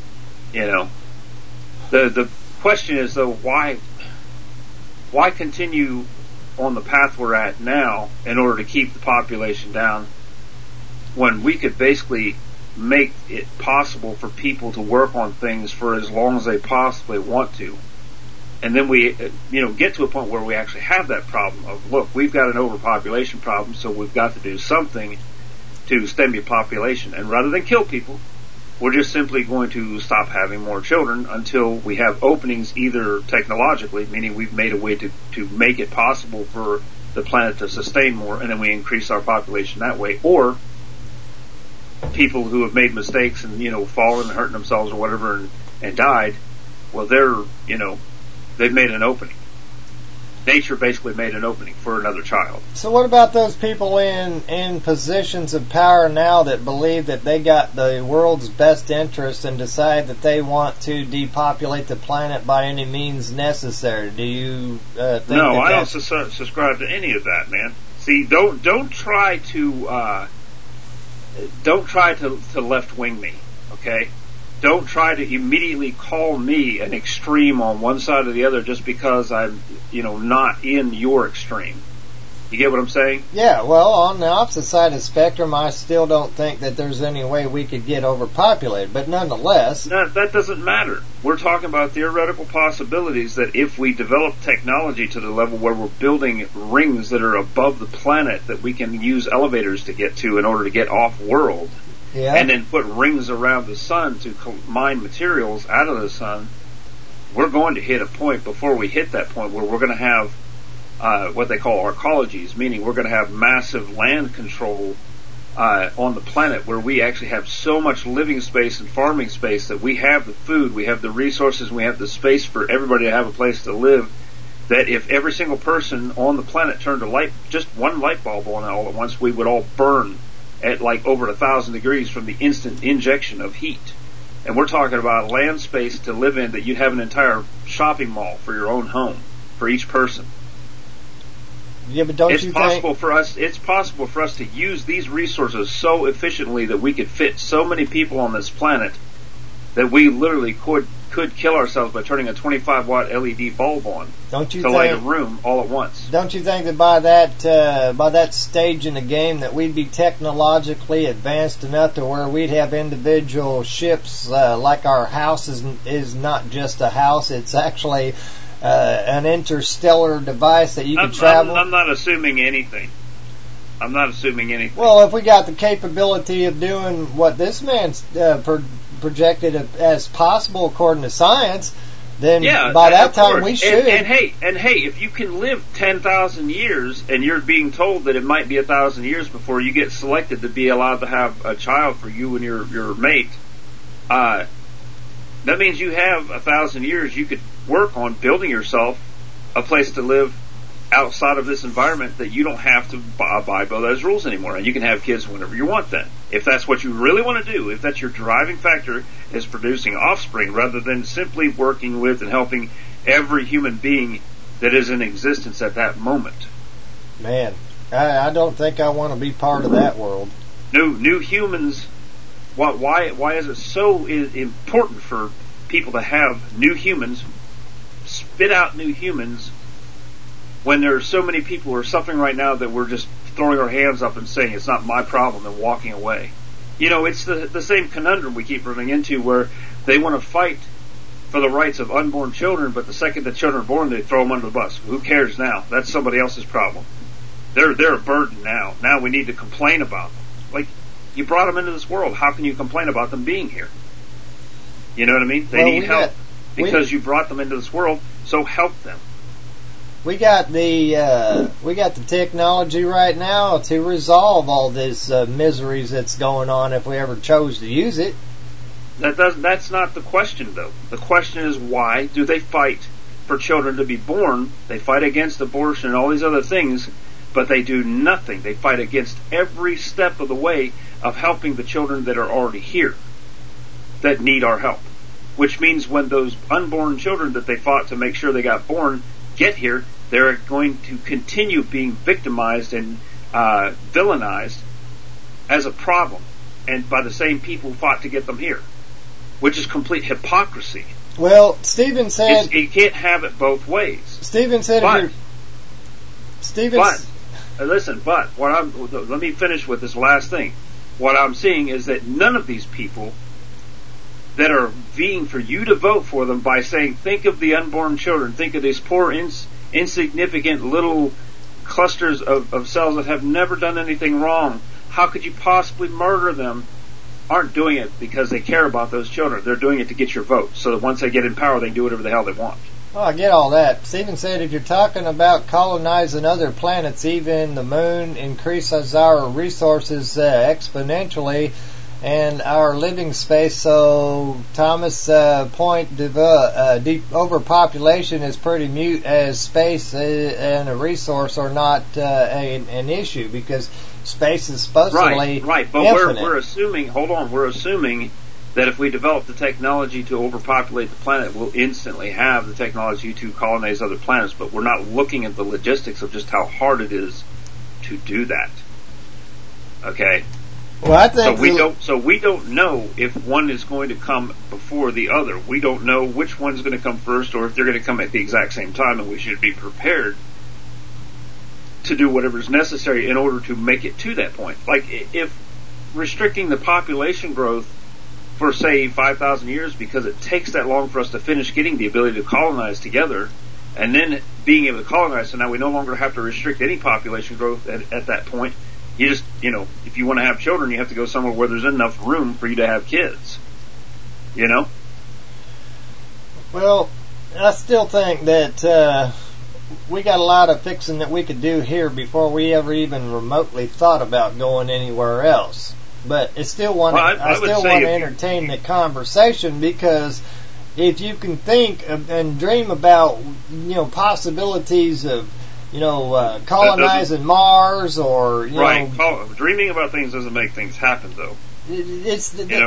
The question is, though, why continue on the path we're at now in order to keep the population down when we could basically make it possible for people to work on things for as long as they possibly want to? And then we, get to a point where we actually have that problem of, look, we've got an overpopulation problem, so we've got to do something to stem the population. And rather than kill people, we're just simply going to stop having more children until we have openings either technologically, meaning we've made a way to make it possible for the planet to sustain more, and then we increase our population that way, or people who have made mistakes and, fallen and hurting themselves or whatever and died, well, they've made an opening. Nature basically made an opening for another child. So what about those people in positions of power now that believe that they got the world's best interest and decide that they want to depopulate the planet by any means necessary? Do you think No, I don't subscribe to any of that, man. See, don't try to left wing me, okay? Don't try to immediately call me an extreme on one side or the other just because I'm, not in your extreme. You get what I'm saying? Yeah, well, on the opposite side of the spectrum, I still don't think that there's any way we could get overpopulated, but nonetheless... No, that doesn't matter. We're talking about theoretical possibilities that if we develop technology to the level where we're building rings that are above the planet that we can use elevators to get to in order to get off-world... Yeah. And then put rings around the sun to mine materials out of the sun, we're going to hit a point before we hit that point where we're going to have what they call arcologies, meaning we're going to have massive land control on the planet where we actually have so much living space and farming space that we have the food, we have the resources, we have the space for everybody to have a place to live, that if every single person on the planet turned just one light bulb on all at once, we would all burn at like over 1,000 degrees from the instant injection of heat. And we're talking about land space to live in that you'd have an entire shopping mall for your own home, for each person. Yeah, but it's possible for us to use these resources so efficiently that we could fit so many people on this planet that we literally could kill ourselves by turning a 25-watt LED bulb on to light a room all at once. Don't you think that by that stage in the game that we'd be technologically advanced enough to where we'd have individual ships like our house is not just a house, it's actually an interstellar device that you can travel? I'm not assuming anything. Well, if we got the capability of doing what this man's projected as possible according to science, then by that time we should. And hey, if you can live 10,000 years, and you're being told that it might be 1,000 years before you get selected to be allowed to have a child for you and your mate, that means you have 1,000 years you could work on building yourself a place to live outside of this environment that you don't have to abide by those rules anymore, and you can have kids whenever you want then. If that's what you really want to do, if that's your driving factor, is producing offspring rather than simply working with and helping every human being that is in existence at that moment. Man, I don't think I want to be part of that world. New humans, why is it so important for people to have new humans, spit out new humans, when there are so many people who are suffering right now that we're just throwing our hands up and saying it's not my problem and walking away? You know, it's the same conundrum we keep running into, where they want to fight for the rights of unborn children, but the second the children are born, they throw them under the bus. Who cares now? That's somebody else's problem. They're a burden now. Now we need to complain about them. Like, you brought them into this world. How can you complain about them being here? You know what I mean? They need help because you brought them into this world, so help them. We got the technology right now to resolve all this miseries that's going on if we ever chose to use it. That's not the question, though. The question is, why do they fight for children to be born? They fight against abortion and all these other things, but they do nothing. They fight against every step of the way of helping the children that are already here, that need our help. Which means when those unborn children that they fought to make sure they got born get here, they're going to continue being victimized and villainized as a problem, and by the same people who fought to get them here, which is complete hypocrisy. Well, Stephen said you can't have it both ways. Stephen said, but let me finish with this last thing. What I'm seeing is that none of these people that are vying for you to vote for them by saying, think of the unborn children, think of these poor insignificant little clusters of cells that have never done anything wrong, how could you possibly murder them, aren't doing it because they care about those children. They're doing it to get your vote, so that once they get in power, they can do whatever the hell they want. Oh, I get all that. Stephen said, if you're talking about colonizing other planets, even the moon, increases our resources exponentially and our living space. So Thomas' point, overpopulation is pretty mute, as space and a resource are not an issue, because space is supposedly right. But infinite. we're assuming. Hold on, we're assuming that if we develop the technology to overpopulate the planet, we'll instantly have the technology to colonize other planets. But we're not looking at the logistics of just how hard it is to do that. Okay. Well, I think so we don't know if one is going to come before the other. We don't know which one's going to come first, or if they're going to come at the exact same time, and we should be prepared to do whatever's necessary in order to make it to that point. Like, if restricting the population growth for, say, 5,000 years, because it takes that long for us to finish getting the ability to colonize together, and then being able to colonize, so now we no longer have to restrict any population growth at that point. You just, if you want to have children, you have to go somewhere where there's enough room for you to have kids. You know? Well, I still think that we got a lot of fixing that we could do here before we ever even remotely thought about going anywhere else. But I still want to entertain the conversation, because if you can think and dream about, possibilities of, colonizing Mars, or dreaming about things doesn't make things happen, though. You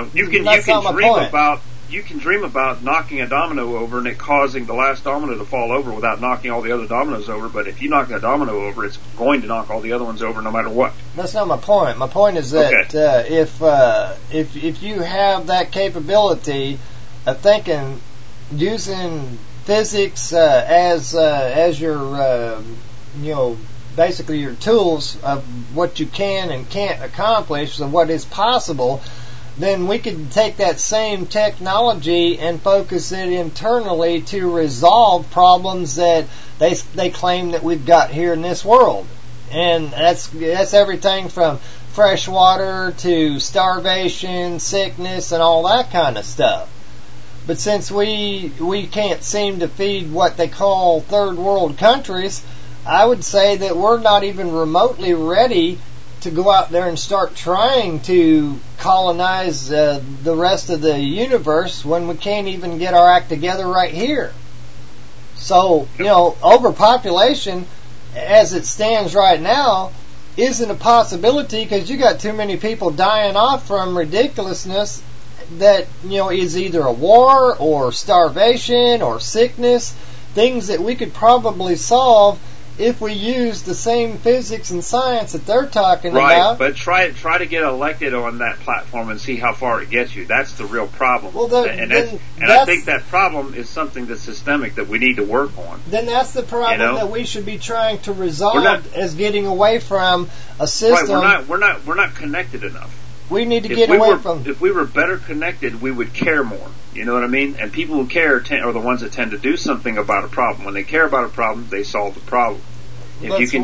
can dream about knocking a domino over and it causing the last domino to fall over without knocking all the other dominoes over. But if you knock that domino over, it's going to knock all the other ones over no matter what. That's not my point. My point is that if you have that capability of thinking, using physics as your basically your tools of what you can and can't accomplish, and what is possible, then we could take that same technology and focus it internally to resolve problems that they claim that we've got here in this world. And that's everything from fresh water to starvation, sickness, and all that kind of stuff. But since we can't seem to feed what they call third world countries, I would say that we're not even remotely ready to go out there and start trying to colonize the rest of the universe when we can't even get our act together right here. So, overpopulation, as it stands right now, isn't a possibility because you got too many people dying off from ridiculousness that, is either a war or starvation or sickness, things that we could probably solve if we use the same physics and science that they're talking about. Right, but try to get elected on that platform and see how far it gets you. That's the real problem. Well, I think that problem is something that's systemic that we need to work on. Then that's the problem that we should be trying to resolve as getting away from a system. Right, we're not connected enough. We need to get away from. If we were better connected, we would care more. You know what I mean? And people who care are the ones that tend to do something about a problem. When they care about a problem, they solve the problem. If you can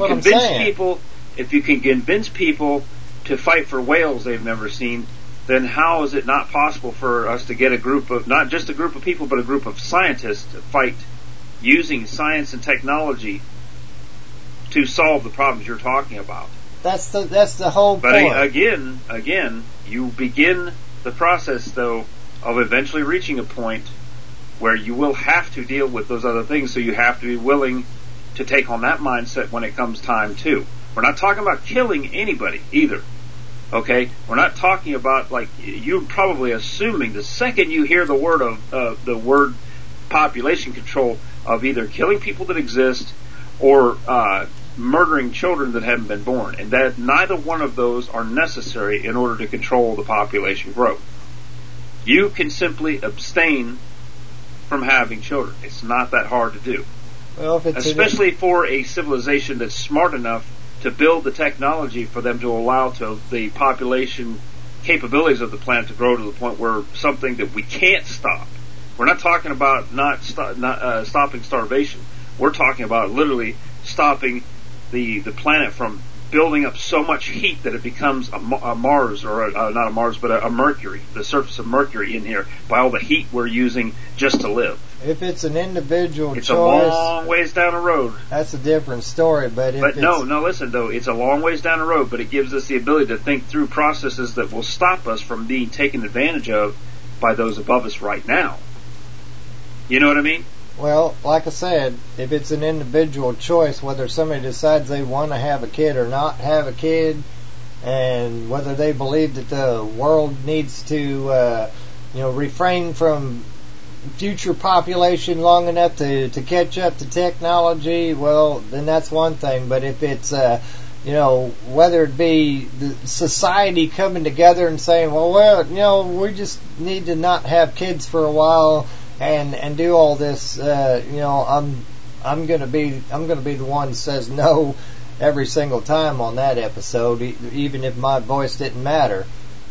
convince people to fight for whales they've never seen, then how is it not possible for us to get a group of, not just a group of people, but a group of scientists to fight using science and technology to solve the problems you're talking about? That's the whole point. But again, you begin the process, though, of eventually reaching a point where you will have to deal with those other things, so you have to be willing to take on that mindset when it comes time too. We're not talking about killing anybody either. Okay? We're not talking about, like, you're probably assuming the second you hear the word population control, of either killing people that exist or murdering children that haven't been born, and that neither one of those are necessary in order to control the population growth. You can simply abstain from having children. It's not that hard to do. Well, especially for a civilization that's smart enough to build the technology for them to allow to the population capabilities of the planet to grow to the point where something that we can't stop. We're not talking about not stopping starvation. We're talking about literally stopping the planet from building up so much heat that it becomes a Mars, or not a Mars, but a Mercury, the surface of Mercury in here, by all the heat we're using just to live. If it's an individual choice, it's a long ways down the road. That's a different story. But listen though, it's a long ways down the road, but it gives us the ability to think through processes that will stop us from being taken advantage of by those above us right now. You know what I mean? Well, like I said, if it's an individual choice, whether somebody decides they want to have a kid or not have a kid, and whether they believe that the world needs to, refrain from future population long enough to catch up to technology, well, then that's one thing. But if it's, whether it be the society coming together and saying, we just need to not have kids for a while and do all this, I'm gonna be the one that says no every single time on that episode, even if my voice didn't matter.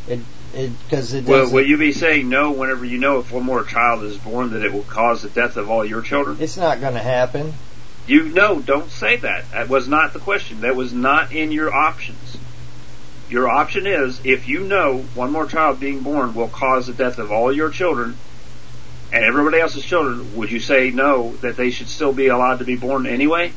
Well, will you be saying no whenever you know if one more child is born that it will cause the death of all your children? It's not going to happen. Don't say that. That was not the question. That was not in your options. Your option is, if you know one more child being born will cause the death of all your children and everybody else's children, would you say no, that they should still be allowed to be born anyway?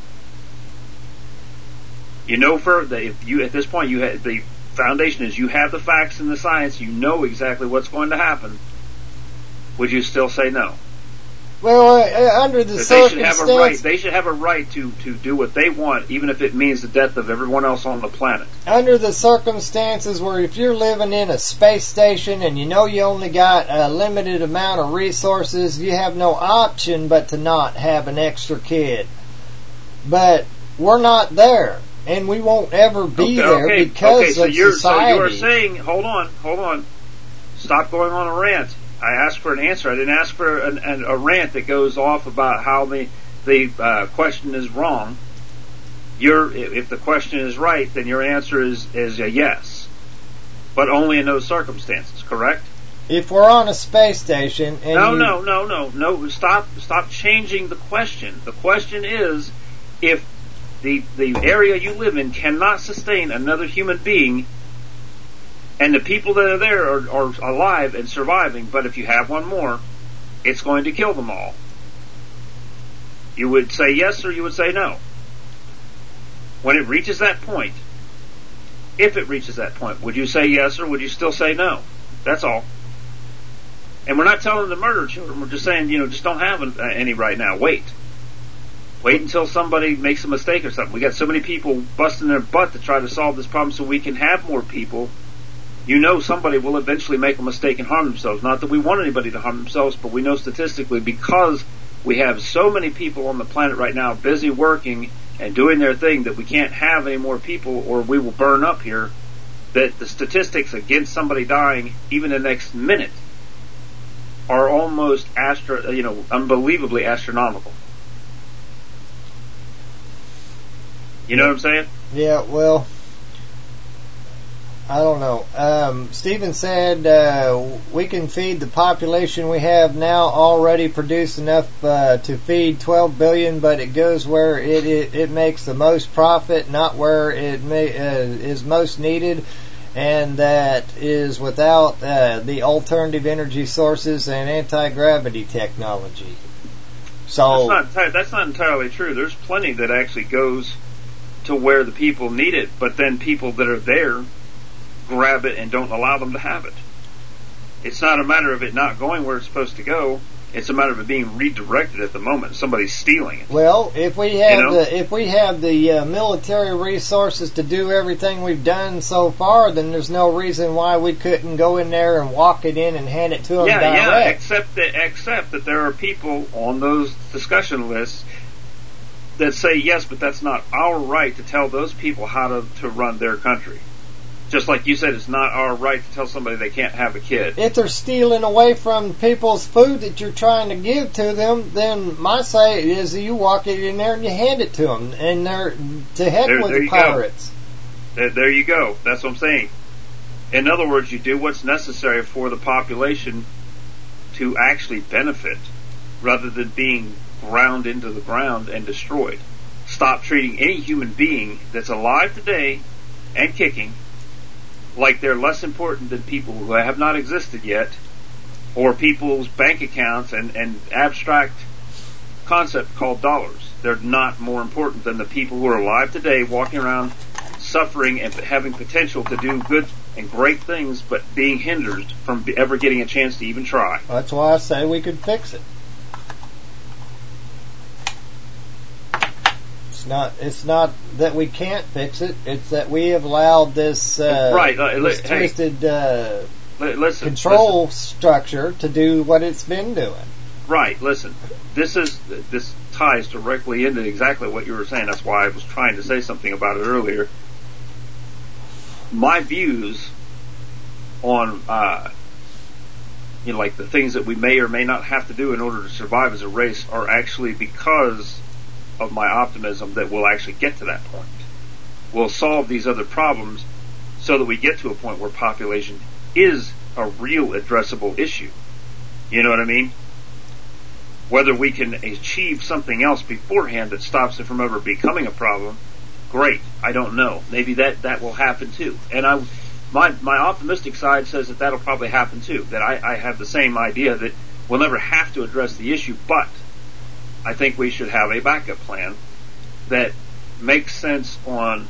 At this point, the foundation is you have the facts and the science, you know exactly what's going to happen. Would you still say no? Well, under the circumstances, they should have a right to do what they want, even if it means the death of everyone else on the planet. Under the circumstances where if you're living in a space station and you only got a limited amount of resources, you have no option but to not have an extra kid. But we're not there. And we won't ever be there because of society. So you're saying, hold on. Stop going on a rant. I asked for an answer. I didn't ask for a rant that goes off about how the question is wrong. If the question is right, then your answer is a yes. But only in those circumstances, correct? If we're on a space station and No. Stop changing the question. The question is, if the area you live in cannot sustain another human being, and the people that are there are alive and surviving, but if you have one more, it's going to kill them all. You would say yes or you would say no. When it reaches that point, if it reaches that point, would you say yes or would you still say no? That's all. And we're not telling them to murder children. We're just saying, just don't have any right now. Wait until somebody makes a mistake or something. We got so many people busting their butt to try to solve this problem so we can have more people. Somebody will eventually make a mistake and harm themselves. Not that we want anybody to harm themselves, but we know statistically, because we have so many people on the planet right now busy working and doing their thing, that we can't have any more people or we will burn up here, that the statistics against somebody dying even the next minute are almost unbelievably astronomical. You know what I'm saying? Yeah, well, I don't know. Stephen said we can feed the population we have now, already produce enough to feed 12 billion, but it goes where it makes the most profit, not where it is most needed, and that is without the alternative energy sources and anti-gravity technology. So that's not entirely true. There's plenty that actually goes to where the people need it, but then people that are there grab it and don't allow them to have it. It's not a matter of it not going where it's supposed to go. It's a matter of it being redirected at the moment. Somebody's stealing it. Well, if we have the military resources to do everything we've done so far, then there's no reason why we couldn't go in there and walk it in and hand it to them direct. Yeah, except that there are people on those discussion lists that say yes, but that's not our right to tell those people how to run their country. Just like you said, it's not our right to tell somebody they can't have a kid. If they're stealing away from people's food that you're trying to give to them, then my say is you walk it in there and you hand it to them, and they're to heck with the pirates. There you go. That's what I'm saying. In other words, you do what's necessary for the population to actually benefit, rather than being ground into the ground and destroyed. Stop treating any human being that's alive today and kicking like they're less important than people who have not existed yet, or people's bank accounts and abstract concept called dollars. They're not more important than the people who are alive today, walking around suffering and having potential to do good and great things, but being hindered from ever getting a chance to even try. That's why I say we could fix it. It's not that we can't fix it. It's that we have allowed this twisted control structure to do what it's been doing. Right. Listen, this ties directly into exactly what you were saying. That's why I was trying to say something about it earlier. My views on like the things that we may or may not have to do in order to survive as a race are actually because of my optimism that we'll actually get to that point. We'll solve these other problems so that we get to a point where population is a real addressable issue. You know what I mean? Whether we can achieve something else beforehand that stops it from ever becoming a problem, great. I don't know. Maybe that will happen too. And my optimistic side says that that'll probably happen too. That I have the same idea that we'll never have to address the issue, but I think we should have a backup plan that makes sense on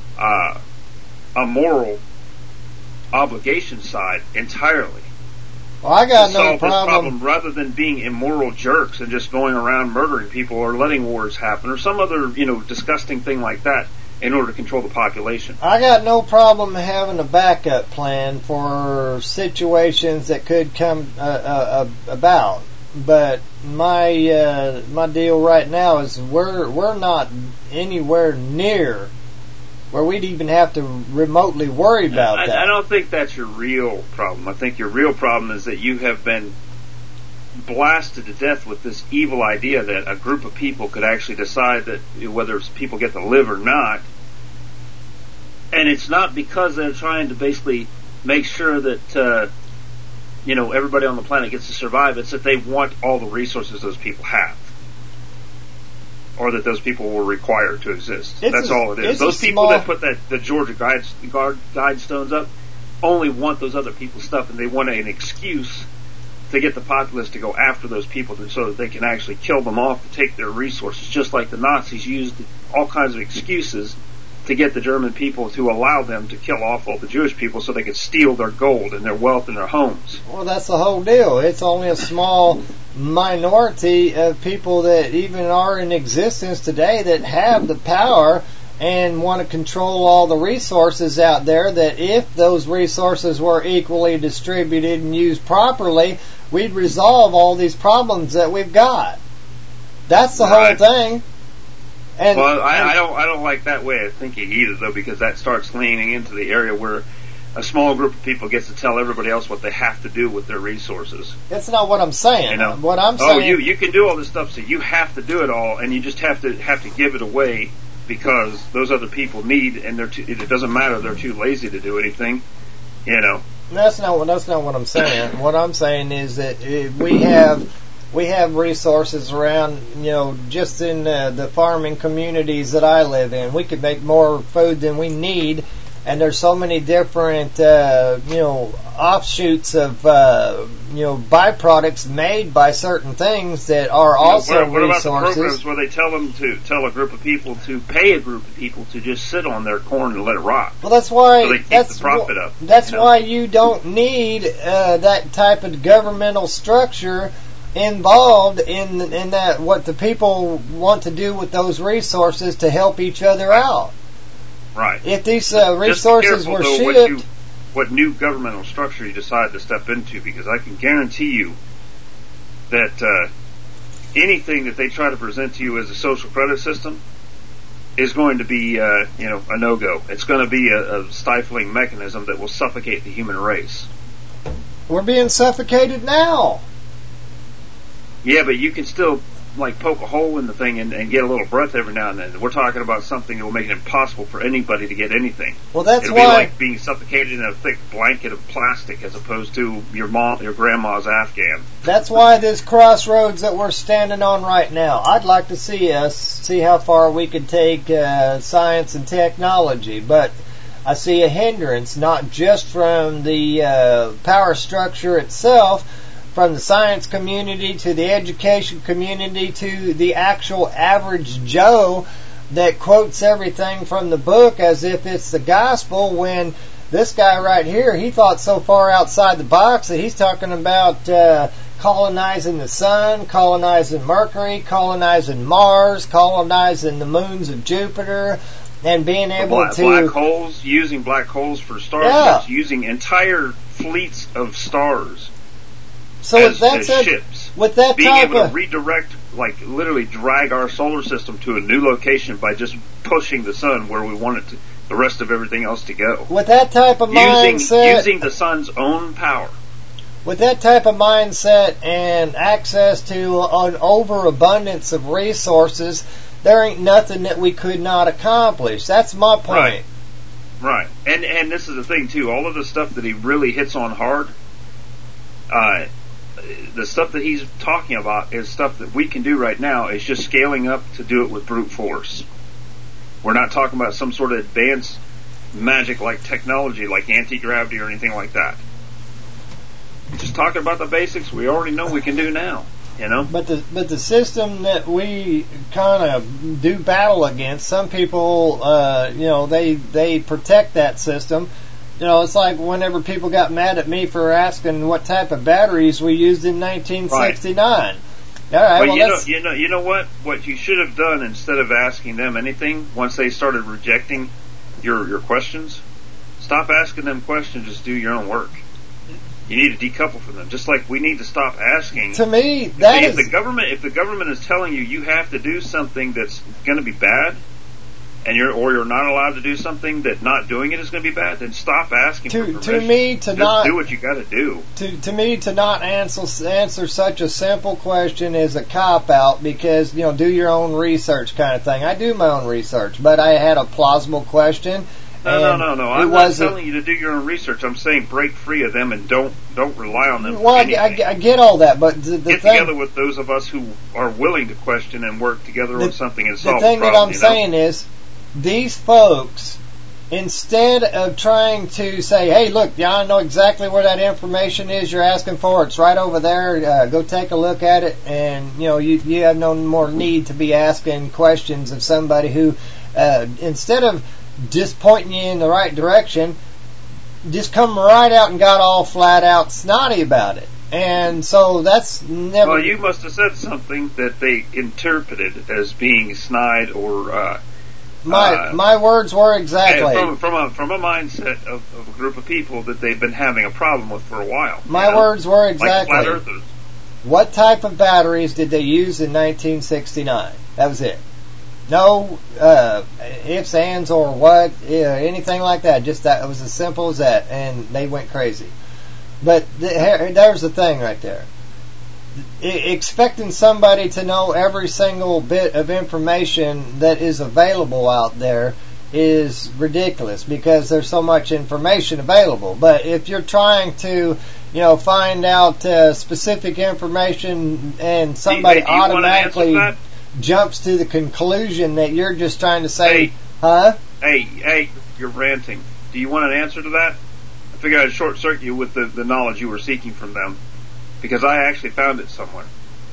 a moral obligation side entirely. Well, I got no solve problem. This problem rather than being immoral jerks and just going around murdering people or letting wars happen or some other disgusting thing like that in order to control the population. I got no problem having a backup plan for situations that could come about. But my deal right now is we're not anywhere near where we'd even have to remotely worry about that. I don't think that's your real problem. I think your real problem is that you have been blasted to death with this evil idea that a group of people could actually decide that whether people get to live or not. And it's not because they're trying to basically make sure that everybody on the planet gets to survive. It's that they want all the resources those people have, or that those people were required to exist. That's all it is. Those people that put the Georgia Guidestones up only want those other people's stuff, and they want an excuse to get the populace to go after those people so that they can actually kill them off to take their resources, just like the Nazis used all kinds of excuses to get the German people to allow them to kill off all the Jewish people so they could steal their gold and their wealth and their homes. Well, that's the whole deal. It's only a small minority of people that even are in existence today that have the power and want to control all the resources out there, that if those resources were equally distributed and used properly, we'd resolve all these problems that we've got. That's the whole thing. And, well, I don't like that way of thinking either, though, because that starts leaning into the area where a small group of people gets to tell everybody else what they have to do with their resources. That's not what I'm saying. You know? What I'm saying, you can do all this stuff, so you have to do it all, and you just have to give it away because those other people need, and it doesn't matter, they're too lazy to do anything. You know. That's not what I'm saying. What I'm saying is that we have resources around, just in the farming communities that I live in. We could make more food than we need, and there's so many different, offshoots of, byproducts made by certain things that are also what resources. What about the programs where they tell a group of people to pay a group of people to just sit on their corn and let it rot? Well, that's why so they keep the profit up. That's why you don't need that type of governmental structure involved in that, what the people want to do with those resources to help each other out. Right. If these resources were shipped, what new governmental structure you decide to step into, because I can guarantee you that anything that they try to present to you as a social credit system is going to be a no-go. It's going to be a stifling mechanism that will suffocate the human race. We're being suffocated now. Yeah, but you can still poke a hole in the thing and get a little breath every now and then. We're talking about something that will make it impossible for anybody to get anything. Well, that's It'll why be like being suffocated in a thick blanket of plastic as opposed to your grandma's Afghan. That's why this crossroads that we're standing on right now, I'd like to see how far we could take science and technology, but I see a hindrance, not just from the power structure itself, from the science community to the education community to the actual average Joe that quotes everything from the book as if it's the gospel, when this guy right here, he thought so far outside the box that he's talking about colonizing the sun, colonizing Mercury, colonizing Mars, colonizing the moons of Jupiter, and being able to... Black holes, using black holes for stars, using entire fleets of stars. So as ships, being able to redirect, literally drag our solar system to a new location by just pushing the sun where we want it to, the rest of everything else to go. With that type of mindset, using the sun's own power. With that type of mindset and access to an overabundance of resources, there ain't nothing that we could not accomplish. That's my point. Right. And this is the thing too. All of the stuff that he really hits on hard. The stuff that he's talking about is stuff that we can do right now. Is just scaling up to do it with brute force. We're not talking about some sort of advanced magic like technology, like anti-gravity or anything like that. Just talking about the basics we already know we can do now. But the system that we kind of do battle against, some people, they protect that system. It's like whenever people got mad at me for asking what type of batteries we used in 1969. Right. All right, but you know what? What you should have done, instead of asking them anything, once they started rejecting your questions, stop asking them questions. Just do your own work. You need to decouple from them. Just like we need to stop asking. To me, if the government is telling you have to do something that's going to be bad, and you're not allowed to do something that not doing it is going to be bad, then stop asking for permission. To me, to just not do what you got to do. To me, to not answer such a simple question is a cop out, because do your own research kind of thing. I do my own research, but I had a plausible question. No. I'm not telling you to do your own research. I'm saying break free of them and don't rely on them. Well, I get all that, but get together with those of us who are willing to question and work together on something and solve the problem. The thing that I'm saying is, these folks instead of trying to say, hey, look, I know exactly where that information is you're asking for. It's right over there. Go take a look at it. And, you have no more need to be asking questions of somebody who, instead of just pointing you in the right direction, just come right out and got all flat out snotty about it. And so that's never... Well, you must have said something that they interpreted as being snide or... My words were exactly... From a mindset of a group of people that they've been having a problem with for a while. My words were exactly... Like flat earthers. What type of batteries did they use in 1969? That was it. No ifs, ands, or what, anything like that. Just that, it was as simple as that, and they went crazy. But there's the thing right there. Expecting somebody to know every single bit of information that is available out there is ridiculous, because there's so much information available. But if you're trying to, find out specific information, and somebody automatically jumps to the conclusion that you're just trying to say, Hey, you're ranting. Do you want an answer to that? I figured I'd short circuit you with the knowledge you were seeking from them, because I actually found it somewhere.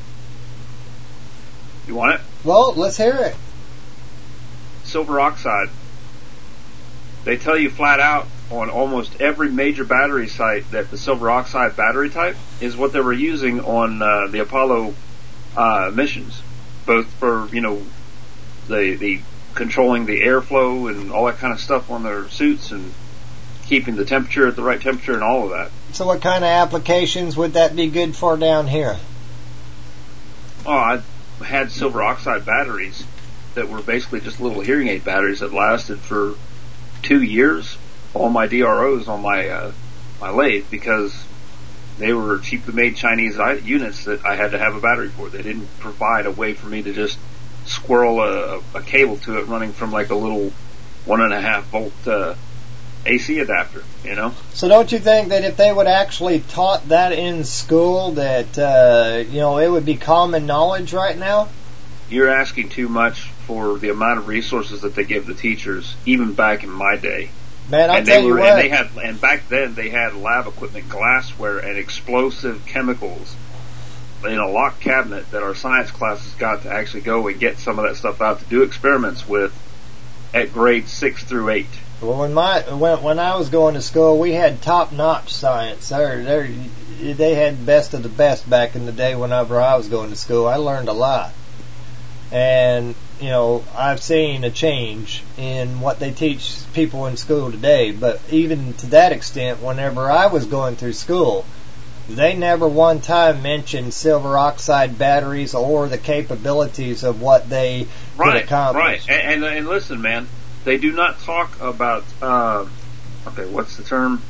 You want it? Well, let's hear it. Silver oxide. They tell you flat out on almost every major battery site that the silver oxide battery type is what they were using on the Apollo missions, both for the controlling the airflow and all that kind of stuff on their suits, and keeping the temperature at the right temperature and all of that. So what kind of applications would that be good for down here? Oh, I had silver oxide batteries that were basically just little hearing aid batteries that lasted for 2 years. All my DROs on my lathe, because they were cheaply made Chinese units that I had to have a battery for. They didn't provide a way for me to just squirrel a cable to it running from like a little 1.5 volt AC adapter, So don't you think that if they would actually taught that in school, that it would be common knowledge right now? You're asking too much for the amount of resources that they give the teachers, even back in my day. Man, I'll tell you what. And back then they had lab equipment, glassware, and explosive chemicals in a locked cabinet that our science classes got to actually go and get some of that stuff out to do experiments with at grades 6 through 8. Well, when I was going to school, we had top-notch science. They had best of the best back in the day. Whenever I was going to school, I learned a lot, and I've seen a change in what they teach people in school today. But even to that extent, whenever I was going through school, they never one time mentioned silver oxide batteries or the capabilities of what they could accomplish. Right. And listen, man. They do not talk about, what's the term?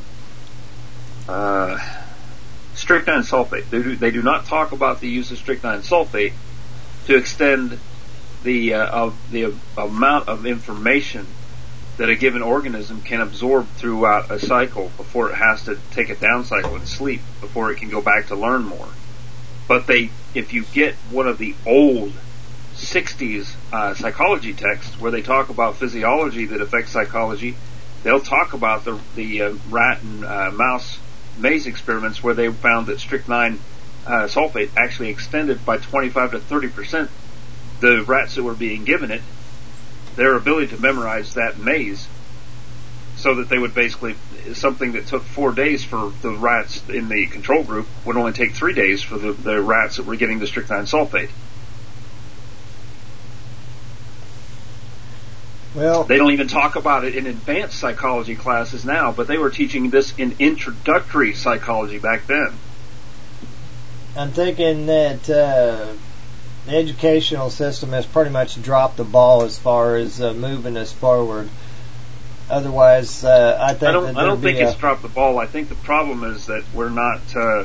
Strychnine sulfate. They do not talk about the use of strychnine sulfate to extend the amount of information that a given organism can absorb throughout a cycle before it has to take a down cycle and sleep before it can go back to learn more. But if you get one of the old 60s psychology texts where they talk about physiology that affects psychology, they'll talk about the rat and mouse maze experiments where they found that strychnine sulfate actually extended by 25 to 30% the rats that were being given it, their ability to memorize that maze, so that they would basically, something that took 4 days for the rats in the control group would only take 3 days for the rats that were getting the strychnine sulfate. Well, they don't even talk about it in advanced psychology classes now, but they were teaching this in introductory psychology back then. I'm thinking that the educational system has pretty much dropped the ball as far as moving us forward. Otherwise, I don't think it's dropped the ball. I think the problem is that we're not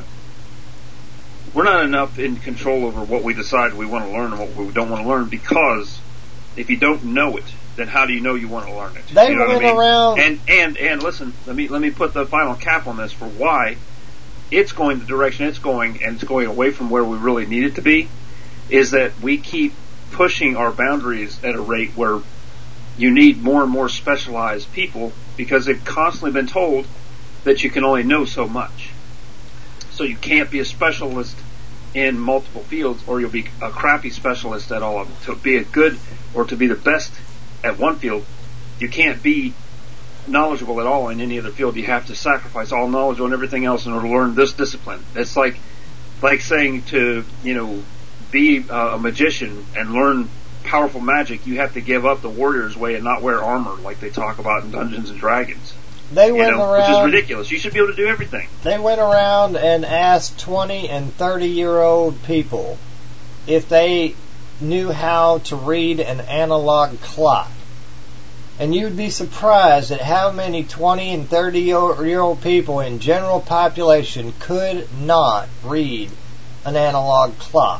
enough in control over what we decide we want to learn and what we don't want to learn, because if you don't know it, then how do you know you want to learn it? They went around and listen, let me put the final cap on this for why it's going the direction it's going, and it's going away from where we really need it to be, is that we keep pushing our boundaries at a rate where you need more and more specialized people because they've constantly been told that you can only know so much. So you can't be a specialist in multiple fields, or you'll be a crappy specialist at all of them. To be a good, or to be the best at one field, you can't be knowledgeable at all in any other field. You have to sacrifice all knowledge on everything else in order to learn this discipline. It's like saying to, be a magician and learn powerful magic, you have to give up the warrior's way and not wear armor like they talk about in Dungeons and Dragons. They went around, which is ridiculous. You should be able to do everything. They went around and asked 20 and 30-year-old people if they knew how to read an analog clock. And you'd be surprised at how many 20 and 30-year-old people in general population could not read an analog clock.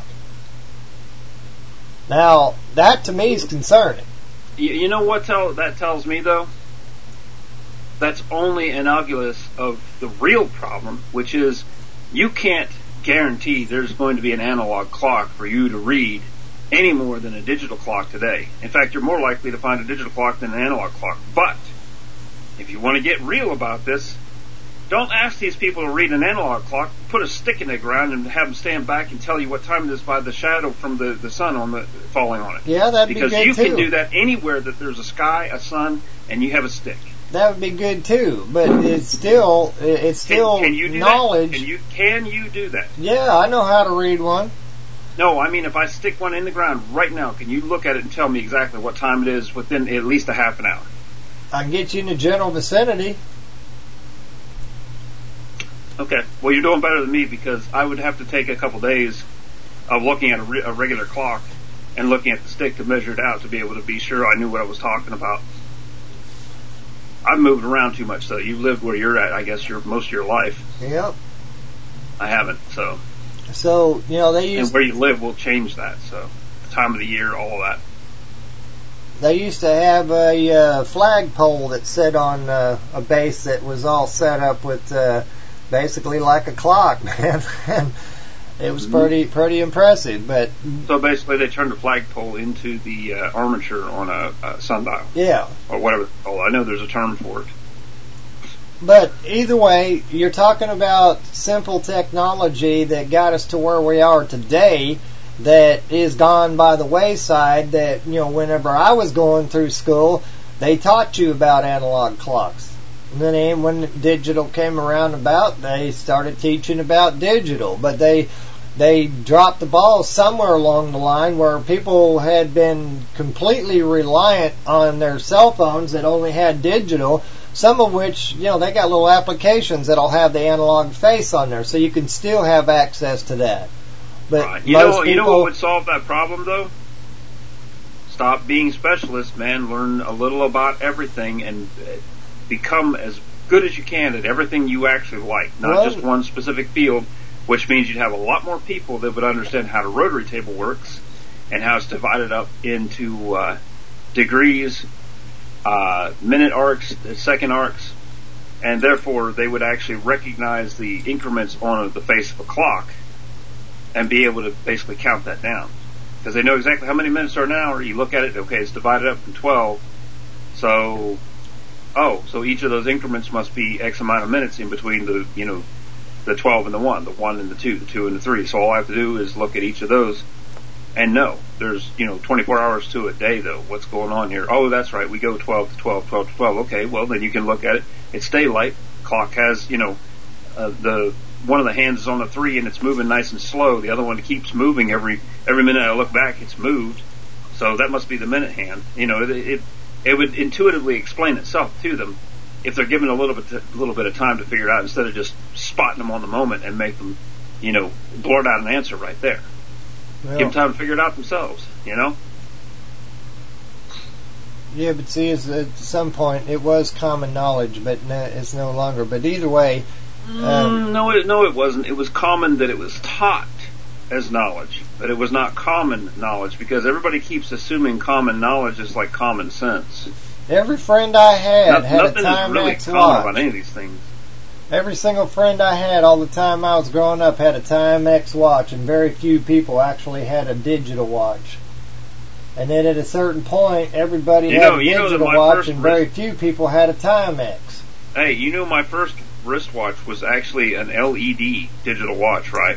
Now, that to me is concerning. You know what that tells me, though? That's only analogous of the real problem, which is you can't guarantee there's going to be an analog clock for you to read any more than a digital clock today. In fact, you're more likely to find a digital clock than an analog clock. But if you want to get real about this, don't ask these people to read an analog clock. Put a stick in the ground and have them stand back and tell you what time it is by the shadow from the sun falling on it. Yeah, that'd be good too. Because you can do that anywhere that there's a sky, a sun, and you have a stick. That would be good too, but it's still can you do knowledge. That? Can you do that? Yeah, I know how to read one. No, I mean if I stick one in the ground right now, can you look at it and tell me exactly what time it is within at least a half an hour? I can get you in the general vicinity. Okay, well you're doing better than me because I would have to take a couple days of looking at a regular clock and looking at the stick to measure it out to be able to be sure I knew what I was talking about. I've moved around too much, though. You've lived where you're at, I guess, most of your life. Yep. I haven't, so. So, they used... And where you live will change that, so. The time of the year, all of that. They used to have a flagpole that sat on a base that was all set up with basically like a clock, man. And it was pretty impressive, but... So basically they turned the flagpole into the armature on a sundial. Yeah. Or whatever it's called. I know there's a term for it. But either way, you're talking about simple technology that got us to where we are today that is gone by the wayside that, whenever I was going through school, they taught you about analog clocks. And then when digital came around they started teaching about digital. But they dropped the ball somewhere along the line where people had been completely reliant on their cell phones that only had digital, some of which, they got little applications that'll have the analog face on there, so you can still have access to that. But right. You know what would solve that problem, though? Stop being specialists, man. Learn a little about everything and become as good as you can at everything you actually like, not just one specific field, which means you'd have a lot more people that would understand how the rotary table works and how it's divided up into degrees, minute arcs, second arcs, and therefore they would actually recognize the increments on the face of a clock and be able to basically count that down. Because they know exactly how many minutes are an hour. You look at it, okay, it's divided up in 12, so each of those increments must be X amount of minutes in between the 12 and the 1 and the 2, the 2 and the 3. So all I have to do is look at each of those and know there's, 24 hours to a day, though. What's going on here? Oh, that's right. We go 12 to 12, 12 to 12. Okay, well, then you can look at it. It's daylight. Clock has, one of the hands is on the 3 and it's moving nice and slow. The other one keeps moving every minute I look back, it's moved. So that must be the minute hand. It would intuitively explain itself to them if they're given a little bit of time to figure it out instead of just spotting them on the moment and make them, blurt out an answer right there. Well, give them time to figure it out themselves, Yeah, but see, at some point it was common knowledge, but it's no longer. But either way, no, it wasn't. It was common that it was taught as knowledge, but it was not common knowledge because everybody keeps assuming common knowledge is like common sense. Every friend I had a Timex really watch. About any of these things. Every single friend I had all the time I was growing up had a Timex watch, and very few people actually had a digital watch. And then at a certain point, everybody had a digital watch, and very few people had a Timex. Hey, you know my first wristwatch was actually an LED digital watch, right?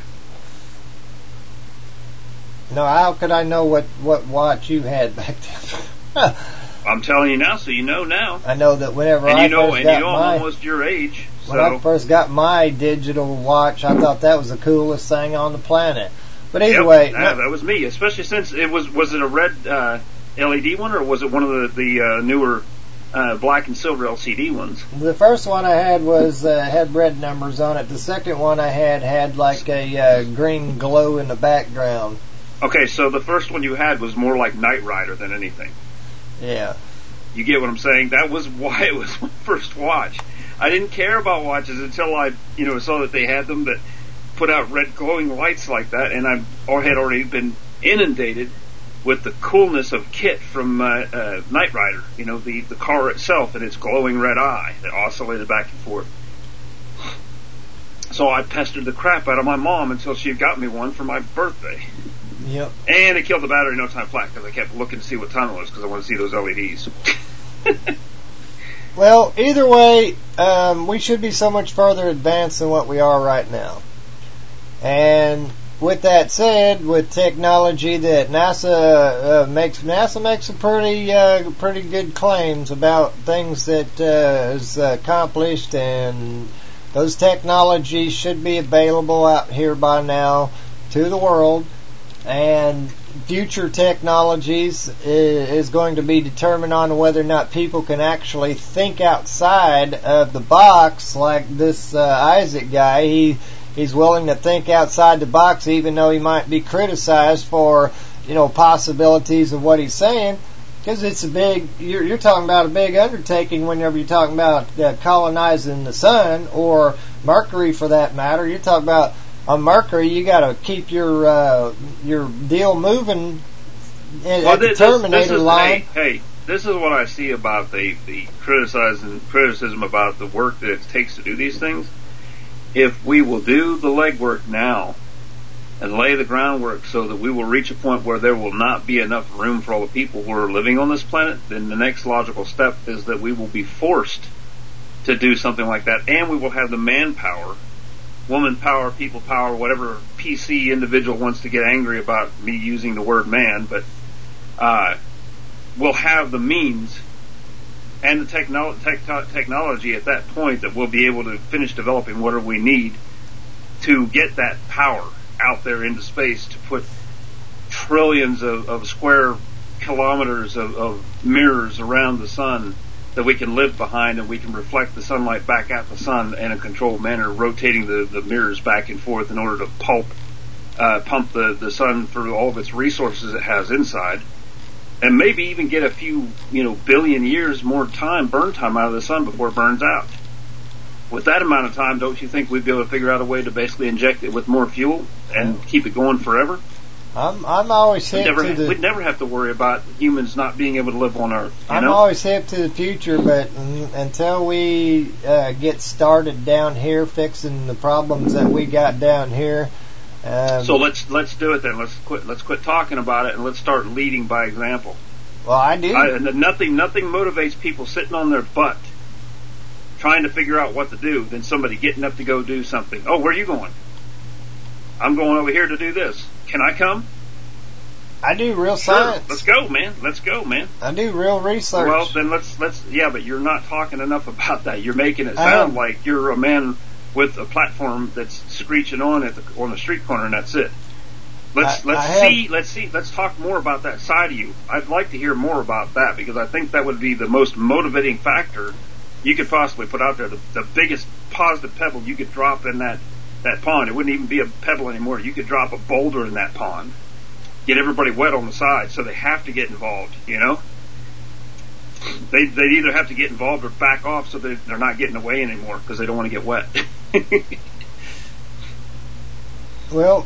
No, how could I know what watch you had back then? I'm telling you now, so you know now. I know that whenever I'm my, almost your age. When I first got my digital watch, I thought that was the coolest thing on the planet. But either way, that was me. Especially since it was it a red LED one, or was it one of the newer black and silver LCD ones? The first one I had was had red numbers on it. The second one I had like a green glow in the background. Okay, so the first one you had was more like Knight Rider than anything. Yeah. You get what I'm saying? That was why it was my first watch. I didn't care about watches until I, saw that they had them that put out red glowing lights like that, and I had already been inundated with the coolness of Kit from Knight Rider. The car itself and its glowing red eye that oscillated back and forth. So I pestered the crap out of my mom until she got me one for my birthday. Yep. And it killed the battery no time flat because I kept looking to see what time it was because I wanted to see those LEDs. Well, either way, we should be so much further advanced than what we are right now. And with that said, with technology that NASA makes some pretty good claims about things that is accomplished, and those technologies should be available out here by now to the world. And future technologies is going to be determined on whether or not people can actually think outside of the box, like this Isaac guy. He's willing to think outside the box, even though he might be criticized for, possibilities of what he's saying. Because it's you're talking about a big undertaking whenever you're talking about colonizing the sun, or Mercury for that matter. You're talking about, on Mercury, you got to keep your deal moving at the Terminator line. Hey, this is what I see about the criticism about the work that it takes to do these things. If we will do the legwork now and lay the groundwork so that we will reach a point where there will not be enough room for all the people who are living on this planet, then the next logical step is that we will be forced to do something like that, and we will have the manpower, woman power, people power, whatever PC individual wants to get angry about me using the word man, but we'll have the means and the technology at that point that we'll be able to finish developing whatever we need to get that power out there into space to put trillions of square kilometers of mirrors around the sun that we can live behind, and we can reflect the sunlight back at the sun in a controlled manner, rotating the mirrors back and forth in order to pump the sun through all of its resources it has inside, and maybe even get a few billion years more burn time out of the sun before it burns out. With that amount of time, don't you think we'd be able to figure out a way to basically inject it with more fuel and keep it going forever? I'm always hip we'd never have to worry about humans not being able to live on Earth. I'm always hip to the future, but until we get started down here fixing the problems that we got down here. So let's do it then. Let's quit talking about it and let's start leading by example. Well, I do. Nothing motivates people sitting on their butt trying to figure out what to do than somebody getting up to go do something. Oh, where are you going? I'm going over here to do this. Can I come? I do real science. Let's go, man. I do real research. Well, then let's. Yeah, but you're not talking enough about that. You're making it sound like you're a man with a platform that's screeching on the street corner, and that's it. Let's talk more about that side of you. I'd like to hear more about that, because I think that would be the most motivating factor you could possibly put out there. The biggest positive pebble you could drop in that pond. It wouldn't even be a pebble anymore. You could drop a boulder in that pond. Get everybody wet on the side, so they have to get involved, They'd either have to get involved or back off so that they're not getting away anymore because they don't want to get wet. Well,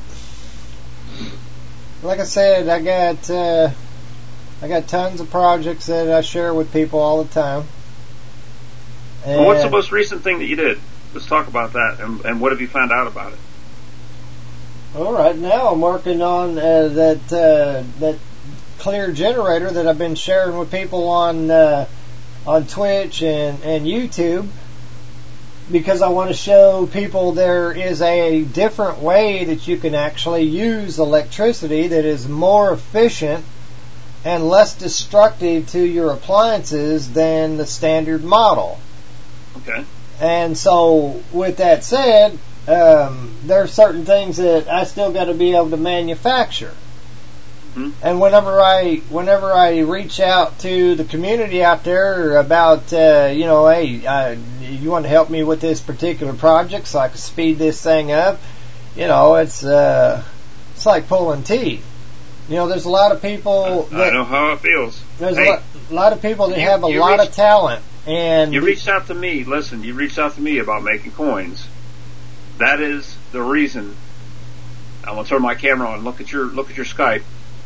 like I said, I got tons of projects that I share with people all the time. Well, what's the most recent thing that you did? Let's talk about that, and what have you found out about it? All right, now I'm working on that clear generator that I've been sharing with people on Twitch and YouTube, because I want to show people there is a different way that you can actually use electricity that is more efficient and less destructive to your appliances than the standard model. Okay. And so, with that said, there are certain things that I still got to be able to manufacture. Mm-hmm. And whenever I reach out to the community out there about, hey, you want to help me with this particular project so I can speed this thing up, it's like pulling teeth. There's a lot of people that, I know how it feels. There's a lot of people that have a lot of talent. And you reached out to me. Listen, you reached out to me about making coins. That is the reason. I'm gonna turn my camera on. Look at your Skype.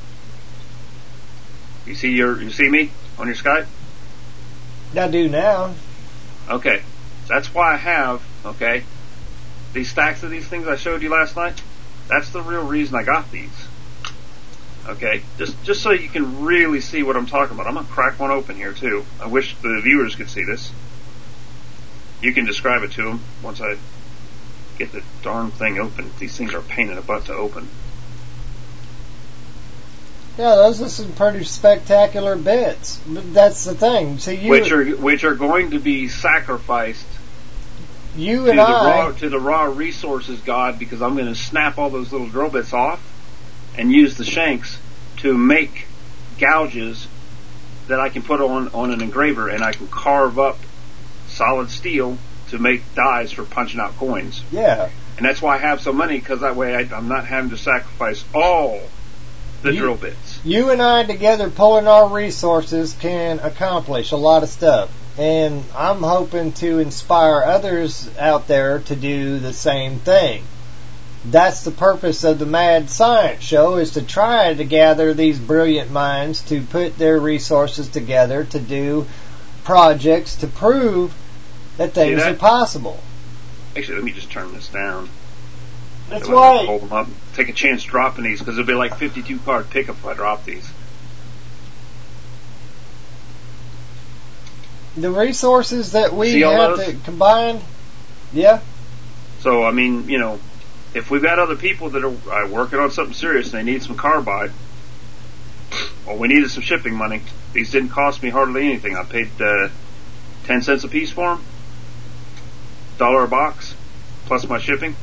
You see me on your Skype? I do now. Okay, that's why I have these stacks of these things I showed you last night. That's the real reason I got these. Okay, just so you can really see what I'm talking about. I'm gonna crack one open here too. I wish the viewers could see this. You can describe it to them once I get the darn thing open. These things are a pain in the butt to open. Yeah, those are some pretty spectacular bits. But that's the thing. See, which are going to be sacrificed to the raw resources god, because I'm going to snap all those little drill bits off and use the shanks to make gouges that I can put on an engraver, and I can carve up solid steel to make dies for punching out coins. Yeah. And that's why I have so many, because that way I'm not having to sacrifice all the drill bits. You and I together pulling our resources can accomplish a lot of stuff. And I'm hoping to inspire others out there to do the same thing. That's the purpose of the Mad Science Show, is to try to gather these brilliant minds to put their resources together to do projects to prove that things are possible. Actually, let me just turn this down. That's why. Hold them up. Take a chance dropping these, because it'll be like 52 card pickup if I drop these. The resources that we have to combine, yeah. So, I mean, if we've got other people that are working on something serious and they need some carbide, well, we needed some shipping money. These didn't cost me hardly anything. I paid 10 cents a piece for them, $1 a box, plus my shipping.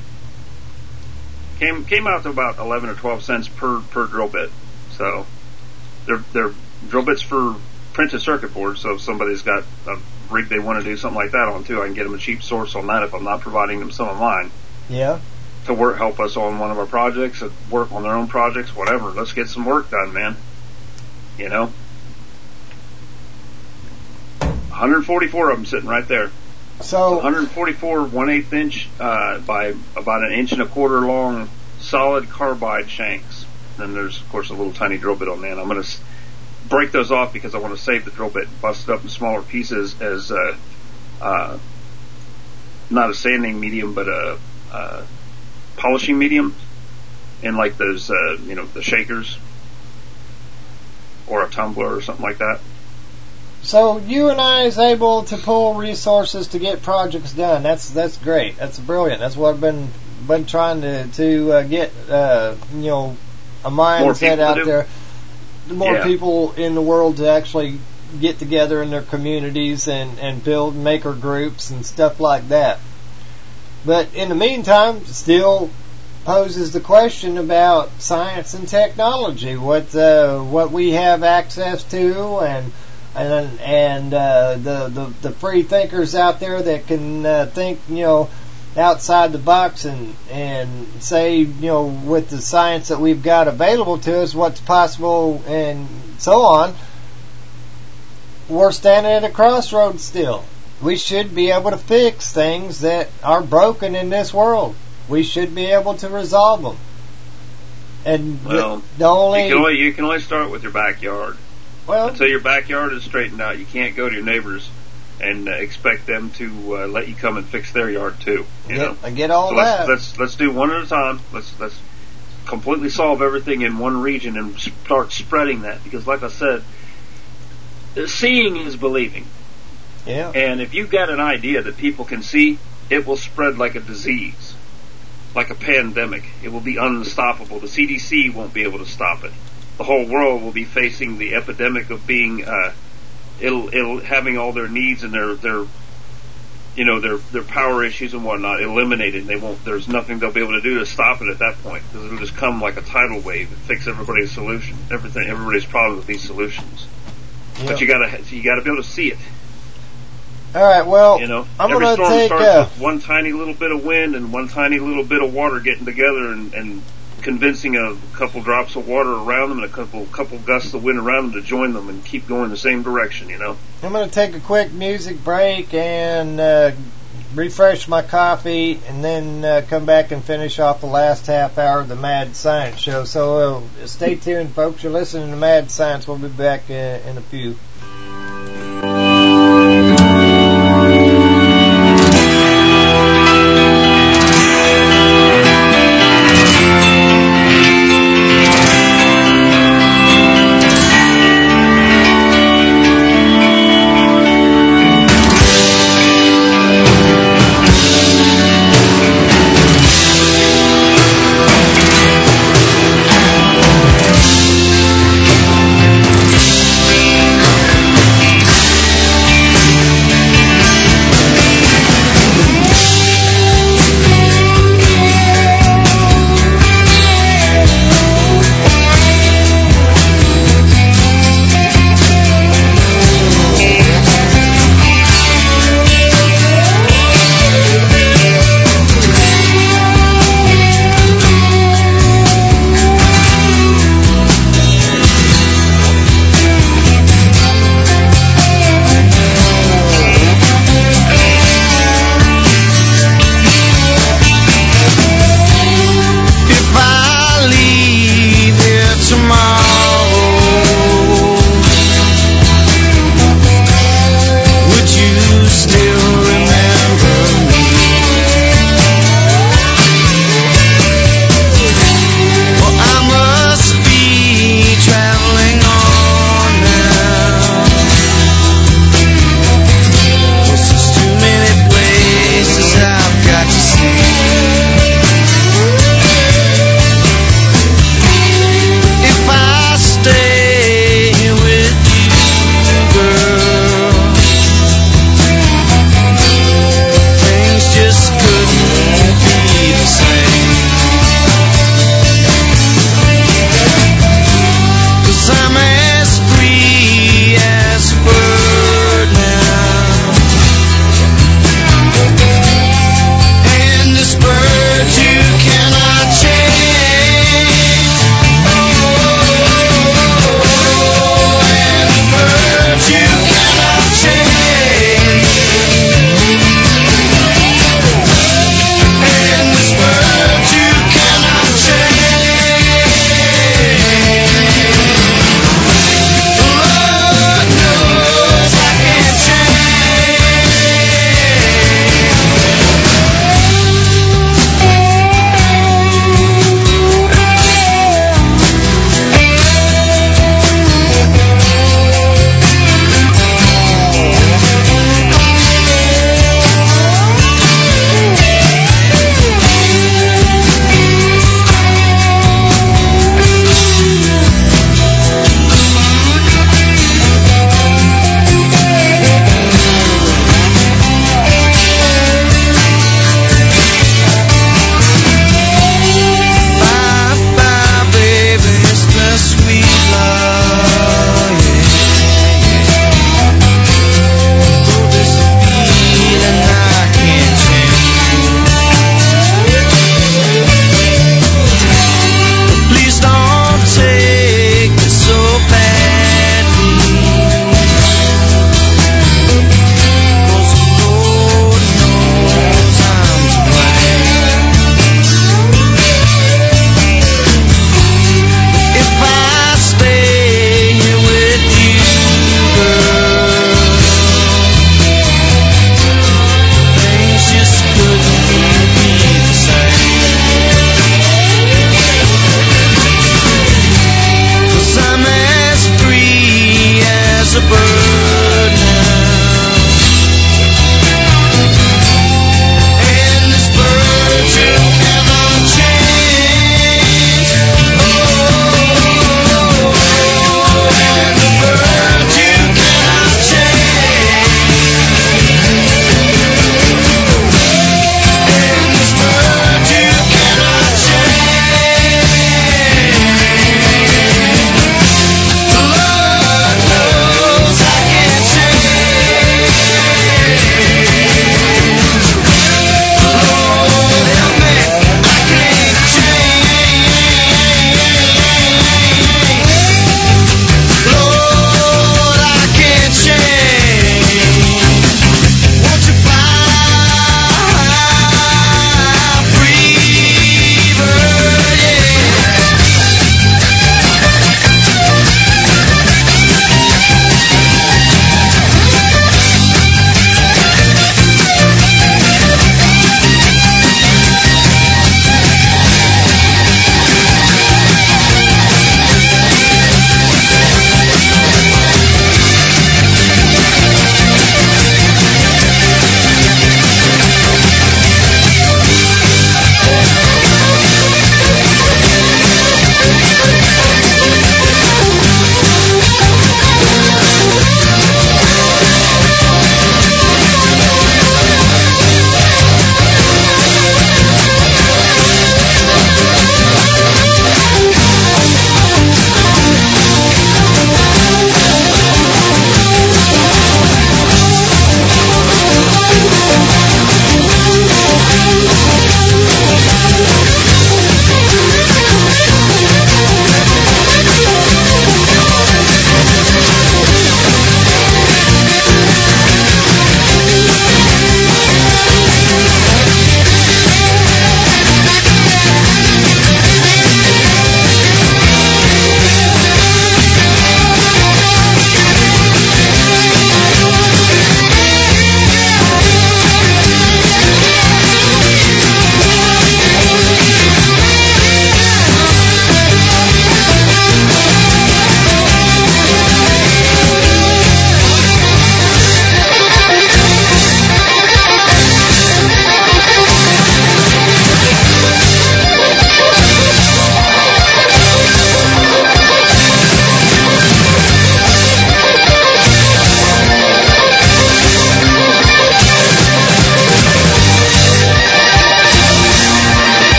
Came out to about 11 or 12 cents per drill bit. So they're drill bits for printed circuit boards. So if somebody's got a rig they want to do something like that on too, I can get them a cheap source on that if I'm not providing them some of mine. Yeah. To help us on one of our projects, work on their own projects, whatever. Let's get some work done, man. 144 of them sitting right there. So 144 1/8 inch by about 1.25 inches long solid carbide shanks. Then there's of course a little tiny drill bit on there. And I'm going to break those off because I want to save the drill bit and bust it up in smaller pieces as not a sanding medium but a polishing medium, in like those the shakers or a tumbler or something like that. So you and I is able to pull resources to get projects done. That's great. That's brilliant. That's what I've been trying to get a mindset out there. More people in the world to actually get together in their communities and build maker groups and stuff like that. But in the meantime, still poses the question about science and technology, what we have access to, and the free thinkers out there that can think outside the box and say with the science that we've got available to us what's possible and so on. We're standing at a crossroads still. We should be able to fix things that are broken in this world. We should be able to resolve them. And you can only start with your backyard. Well, until your backyard is straightened out, you can't go to your neighbors and expect them to let you come and fix their yard too. I get all that. Let's do one at a time. Let's completely solve everything in one region and start spreading that. Because, like I said, seeing is believing. Yeah. And if you've got an idea that people can see, it will spread like a disease, like a pandemic. It will be unstoppable. The CDC won't be able to stop it. The whole world will be facing the epidemic of being, it'll having all their needs and their power issues and whatnot eliminated. There's nothing they'll be able to do to stop it at that point, because it'll just come like a tidal wave and fix everybody's problem with these solutions. Yep. But you gotta be able to see it. All right, well, every storm starts with one tiny little bit of wind and one tiny little bit of water getting together and convincing a couple drops of water around them and a couple gusts of wind around them to join them and keep going the same direction, I'm going to take a quick music break and refresh my coffee and then come back and finish off the last half hour of the Mad Science Show. So stay tuned, folks. You're listening to Mad Science. We'll be back in a few.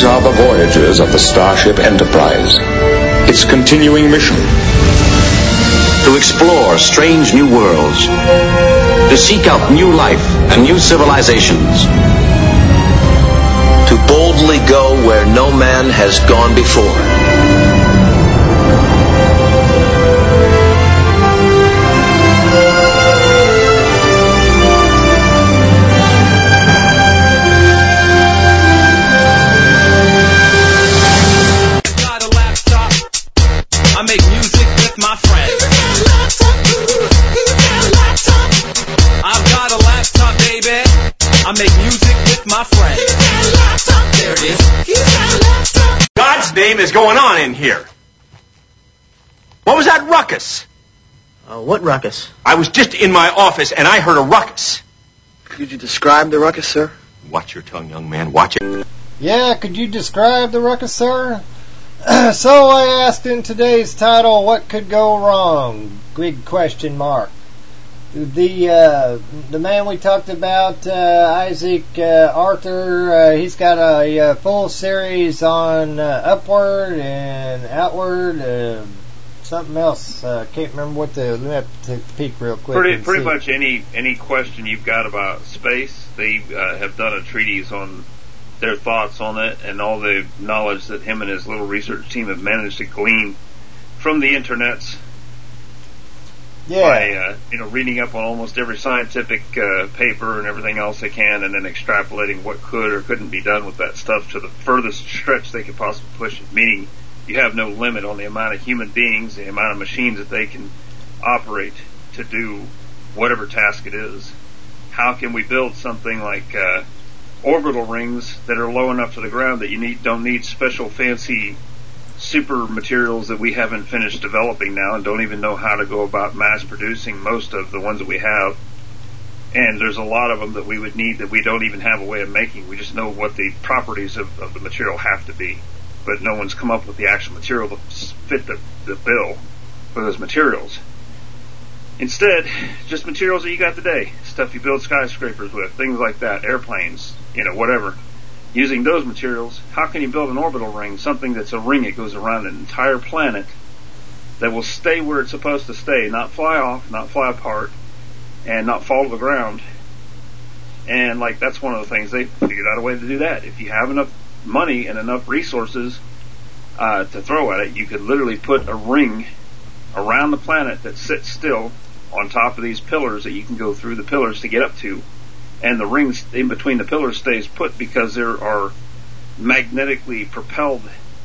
are the voyages of the Starship Enterprise. Its continuing mission: to explore strange new worlds, to seek out new life and new civilizations, to boldly go where no man has gone before. I make music with my friends. I've got a laptop, baby. I make music with my friends. There it is. God's name is going on in here? What was that ruckus? What ruckus? I was just in my office and I heard a ruckus. Could you describe the ruckus, sir? Watch your tongue, young man. Watch it. Yeah, could you describe the ruckus, sir? So I asked in today's title, what could go wrong? Big question mark. The man we talked about, Isaac Arthur, he's got a full series on Upward and Outward, something else. Can't remember what let me have to take a peek real quick. Pretty much any question you've got about space, they have done a treatise on their thoughts on it and all the knowledge that him and his little research team have managed to glean from the internets. Yeah. By reading up on almost every scientific paper and everything else they can, and then extrapolating what could or couldn't be done with that stuff to the furthest stretch they could possibly push it. Meaning, you have no limit on the amount of human beings, the amount of machines that they can operate to do whatever task it is. How can we build something like orbital rings that are low enough to the ground that you don't need special fancy super materials that we haven't finished developing now and don't even know how to go about mass producing most of the ones that we have. And there's a lot of them that we would need that we don't even have a way of making. We just know what the properties of the material have to be, but no one's come up with the actual material to fit the bill for those materials. Instead, just materials that you got today, stuff you build skyscrapers with, things like that, airplanes, whatever. Using those materials, how can you build an orbital ring, something that's a ring that goes around an entire planet that will stay where it's supposed to stay, not fly off, not fly apart, and not fall to the ground? And that's one of the things they figured out a way to do that. If you have enough money and enough resources to throw at it, you could literally put a ring around the planet that sits still on top of these pillars that you can go through the pillars to get up to, and the rings in between the pillars stays put because there are magnetically propelled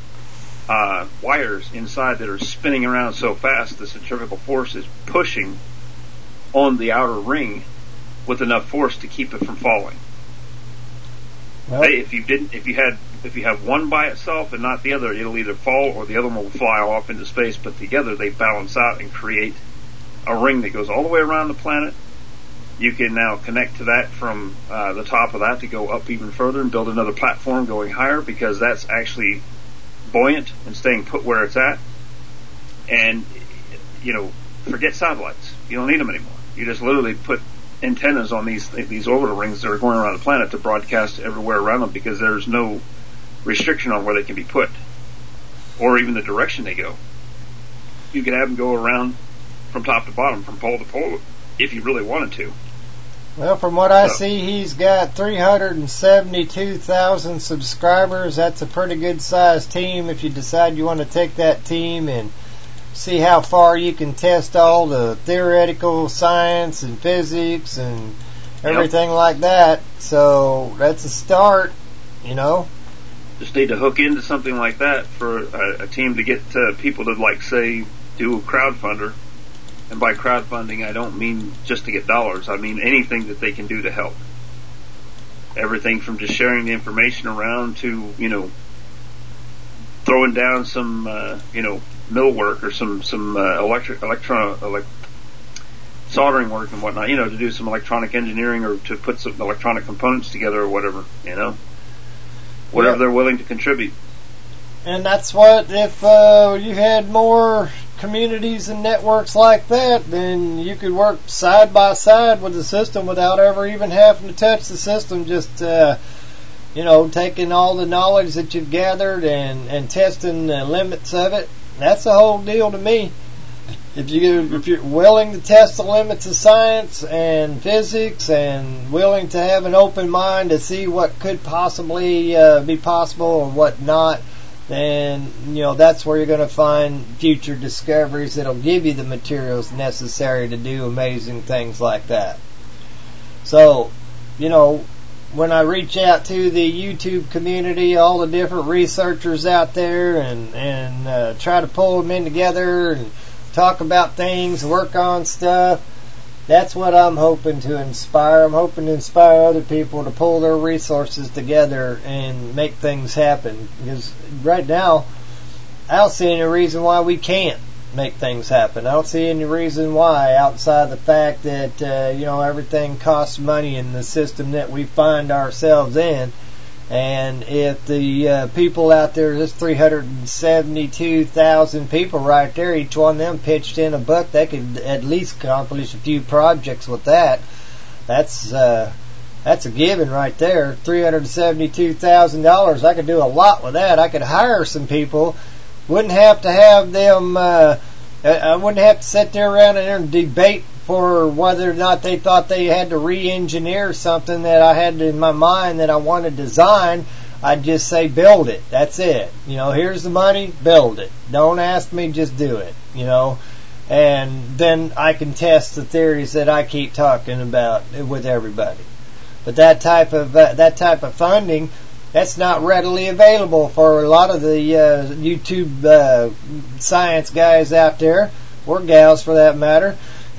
wires inside that are spinning around so fast the centrifugal force is pushing on the outer ring with enough force to keep it from falling. Well, if you have one by itself and not the other, it'll either fall or the other one will fly off into space, but together they balance out and create a ring that goes all the way around the planet. You can now connect to that from the top of that to go up even further and build another platform going higher, because that's actually buoyant and staying put where it's at. And, forget satellites. You don't need them anymore. You just literally put antennas on these orbital rings that are going around the planet to broadcast everywhere around them, because there's no restriction on where they can be put or even the direction they go. You can have them go around from top to bottom, from pole to pole, if you really wanted to. Well, from what I see, he's got 372,000 subscribers. That's a pretty good sized team if you decide you want to take that team and see how far you can test all the theoretical science and physics and everything like that. So that's a start, Just need to hook into something like that for a team to get people to, say, do a crowdfunder. And by crowdfunding, I don't mean just to get dollars. I mean anything that they can do to help. Everything from just sharing the information around to, throwing down some, millwork or some soldering work and whatnot, to do some electronic engineering or to put some electronic components together or whatever, whatever they're willing to contribute. And that's what, if you had more communities and networks like that, then you could work side by side with the system without ever even having to touch the system. Just taking all the knowledge that you've gathered and testing the limits of it. That's the whole deal to me. If you're willing to test the limits of science and physics and willing to have an open mind to see what could possibly be possible and what not, then that's where you're going to find future discoveries that'll give you the materials necessary to do amazing things like that. So, when I reach out to the YouTube community, all the different researchers out there, and try to pull them in together and talk about things, work on stuff, that's what I'm hoping to inspire. I'm hoping to inspire other people to pull their resources together and make things happen. Because right now, I don't see any reason why we can't make things happen. I don't see any reason why, outside the fact that everything costs money in the system that we find ourselves in. And if the people out there, there's 372,000 people right there, each one of them pitched in a buck, they could at least accomplish a few projects with that. That's a given right there. $372,000. I could do a lot with that. I could hire some people. Wouldn't have to have them. I wouldn't have to sit there around and debate for whether or not they thought they had to re-engineer something that I had in my mind that I want to design. I'd just say, build it. That's it. Here's the money, build it. Don't ask me, just do it. And then I can test the theories that I keep talking about with everybody. But that type of funding, that's not readily available for a lot of the YouTube science guys out there, or gals for that matter.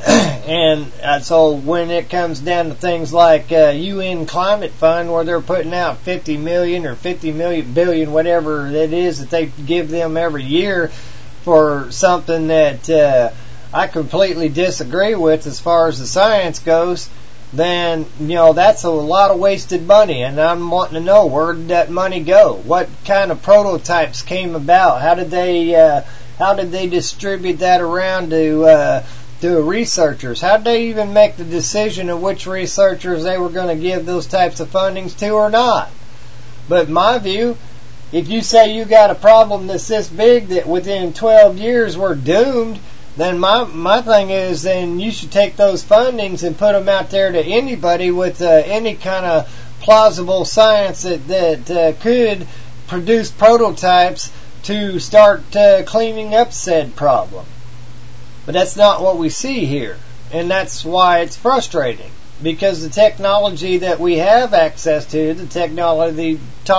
And so when it comes down to things like UN Climate Fund, where they're putting out 50 million or 50 billion, whatever it is that they give them every year for something that I completely disagree with as far as the science goes, then that's a lot of wasted money. And I'm wanting to know, where did that money go? What kind of prototypes came about? How did they distribute that around to researchers? How did they even make the decision of which researchers they were going to give those types of fundings to or not? But in my view, if you say you got a problem that's this big that within 12 years we're doomed, then my thing is, then you should take those fundings and put them out there to anybody with any kind of plausible science that could produce prototypes to start cleaning up said problem. But that's not what we see here. And that's why it's frustrating. Because the technology that we have access to, the technology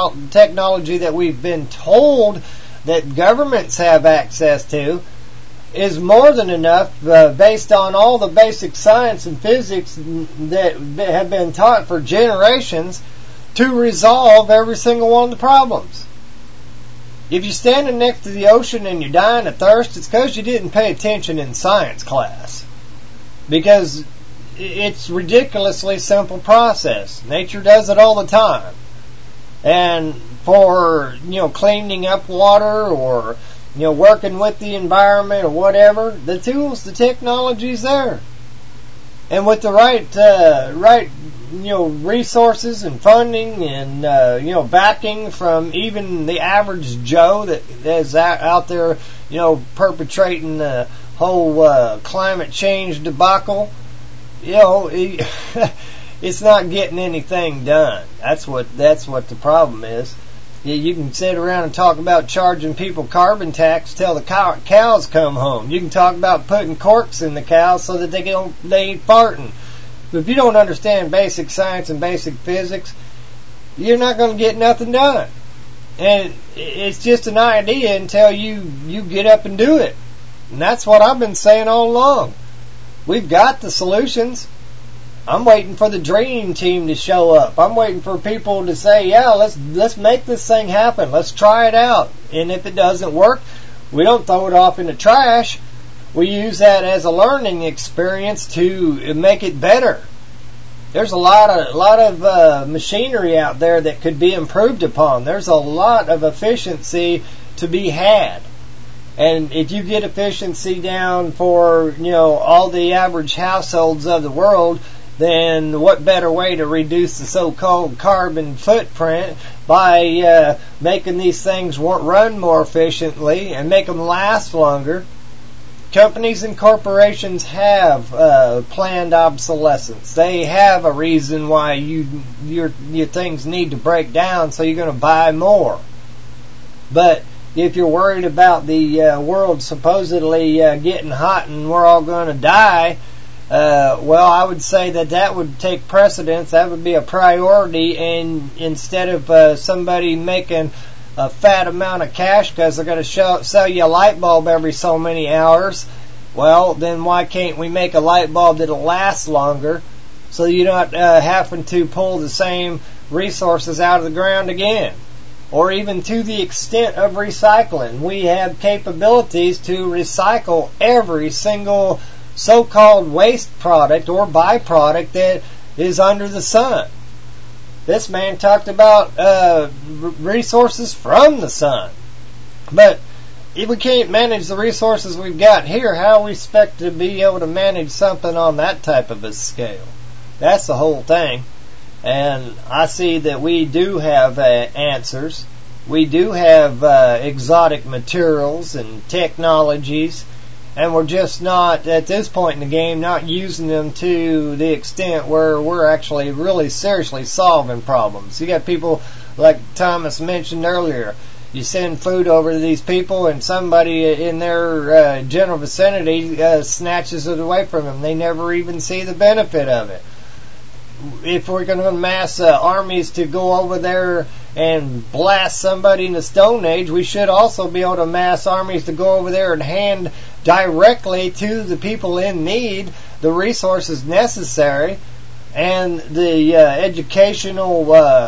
that we've been told that governments have access to, is more than enough, based on all the basic science and physics that have been taught for generations, to resolve every single one of the problems. If you're standing next to the ocean and you're dying of thirst, it's because you didn't pay attention in science class. Because it's a ridiculously simple process. Nature does it all the time. And for, cleaning up water or, working with the environment or whatever, the tools, the technology's there. And with the right resources and funding and, backing from even the average Joe that is out there, perpetrating the whole climate change debacle, it's not getting anything done. That's what the problem is. You can sit around and talk about charging people carbon tax till the cows come home. You can talk about putting corks in the cows so that they ain't farting. But if you don't understand basic science and basic physics, you're not going to get nothing done. And it's just an idea until you get up and do it. And that's what I've been saying all along. We've got the solutions. I'm waiting for the dream team to show up. I'm waiting for people to say, yeah, let's make this thing happen. Let's try it out. And if it doesn't work, we don't throw it off in the trash. We use that as a learning experience to make it better. There's a lot of machinery out there that could be improved upon. There's a lot of efficiency to be had. And if you get efficiency down for, all the average households of the world, then what better way to reduce the so-called carbon footprint by making these things run more efficiently and make them last longer? Companies and corporations have planned obsolescence. They have a reason why your things need to break down, so you're going to buy more. But if you're worried about the world supposedly getting hot and we're all going to die, well, I would say that would take precedence. That would be a priority, and instead of somebody making a fat amount of cash because they're going to sell you a light bulb every so many hours, well, then why can't we make a light bulb that'll last longer so you're not having to pull the same resources out of the ground again? Or even to the extent of recycling. We have capabilities to recycle every single so-called waste product or byproduct that is under the sun. This man talked about resources from the sun. But if we can't manage the resources we've got here, how we expect to be able to manage something on that type of a scale? That's the whole thing. And I see that we do have answers. We do have exotic materials and technologies, and we're just not, at this point in the game, not using them to the extent where we're actually really seriously solving problems. You got people like Thomas mentioned earlier. You send food over to these people, and somebody in their general vicinity snatches it away from them. They never even see the benefit of it. If we're going to amass armies to go over there and blast somebody in the Stone Age, we should also be able to amass armies to go over there and hand directly to the people in need the resources necessary and the educational,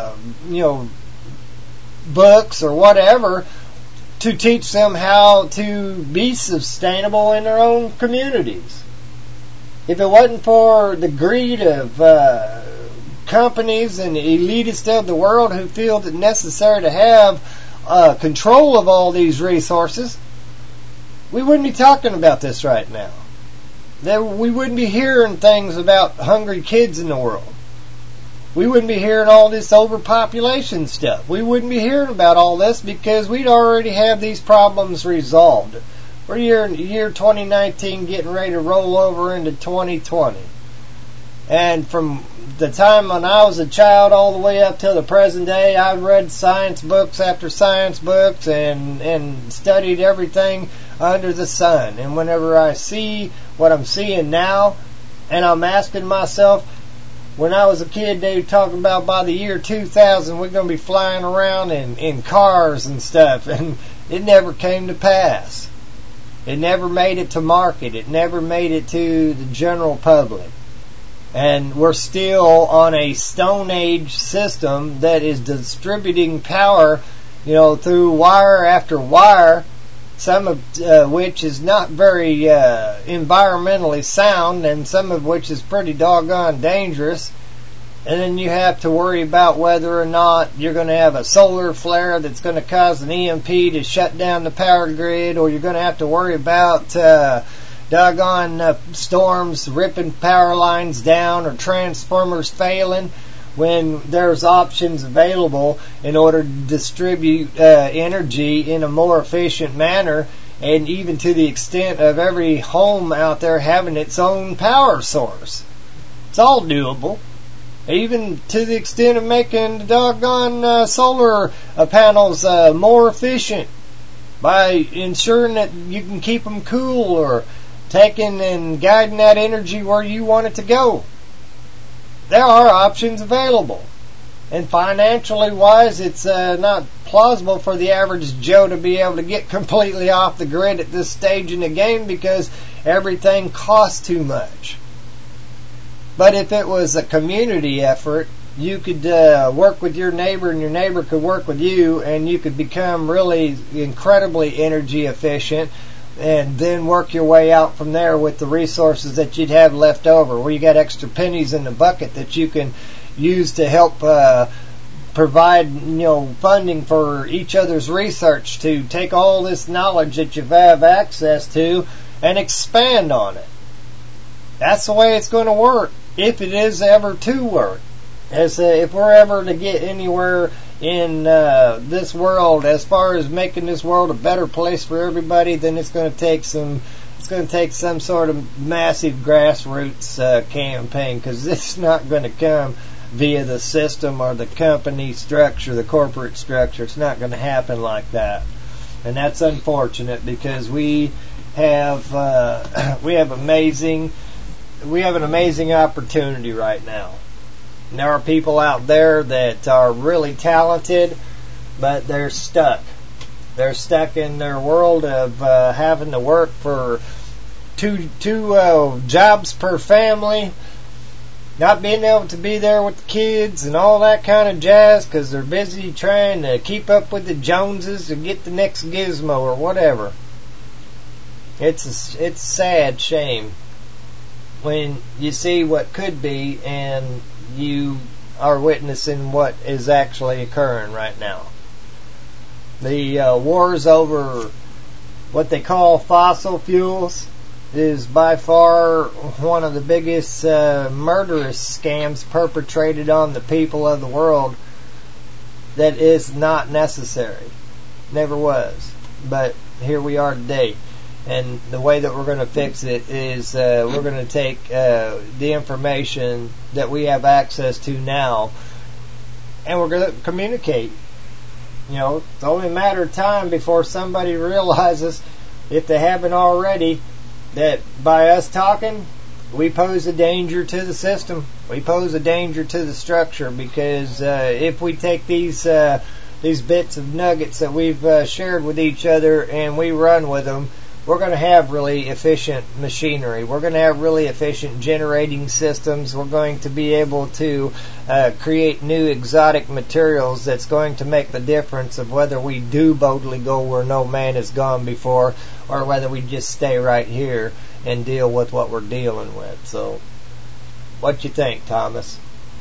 books or whatever to teach them how to be sustainable in their own communities. If it wasn't for the greed of companies and the elitists of the world who feel it necessary to have control of all these resources, we wouldn't be talking about this right now. We wouldn't be hearing things about hungry kids in the world. We wouldn't be hearing all this overpopulation stuff. We wouldn't be hearing about all this because we'd already have these problems resolved. We're in year 2019 getting ready to roll over into 2020. And from the time when I was a child all the way up till the present day, I've read science books after science books and studied everything under the sun. And whenever I see what I'm seeing now, and I'm asking myself, when I was a kid, they were talking about by the year 2000, we're going to be flying around in cars and stuff. And it never came to pass. It never made it to market. It never made it to the general public. And we're still on a Stone Age system that is distributing power, through wire after wire, some of which is not very environmentally sound, and some of which is pretty doggone dangerous. And then you have to worry about whether or not you're going to have a solar flare that's going to cause an EMP to shut down the power grid, or you're going to have to worry about doggone storms ripping power lines down or transformers failing, when there's options available in order to distribute energy in a more efficient manner, and even to the extent of every home out there having its own power source. It's all doable. Even to the extent of making the doggone solar panels more efficient by ensuring that you can keep them cool, or taking and guiding that energy where you want it to go. There are options available. And financially wise, it's not plausible for the average Joe to be able to get completely off the grid at this stage in the game because everything costs too much. But if it was a community effort, you could work with your neighbor and your neighbor could work with you, and you could become really incredibly energy efficient, and then work your way out from there with the resources that you'd have left over, where you got extra pennies in the bucket that you can use to help provide funding for each other's research, to take all this knowledge that you have access to and expand on it. That's the way it's going to work. if it is ever to work. As if we're ever to get anywhere in this world, as far as making this world a better place for everybody, then it's going to take some sort of massive grassroots campaign, because it's not going to come via the system or the company structure, the corporate structure. It's not going to happen like that, and that's unfortunate, because we have an amazing opportunity right now. And there are people out there that are really talented, but they're stuck. They're stuck in their world of having to work for two jobs per family, not being able to be there with the kids and all that kind of jazz, because they're busy trying to keep up with the Joneses or get the next gizmo or whatever. It's a sad shame when you see what could be and you are witnessing what is actually occurring right now. The wars over what they call fossil fuels is by far one of the biggest murderous scams perpetrated on the people of the world that is not necessary. Never was. But here we are today. And the way that we're going to fix it is we're going to take the information that we have access to now, and we're going to communicate. You know, it's only a matter of time before somebody realizes, if they haven't already, that by us talking, we pose a danger to the system. We pose a danger to the structure, because if we take these bits of nuggets that we've shared with each other and we run with them, we're going to have really efficient machinery. We're going to have really efficient generating systems. We're going to be able to create new exotic materials that's going to make the difference of whether we do boldly go where no man has gone before, or whether we just stay right here and deal with what we're dealing with. So, what you think, Thomas?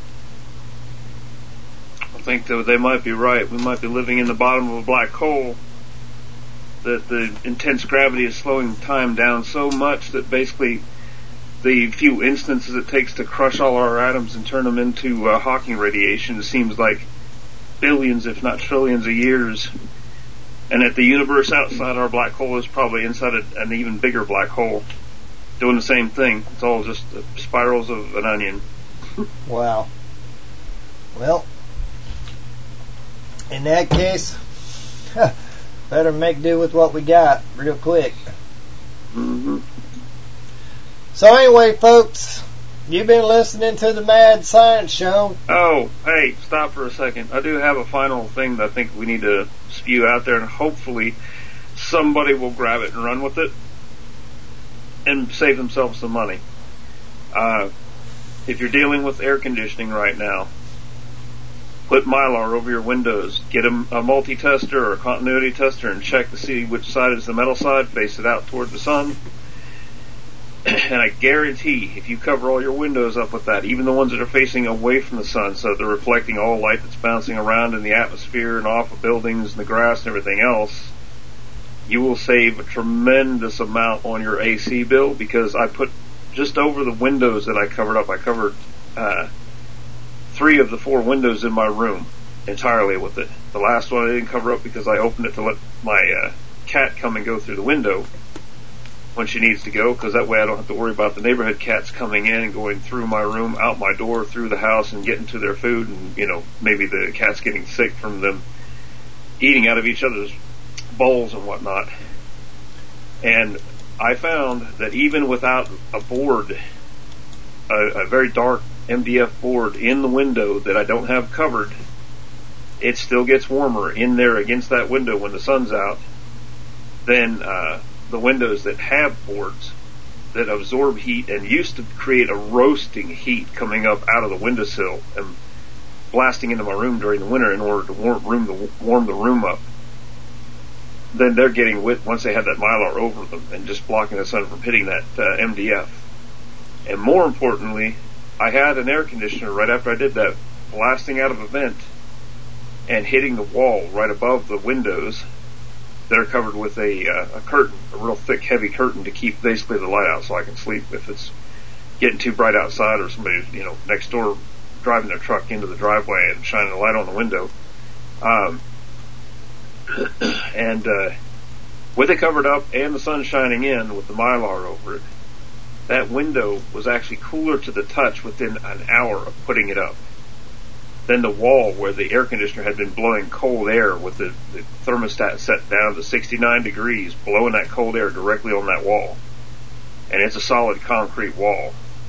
I think that they might be right. We might be living in the bottom of a black hole, that the intense gravity is slowing time down so much that basically the few instances it takes to crush all our atoms and turn them into Hawking radiation seems like billions, if not trillions of years. And that the universe outside our black hole is probably inside an even bigger black hole, doing the same thing. It's all just spirals of an onion. Wow. Well, in that case, better make do with what we got real quick. Mm-hmm. So anyway, folks, you've been listening to the Mad Science Show. Oh, hey, stop for a second. I do have a final thing that I think we need to spew out there, and hopefully somebody will grab it and run with it and save themselves some money. If you're dealing with air conditioning right now, put Mylar over your windows. Get a multi-tester or a continuity tester and check to see which side is the metal side. Face it out toward the sun. And I guarantee, if you cover all your windows up with that, even the ones that are facing away from the sun, so they're reflecting all light that's bouncing around in the atmosphere and off of buildings and the grass and everything else, you will save a tremendous amount on your AC bill, because I put just over the windows that I covered up, I covered 3 of the 4 windows in my room entirely with it. The last one I didn't cover up because I opened it to let my cat come and go through the window when she needs to go, because that way I don't have to worry about the neighborhood cats coming in and going through my room, out my door, through the house, and getting to their food, and, you know, maybe the cats getting sick from them eating out of each other's bowls and whatnot. And I found that even without a board, a very dark MDF board in the window that I don't have covered, it still gets warmer in there against that window when the sun's out than the windows that have boards that absorb heat and used to create a roasting heat coming up out of the windowsill and blasting into my room during the winter in order to warm the room up. Then they're getting wet once they have that Mylar over them and just blocking the sun from hitting that MDF. And more importantly, I had an air conditioner right after I did that blasting out of a vent and hitting the wall right above the windows that are covered with a curtain, a real thick, heavy curtain to keep basically the light out so I can sleep if it's getting too bright outside, or somebody, next door driving their truck into the driveway and shining a light on the window. And with it covered up and the sun shining in with the Mylar over it, that window was actually cooler to the touch within an hour of putting it up than the wall where the air conditioner had been blowing cold air with the thermostat set down to 69 degrees, blowing that cold air directly on that wall. And it's a solid concrete wall.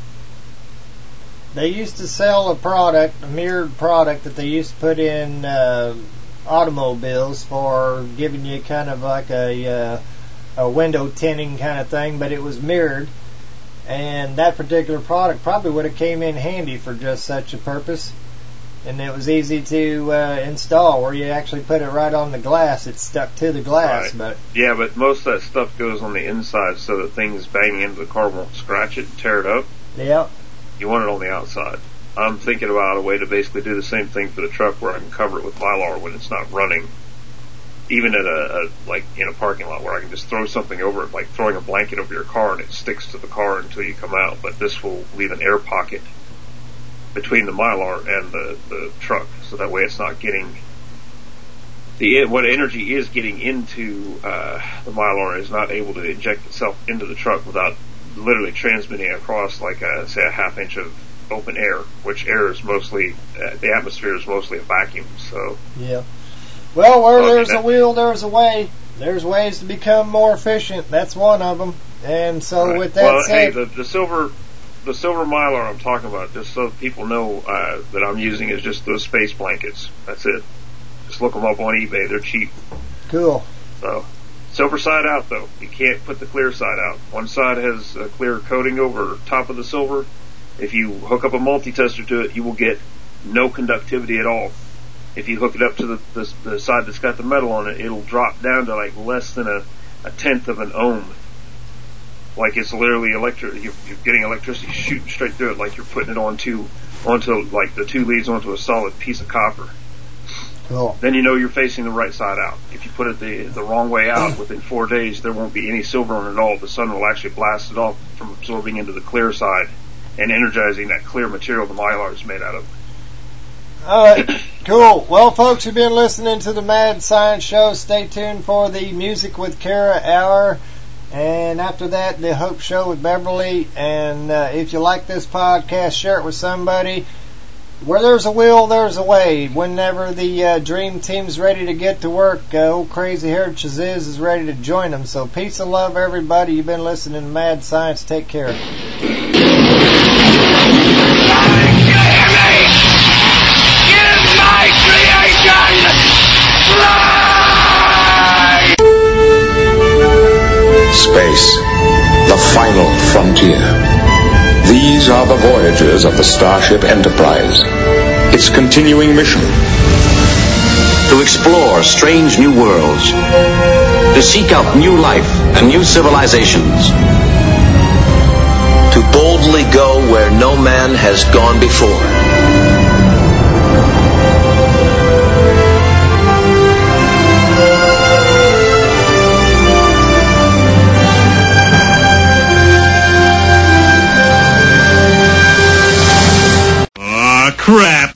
They used to sell a mirrored product that they used to put in automobiles for giving you kind of like a window tinting kind of thing, but it was mirrored. And that particular product probably would have came in handy for just such a purpose. And it was easy to install, where you actually put it right on the glass. It's stuck to the glass. Right. But yeah, but most of that stuff goes on the inside so that things banging into the car won't scratch it and tear it up. Yep. You want it on the outside. I'm thinking about a way to basically do the same thing for the truck, where I can cover it with Mylar when it's not running. Even at in a parking lot, where I can just throw something over it, like throwing a blanket over your car, and it sticks to the car until you come out. But this will leave an air pocket between the Mylar and the truck, so that way it's not getting what energy is getting into the Mylar is not able to inject itself into the truck without literally transmitting across, like say a half inch of open air, which air is mostly the atmosphere is mostly a vacuum. So yeah. Well, where there's a will, there's a way. There's ways to become more efficient. That's one of them. And so right. With that said, hey, the silver Mylar I'm talking about, just so people know that I'm using, is just those space blankets. That's it. Just look them up on eBay. They're cheap. Cool. So, silver side out, though. You can't put the clear side out. One side has a clear coating over top of the silver. If you hook up a multi-tester to it, you will get no conductivity at all. If you hook it up to the side that's got the metal on it, it'll drop down to like less than a tenth of an ohm. Like it's literally you're getting electricity shooting straight through it, like you're putting it onto like the two leads onto a solid piece of copper. Cool. Then you know you're facing the right side out. If you put it the wrong way out, within 4 days there won't be any silver on it at all. The sun will actually blast it off from absorbing into the clear side and energizing that clear material the Mylar is made out of. Alright, cool. Well, folks, you've been listening to the Mad Science Show. Stay tuned for the Music with Kara hour. And after that, the Hope Show with Beverly. And if you like this podcast, share it with somebody. Where there's a will, there's a way. Whenever the Dream Team's ready to get to work, old Crazy Hair Chaziz is ready to join them. So peace and love, everybody. You've been listening to Mad Science. Take care. My creation! Fly! Space, the final frontier. These are the voyages of the Starship Enterprise. Its continuing mission: to explore strange new worlds, to seek out new life and new civilizations, to boldly go where no man has gone before. Crap.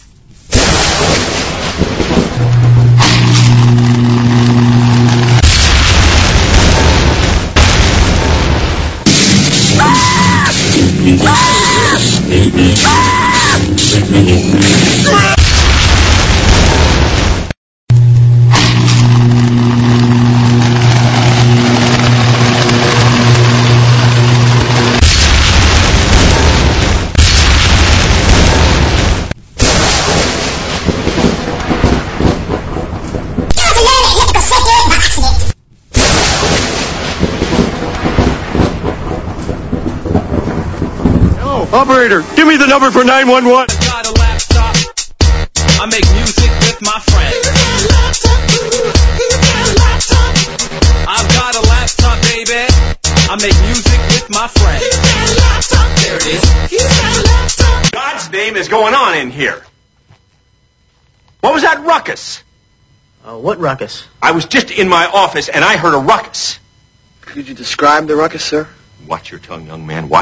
Operator, give me the number for 911. I got a laptop. I make music with my friends. I've got a laptop, baby. I make music with my friends. There it is. God's name is going on in here. What was that ruckus? What ruckus? I was just in my office and I heard a ruckus. Could you describe the ruckus, sir? Watch your tongue, young man. Watch